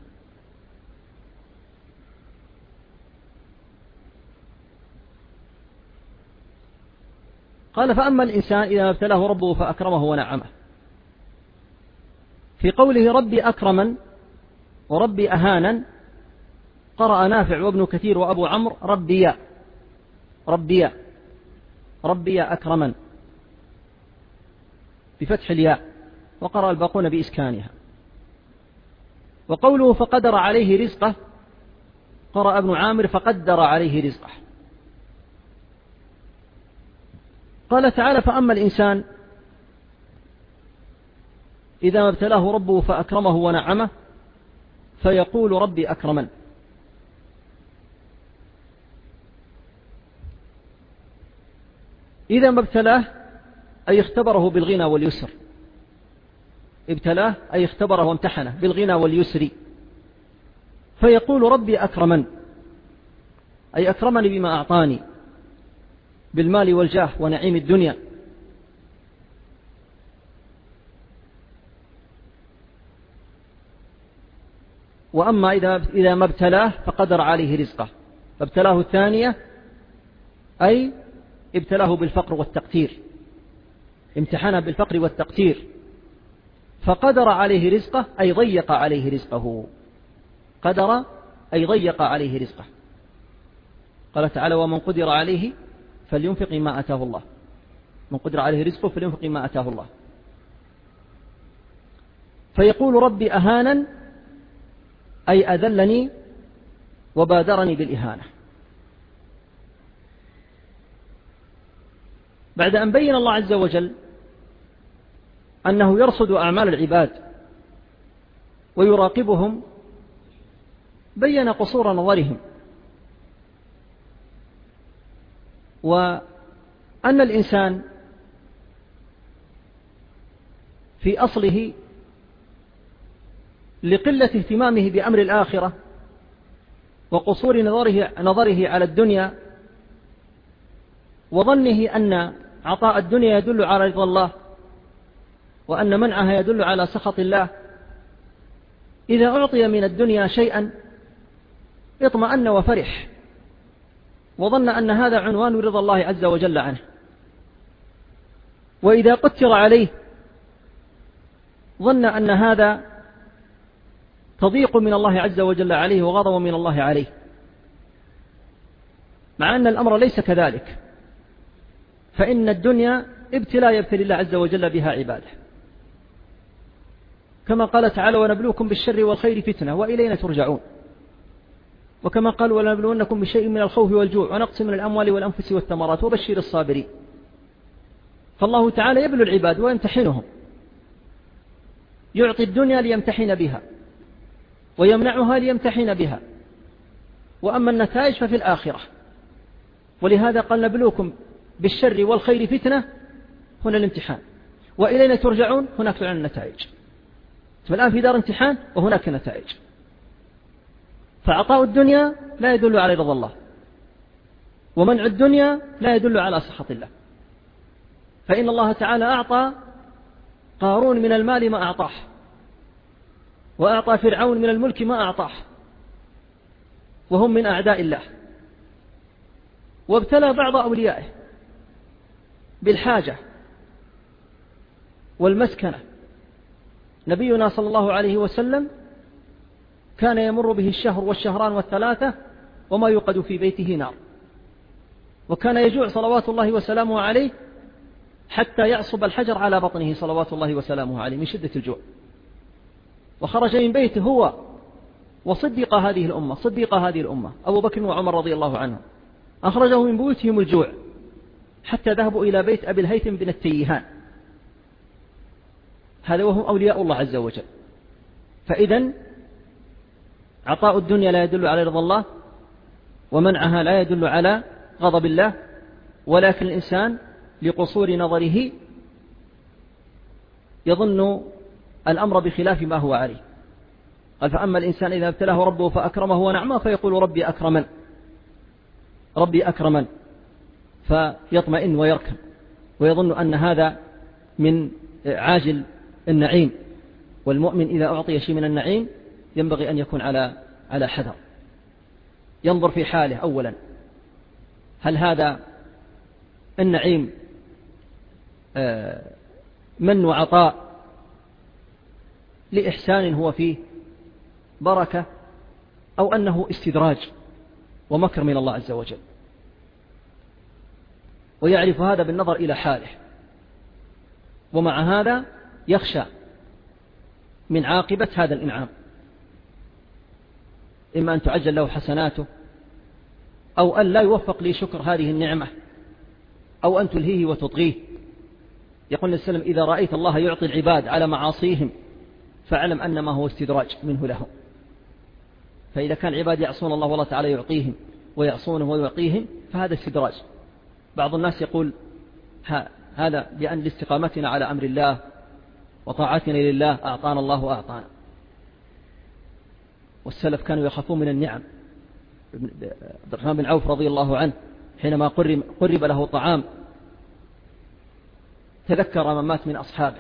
قال: فأما الإنسان إذا ابتلاه ربه فأكرمه ونعمه. في قوله ربي أكرمن وربي أهانا قرأ نافع وابن كثير وأبو عمرو ربي ربي ربي أكرمن بفتح الياء، وقرأ الباقون بإسكانها. وقوله فقدر عليه رزقه قرأ ابن عامر فقدر عليه رزقه. قال تعالى: فأما الإنسان إذا ما ابتلاه ربه فأكرمه ونعمه فيقول ربي أكرمن. إذا ما ابتلاه أي اختبره بالغنى واليسر، ابتلاه أي اختبره وامتحنه بالغنى واليسر، فيقول ربي أكرمن أي أكرمني بما أعطاني بالمال والجاه ونعيم الدنيا. وأما إذا ما ابتلاه فقدر عليه رزقه، فابتلاه الثانية أي ابتلاه بالفقر والتقتير، امتحنه بالفقر والتقتير، فقدر عليه رزقه أي ضيق عليه رزقه، قدر أي ضيق عليه رزقه. قال تعالى: ومن قدر عليه فلينفق ما أتاه الله، من قدر عليه رزقه فلينفق ما أتاه الله. فيقول ربي أهانا أي أذلني وبادرني بالإهانة. بعد أن بين الله عز وجل أنه يرصد أعمال العباد ويراقبهم، بين قصور نظرهم، وأن الإنسان في أصله لقلة اهتمامه بأمر الآخرة وقصور نظره, نظره على الدنيا وظنه أن عطاء الدنيا يدل على رضا الله وأن منعها يدل على سخط الله، إذا أعطي من الدنيا شيئا اطمأن وفرح وظن أن هذا عنوان رضا الله عز وجل عنه، وإذا قتر عليه ظن أن هذا تضيق من الله عز وجل عليه وغضب من الله عليه، مع أن الأمر ليس كذلك، فإن الدنيا ابتلاء يبتلي الله عز وجل بها عباده، كما قال تعالى: ونبلوكم بالشر والخير فتنة وإلينا ترجعون. وكما قال: ولنبلونكم بشيء من الخوف والجوع ونقص من الأموال والأنفس والثمرات وبشر الصابرين. فالله تعالى يبلو العباد ويمتحنهم، يعطي الدنيا ليمتحن بها ويمنعها ليمتحن بها، وأما النتائج ففي الآخرة. ولهذا قال: نبلوكم بالشر والخير فتنة، هنا الامتحان، وإلينا ترجعون، هناك تعلن النتائج. فالآن في دار امتحان وهناك نتائج. فعطاء الدنيا لا يدل على رضا الله، ومنع الدنيا لا يدل على سخط الله. فإن الله تعالى أعطى قارون من المال ما أعطاه، وأعطى فرعون من الملك ما أعطاه، وهم من أعداء الله، وابتلى بعض أوليائه بالحاجة والمسكنة. نبينا صلى الله عليه وسلم كان يمر به الشهر والشهران والثلاثة وما يوقد في بيته نار، وكان يجوع صلوات الله وسلامه عليه حتى يعصب الحجر على بطنه صلوات الله وسلامه عليه من شدة الجوع. وخرج من بيته هو وصديق هذه الأمة صديق هذه الأمة أبو بكر وعمر رضي الله عنهم، أخرجه من بيوتهم الجوع حتى ذهبوا إلى بيت أبي الهيثم بن التيهان، هذا وهم أولياء الله عز وجل. فإذن عطاء الدنيا لا يدل على رضا الله، ومنعها لا يدل على غضب الله، ولكن الإنسان لقصور نظره يظن الأمر بخلاف ما هو عليه. قال فأما الإنسان إذا ابتلاه ربه فأكرمه ونعمه فيقول ربي أكرمن ربي أكرمن فيطمئن ويركن ويظن أن هذا من عاجل النعيم. والمؤمن إذا أعطي شيء من النعيم ينبغي أن يكون على على حذر، ينظر في حاله أولا، هل هذا النعيم من وعطاء لإحسان هو فيه بركة، أو أنه استدراج ومكر من الله عز وجل، ويعرف هذا بالنظر إلى حاله. ومع هذا يخشى من عاقبة هذا الإنعام، إما أن تعجل له حسناته، أو أن لا يوفق لشكر هذه النعمة، أو أن تلهيه وتطغيه. يقول النبي صلى الله عليه وسلم إذا رأيت الله يعطي العباد على معاصيهم فاعلم أنما هو استدراج منه لهم. فإذا كان العباد يعصون الله والله تعالى يعطيهم ويعصونه ويعطيهم فهذا استدراج. بعض الناس يقول هذا لأن لاستقامتنا على أمر الله وطاعتنا لله أعطانا الله وأعطانا. والسلف كانوا يخافون من النعم. عبد الرحمن بن عوف رضي الله عنه حينما قرب, قرب له طعام تذكر من مات من أصحابه،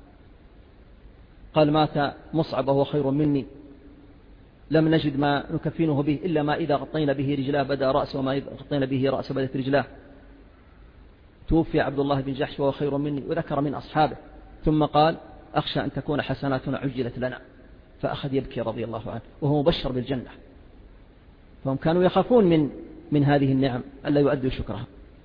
قال مات مصعب وهو خير مني، لم نجد ما نكفنه به إلا ما إذا غطينا به رجلاه بدأ رأسه وما إذا غطينا به رأسه بدأت رجلاه. توفي عبد الله بن جحش وهو خير مني، وذكر من أصحابه، ثم قال أخشى أن تكون حسناتنا عجلت لنا، فأخذ يبكي رضي الله عنه وهو مبشر بالجنة. فهم كانوا يخافون من من هذه النعم ألا يؤدوا شكرها.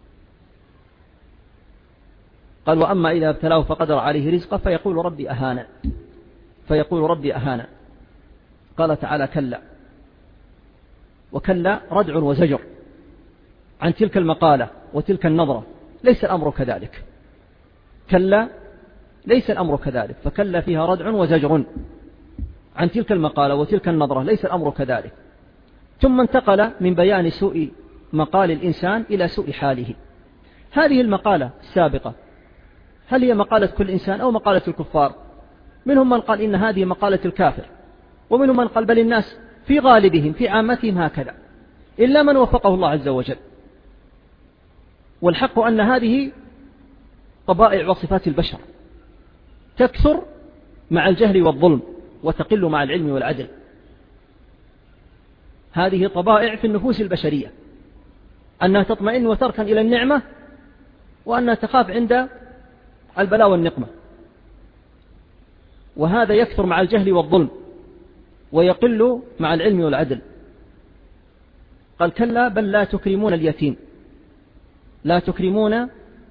قال وأما إذا ابتلاه فقدر عليه رزقه فيقول ربي أهانا فيقول ربي أهانا. قال تعالى كلا، وكلا ردع وزجر عن تلك المقالة وتلك النظرة، ليس الأمر كذلك. كلا ليس الأمر كذلك، فكلا فيها ردع وزجر عن تلك المقالة وتلك النظرة، ليس الأمر كذلك. ثم انتقل من بيان سوء مقال الإنسان إلى سوء حاله. هذه المقالة السابقة هل هي مقالة كل إنسان أو مقالة الكفار؟ منهم من قال إن هذه مقالة الكافر، ومنهم من قال بل الناس في غالبهم في عامتهم هكذا إلا من وفقه الله عز وجل. والحق أن هذه طبائع وصفات البشر تكثر مع الجهل والظلم وتقل مع العلم والعدل. هذه طبائع في النفوس البشرية، أنها تطمئن وتركن إلى النعمة، وأنها تخاف عند البلاء والنقمة. وهذا يكثر مع الجهل والظلم ويقل مع العلم والعدل. قال كلا بل لا تكرمون اليتيم لا تكرمون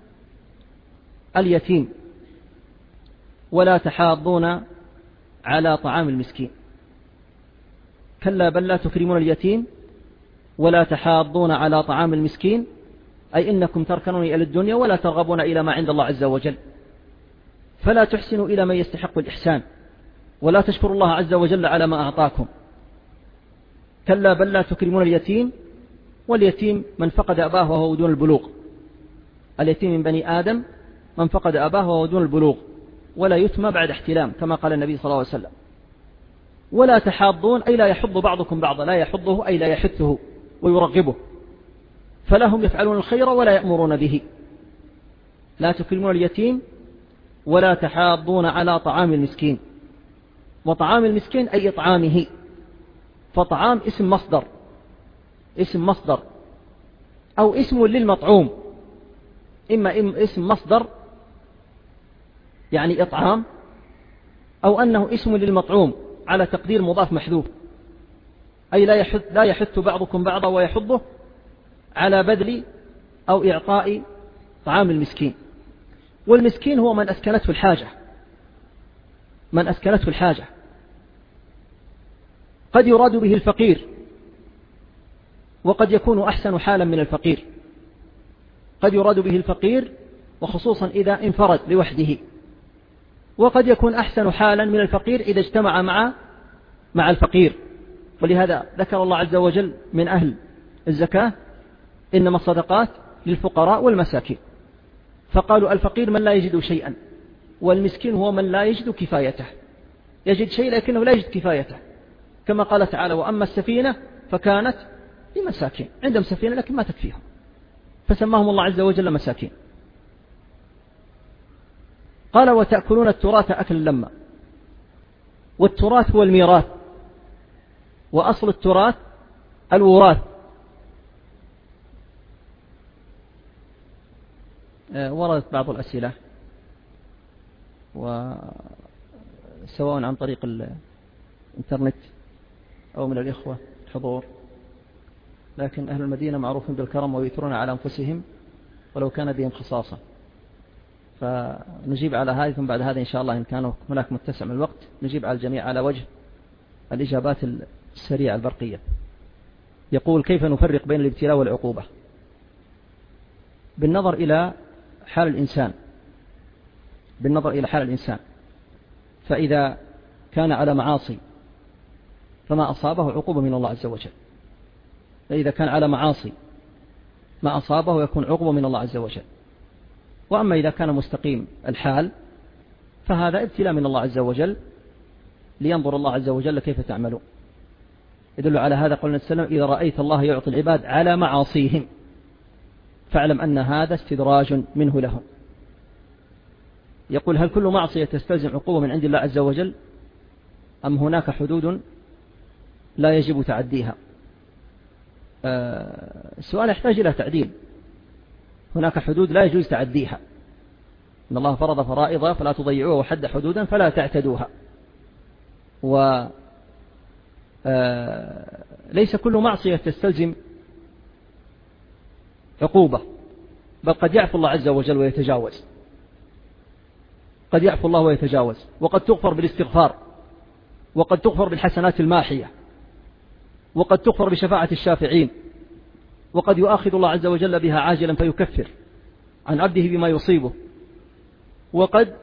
اليتيم ولا تحاضون على طعام المسكين. كلا بل لا تكرمون اليتيم ولا تحاضون على طعام المسكين، أي إنكم تركنون إلى الدنيا ولا ترغبون إلى ما عند الله عز وجل، فلا تحسنوا إلى من يستحق الإحسان ولا تشكروا الله عز وجل على ما أعطاكم. كلا بل لا تكرمون اليتيم، واليتيم من فقد أباه وهو دون البلوغ. اليتيم من بني آدم من فقد أباه وهو دون البلوغ، ولا يتم بعد احتلام كما قال النبي صلى الله عليه وسلم. ولا تحاضون أي لا يحض بعضكم بعضا، لا يحضه أي لا يحثه ويرغبه، فلا هم يفعلون الخير ولا يأمرون به. لا تكرمون اليتيم ولا تحاضون على طعام المسكين. وطعام المسكين أي إطعامه، فطعام اسم مصدر اسم مصدر أو اسم للمطعوم، إما اسم مصدر يعني إطعام، أو أنه اسم للمطعوم على تقدير مضاف محذوف، أي لا يحث, لا يحث بعضكم بعضا ويحضه على بذل أو إعطاء طعام المسكين. والمسكين هو من أسكنته الحاجة من أسكنته الحاجة قد يراد به الفقير، وقد يكون أحسن حالا من الفقير. قد يراد به الفقير وخصوصا إذا انفرد لوحده، وقد يكون أحسن حالا من الفقير إذا اجتمع مع مع الفقير. ولهذا ذكر الله عز وجل من أهل الزكاة إنما الصدقات للفقراء والمساكين، فقالوا الفقير من لا يجد شيئا، والمسكين هو من لا يجد كفايته، يجد شيء لكنه لا يجد كفايته، كما قال تعالى وأما السفينة فكانت لمساكين، عندهم سفينة لكن ما تكفيهم، فسماهم الله عز وجل مساكين. قال وتأكلون التراث أكل لما، والتراث هو الميراث، وأصل التراث الوراث. وردت بعض الأسئلة وسواء عن طريق الإنترنت أو من الإخوة الحضور، لكن أهل المدينة معروفين بالكرم ويثرون على أنفسهم ولو كان بهم خصاصة، فنجيب على هذه، ثم بعد هذا إن شاء الله إن كان هناك متسع من الوقت نجيب على الجميع على وجه الإجابات السريعة البرقية. يقول كيف نفرق بين الابتلاء والعقوبة؟ بالنظر إلى حال الإنسان، بالنظر إلى حال الإنسان، فإذا كان على معاصي فما أصابه عقوبة من الله عز وجل، فإذا كان على معاصي ما أصابه يكون عقوبة من الله عز وجل. وأما إذا كان مستقيم الحال فهذا ابتلاء من الله عز وجل لينظر الله عز وجل كيف تعملون. يدل على هذا قولنا السلام إذا رأيت الله يعطي العباد على معاصيهم فاعلم أن هذا استدراج منه لهم. يقول هل كل معصية تستلزم عقوبة من عند الله عز وجل أم هناك حدود لا يجب تعديها؟ السؤال يحتاج إلى تعديل. هناك حدود لا يجوز تعديها، إن الله فرض فرائض فلا تضيعوها وحد حدودا فلا تعتدوها. وليس كل معصية تستلزم عقوبة، بل قد يعفو الله عز وجل ويتجاوز، قد يعفو الله ويتجاوز، وقد تغفر بالاستغفار، وقد تغفر بالحسنات الماحية، وقد تغفر بشفاعة الشافعين، وقد يؤاخذ الله عز وجل بها عاجلا فيكفر عن عبده بما يصيبه، وقد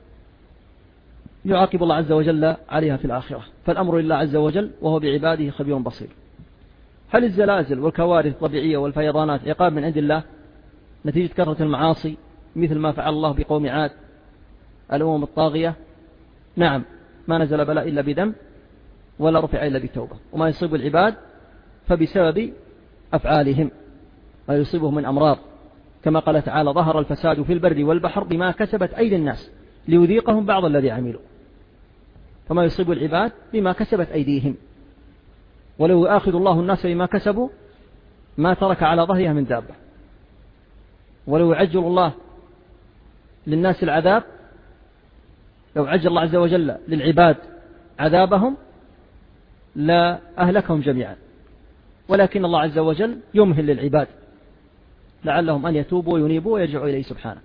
يعاقب الله عز وجل عليها في الآخرة. فالأمر لله عز وجل وهو بعباده خبير بصير. هل الزلازل والكوارث الطبيعية والفيضانات عقاب من عند الله نتيجة كثرة المعاصي مثل ما فعل الله بقوم عاد الأمم الطاغية؟ نعم، ما نزل بلاء إلا بذنب ولا رفع إلا بتوبة، وما يصيب العباد فبسبب أفعالهم ما يصيبهم من أمراض، كما قال تعالى ظهر الفساد في البر والبحر بما كسبت أيدي الناس ليذيقهم بعض الذي عملوا. فما يصيب العباد بما كسبت أيديهم، ولو يؤاخذ الله الناس بما كسبوا ما ترك على ظهرها من دابة، ولو يعجل الله للناس العذاب، لو عجل الله عز وجل للعباد عذابهم لا أهلكهم جميعا، ولكن الله عز وجل يمهل للعباد لعلهم أن يتوبوا وينيبوا ويرجعوا إليه سبحانه.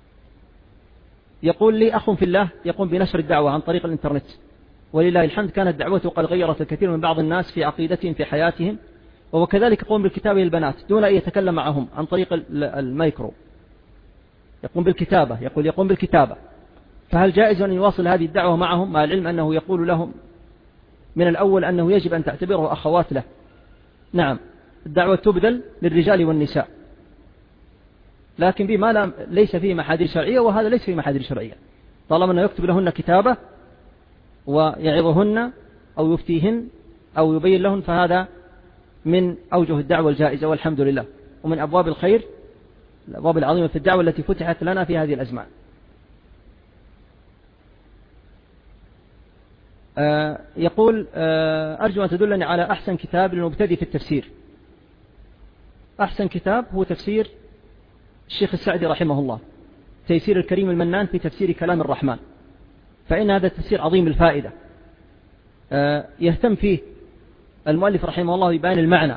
يقول لي أخ في الله يقوم بنشر الدعوة عن طريق الإنترنت، ولله الحمد كانت دعوته قد غيرت الكثير من بعض الناس في عقيدتهم في حياتهم، وكذلك يقوم بالكتابة للبنات دون أن يتكلم معهم عن طريق الميكرو، يقوم بالكتابة، يقول يقوم بالكتابة. فهل جائز أن يواصل هذه الدعوة معهم مع العلم أنه يقول لهم من الأول أنه يجب أن تعتبره أخوات له؟ نعم، الدعوة تبذل للرجال والنساء، لكن بما لا ليس فيه محاذير شرعية، وهذا ليس فيه محاذير شرعية، طالما أنه يكتب لهن كتابة ويعظهن أو يفتيهن أو يبين لهن، فهذا من أوجه الدعوة الجائزة والحمد لله، ومن أبواب الخير، الأبواب العظيمة في الدعوة التي فتحت لنا في هذه الأزمان. آه يقول آه أرجو أن تدلني على أحسن كتاب للمبتدئ في التفسير. أحسن كتاب هو تفسير الشيخ السعدي رحمه الله، تيسير الكريم المنان في تفسير كلام الرحمن، فإن هذا التفسير عظيم الفائدة، آه يهتم فيه المؤلف رحمه الله ببيان المعنى،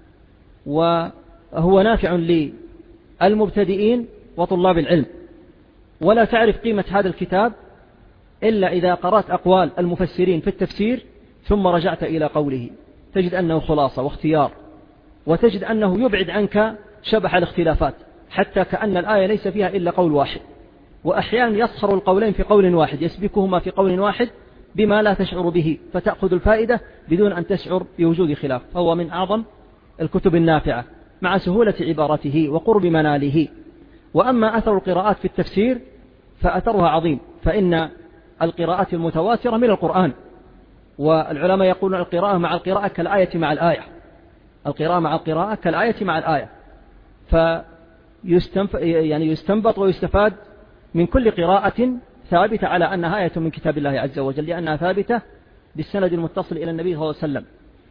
وهو نافع للمبتدئين وطلاب العلم. ولا تعرف قيمة هذا الكتاب إلا إذا قرأت أقوال المفسرين في التفسير ثم رجعت إلى قوله تجد أنه خلاصة واختيار، وتجد أنه يبعد عنك شبح الاختلافات، حتى كأن الآية ليس فيها إلا قول واحد، وأحيانا يصخر القولين في قول واحد، يسبكهما في قول واحد بما لا تشعر به، فتأخذ الفائدة بدون أن تشعر بوجود خلاف. فهو من أعظم الكتب النافعة مع سهولة عبارته وقرب مناله. وأما أثر القراءات في التفسير فأثرها عظيم، فإن القراءات المتواترة من القرآن، والعلماء يقولون القراءة مع القراءة كالآية مع الآية، القراءة مع القراءة كالآية مع الآية، فيستنف يعني يستنبط ويستفاد من كل قراءة ثابتة على أنها آية من كتاب الله عز وجل، لأنها ثابتة بالسند المتصل إلى النبي صلى الله عليه وسلم.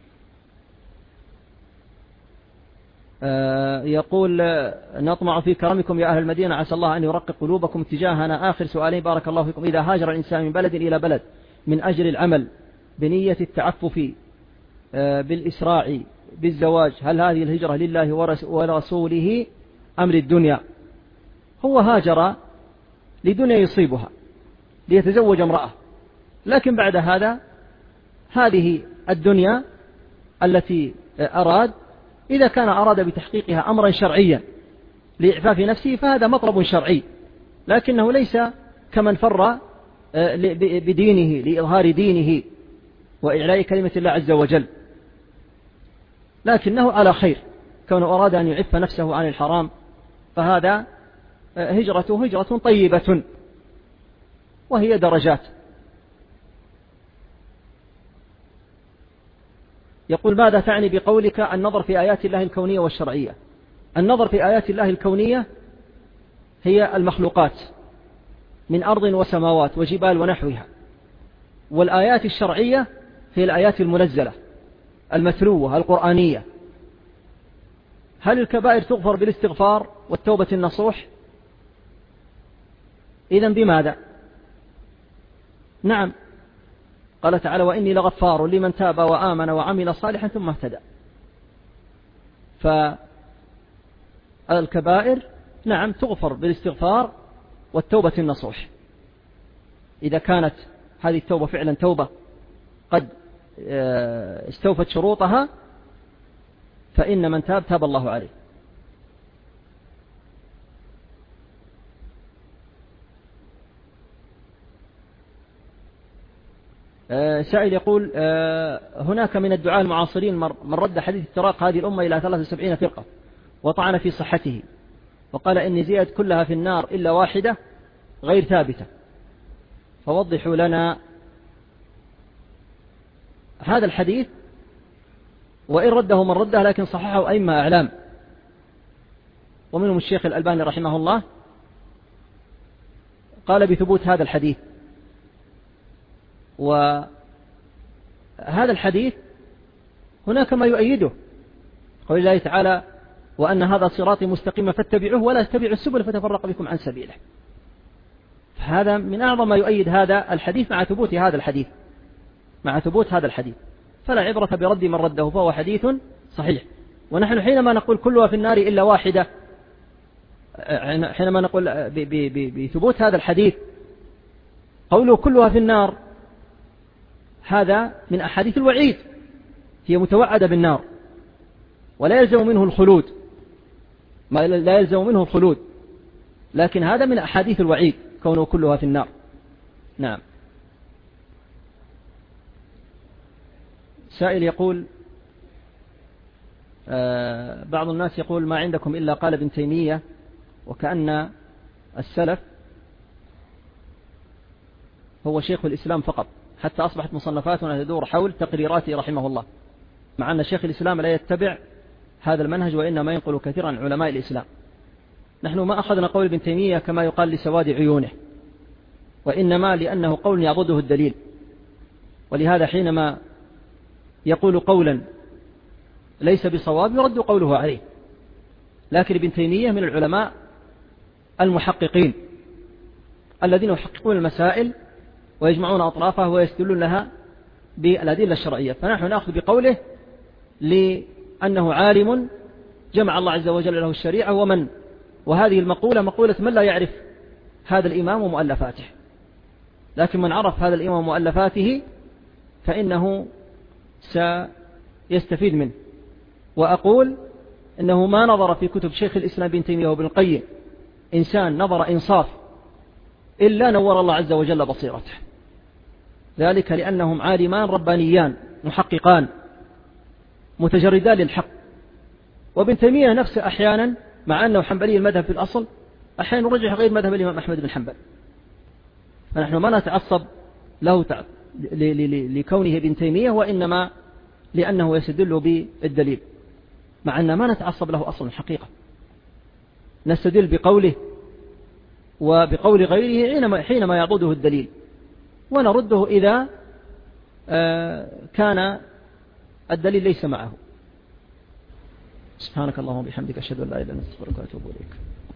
يقول نطمع في كرمكم يا أهل المدينة، عسى الله أن يرقق قلوبكم اتجاهنا. آخر سؤالين بارك الله فيكم. إذا هاجر الإنسان من بلد إلى بلد من أجل العمل بنية التعفف بالإسراع بالزواج، هل هذه الهجرة لله ورسوله أم للدنيا؟ هو هاجر لدنيا يصيبها ليتزوج امرأة، لكن بعد هذا هذه الدنيا التي أراد إذا كان أراد بتحقيقها أمرا شرعيا لإعفاف نفسه فهذا مطلب شرعي، لكنه ليس كمن فر بدينه لإظهار دينه وإعلاء كلمة الله عز وجل، لكنه على خير كونه أراد أن يعف نفسه عن الحرام، فهذا هجرته هجرة طيبة وهي درجات. يقول ماذا تعني بقولك النظر في آيات الله الكونية والشرعية؟ النظر في آيات الله الكونية هي المخلوقات من أرض وسماوات وجبال ونحوها، والآيات الشرعية هي الآيات المنزلة المتلوة القرآنية. هل الكبائر تغفر بالاستغفار والتوبة النصوح؟ إذن بماذا؟ نعم، قال تعالى وإني لغفار لمن تاب وآمن وعمل صالحا ثم اهتدى. فالكبائر نعم تغفر بالاستغفار والتوبة النصوح، إذا كانت هذه التوبة فعلا توبة قد استوفت شروطها فإن من تاب تاب الله عليه. سائل يقول هناك من الدعاة المعاصرين من رد حديث افتراق هذه الأمة إلى ثلاثة وسبعين فرقة وطعن في صحته، وقال إن زياد كلها في النار إلا واحدة غير ثابتة، فوضحوا لنا هذا الحديث. وإن رده من رده لكن صححه أئمة أعلام، ومنهم الشيخ الألباني رحمه الله قال بثبوت هذا الحديث. وهذا الحديث هناك ما يؤيده، قول الله تعالى وأن هذا صراطي مستقيما فاتبعوه ولا تتبعوا السبل فتفرق بكم عن سبيله. هذا من أعظم ما يؤيد هذا الحديث مع ثبوت هذا الحديث مع ثبوت هذا الحديث فلا عبرة برد من رده، فهو حديث صحيح. ونحن حينما نقول كلها في النار إلا واحدة، حينما نقول بثبوت هذا الحديث قوله كلها في النار، هذا من أحاديث الوعيد، هي متوعدة بالنار ولا يلزم منه الخلود، ما لا يلزم منه الخلود، لكن هذا من أحاديث الوعيد كونه كلها في النار. نعم. سائل يقول آه بعض الناس يقول ما عندكم إلا قال ابن تيمية، وكأن السلف هو شيخ الإسلام فقط، حتى أصبحت مصنفاتنا تدور حول تقريراته رحمه الله، مع أن شيخ الإسلام لا يتبع هذا المنهج وإنما ينقل كثيرا عن علماء الإسلام. نحن ما أخذنا قول ابن تيمية كما يقال لسواد عيونه، وإنما لأنه قول يعضده الدليل، ولهذا حينما يقول قولا ليس بصواب يرد قوله عليه. لكن ابن تيمية من العلماء المحققين الذين يحققون المسائل ويجمعون أطرافها ويستدلون لها بالأدلة الشرعية، فنحن نأخذ بقوله لأنه عالم جمع الله عز وجل له الشريعة، ومن وهذه المقولة مقولة من لا يعرف هذا الإمام ومؤلفاته، لكن من عرف هذا الإمام ومؤلفاته فإنه سيستفيد منه. وأقول إنه ما نظر في كتب شيخ الإسلام بن تيمية وابن القيم إنسان نظر إنصاف إلا نور الله عز وجل بصيرته، ذلك لأنهم عالمان ربانيان محققان متجردان للحق. وابن تيمية نفسه أحيانا مع أنه حنبلي المذهب في الأصل أحيانا يرجح غير مذهب الإمام أحمد بن حنبل، فنحن ما نتعصب له لكونه ابن تيمية، وإنما لأنه يستدل بالدليل، مع أن ما نتعصب له أصلا الحقيقة، نستدل بقوله وبقول غيره حينما يعضده الدليل، ونرده إذا كان الدليل ليس معه. سبحانك اللهم وبحمدك أشهد أن لا إله إلا أنت أستغفرك وأتوب إليك.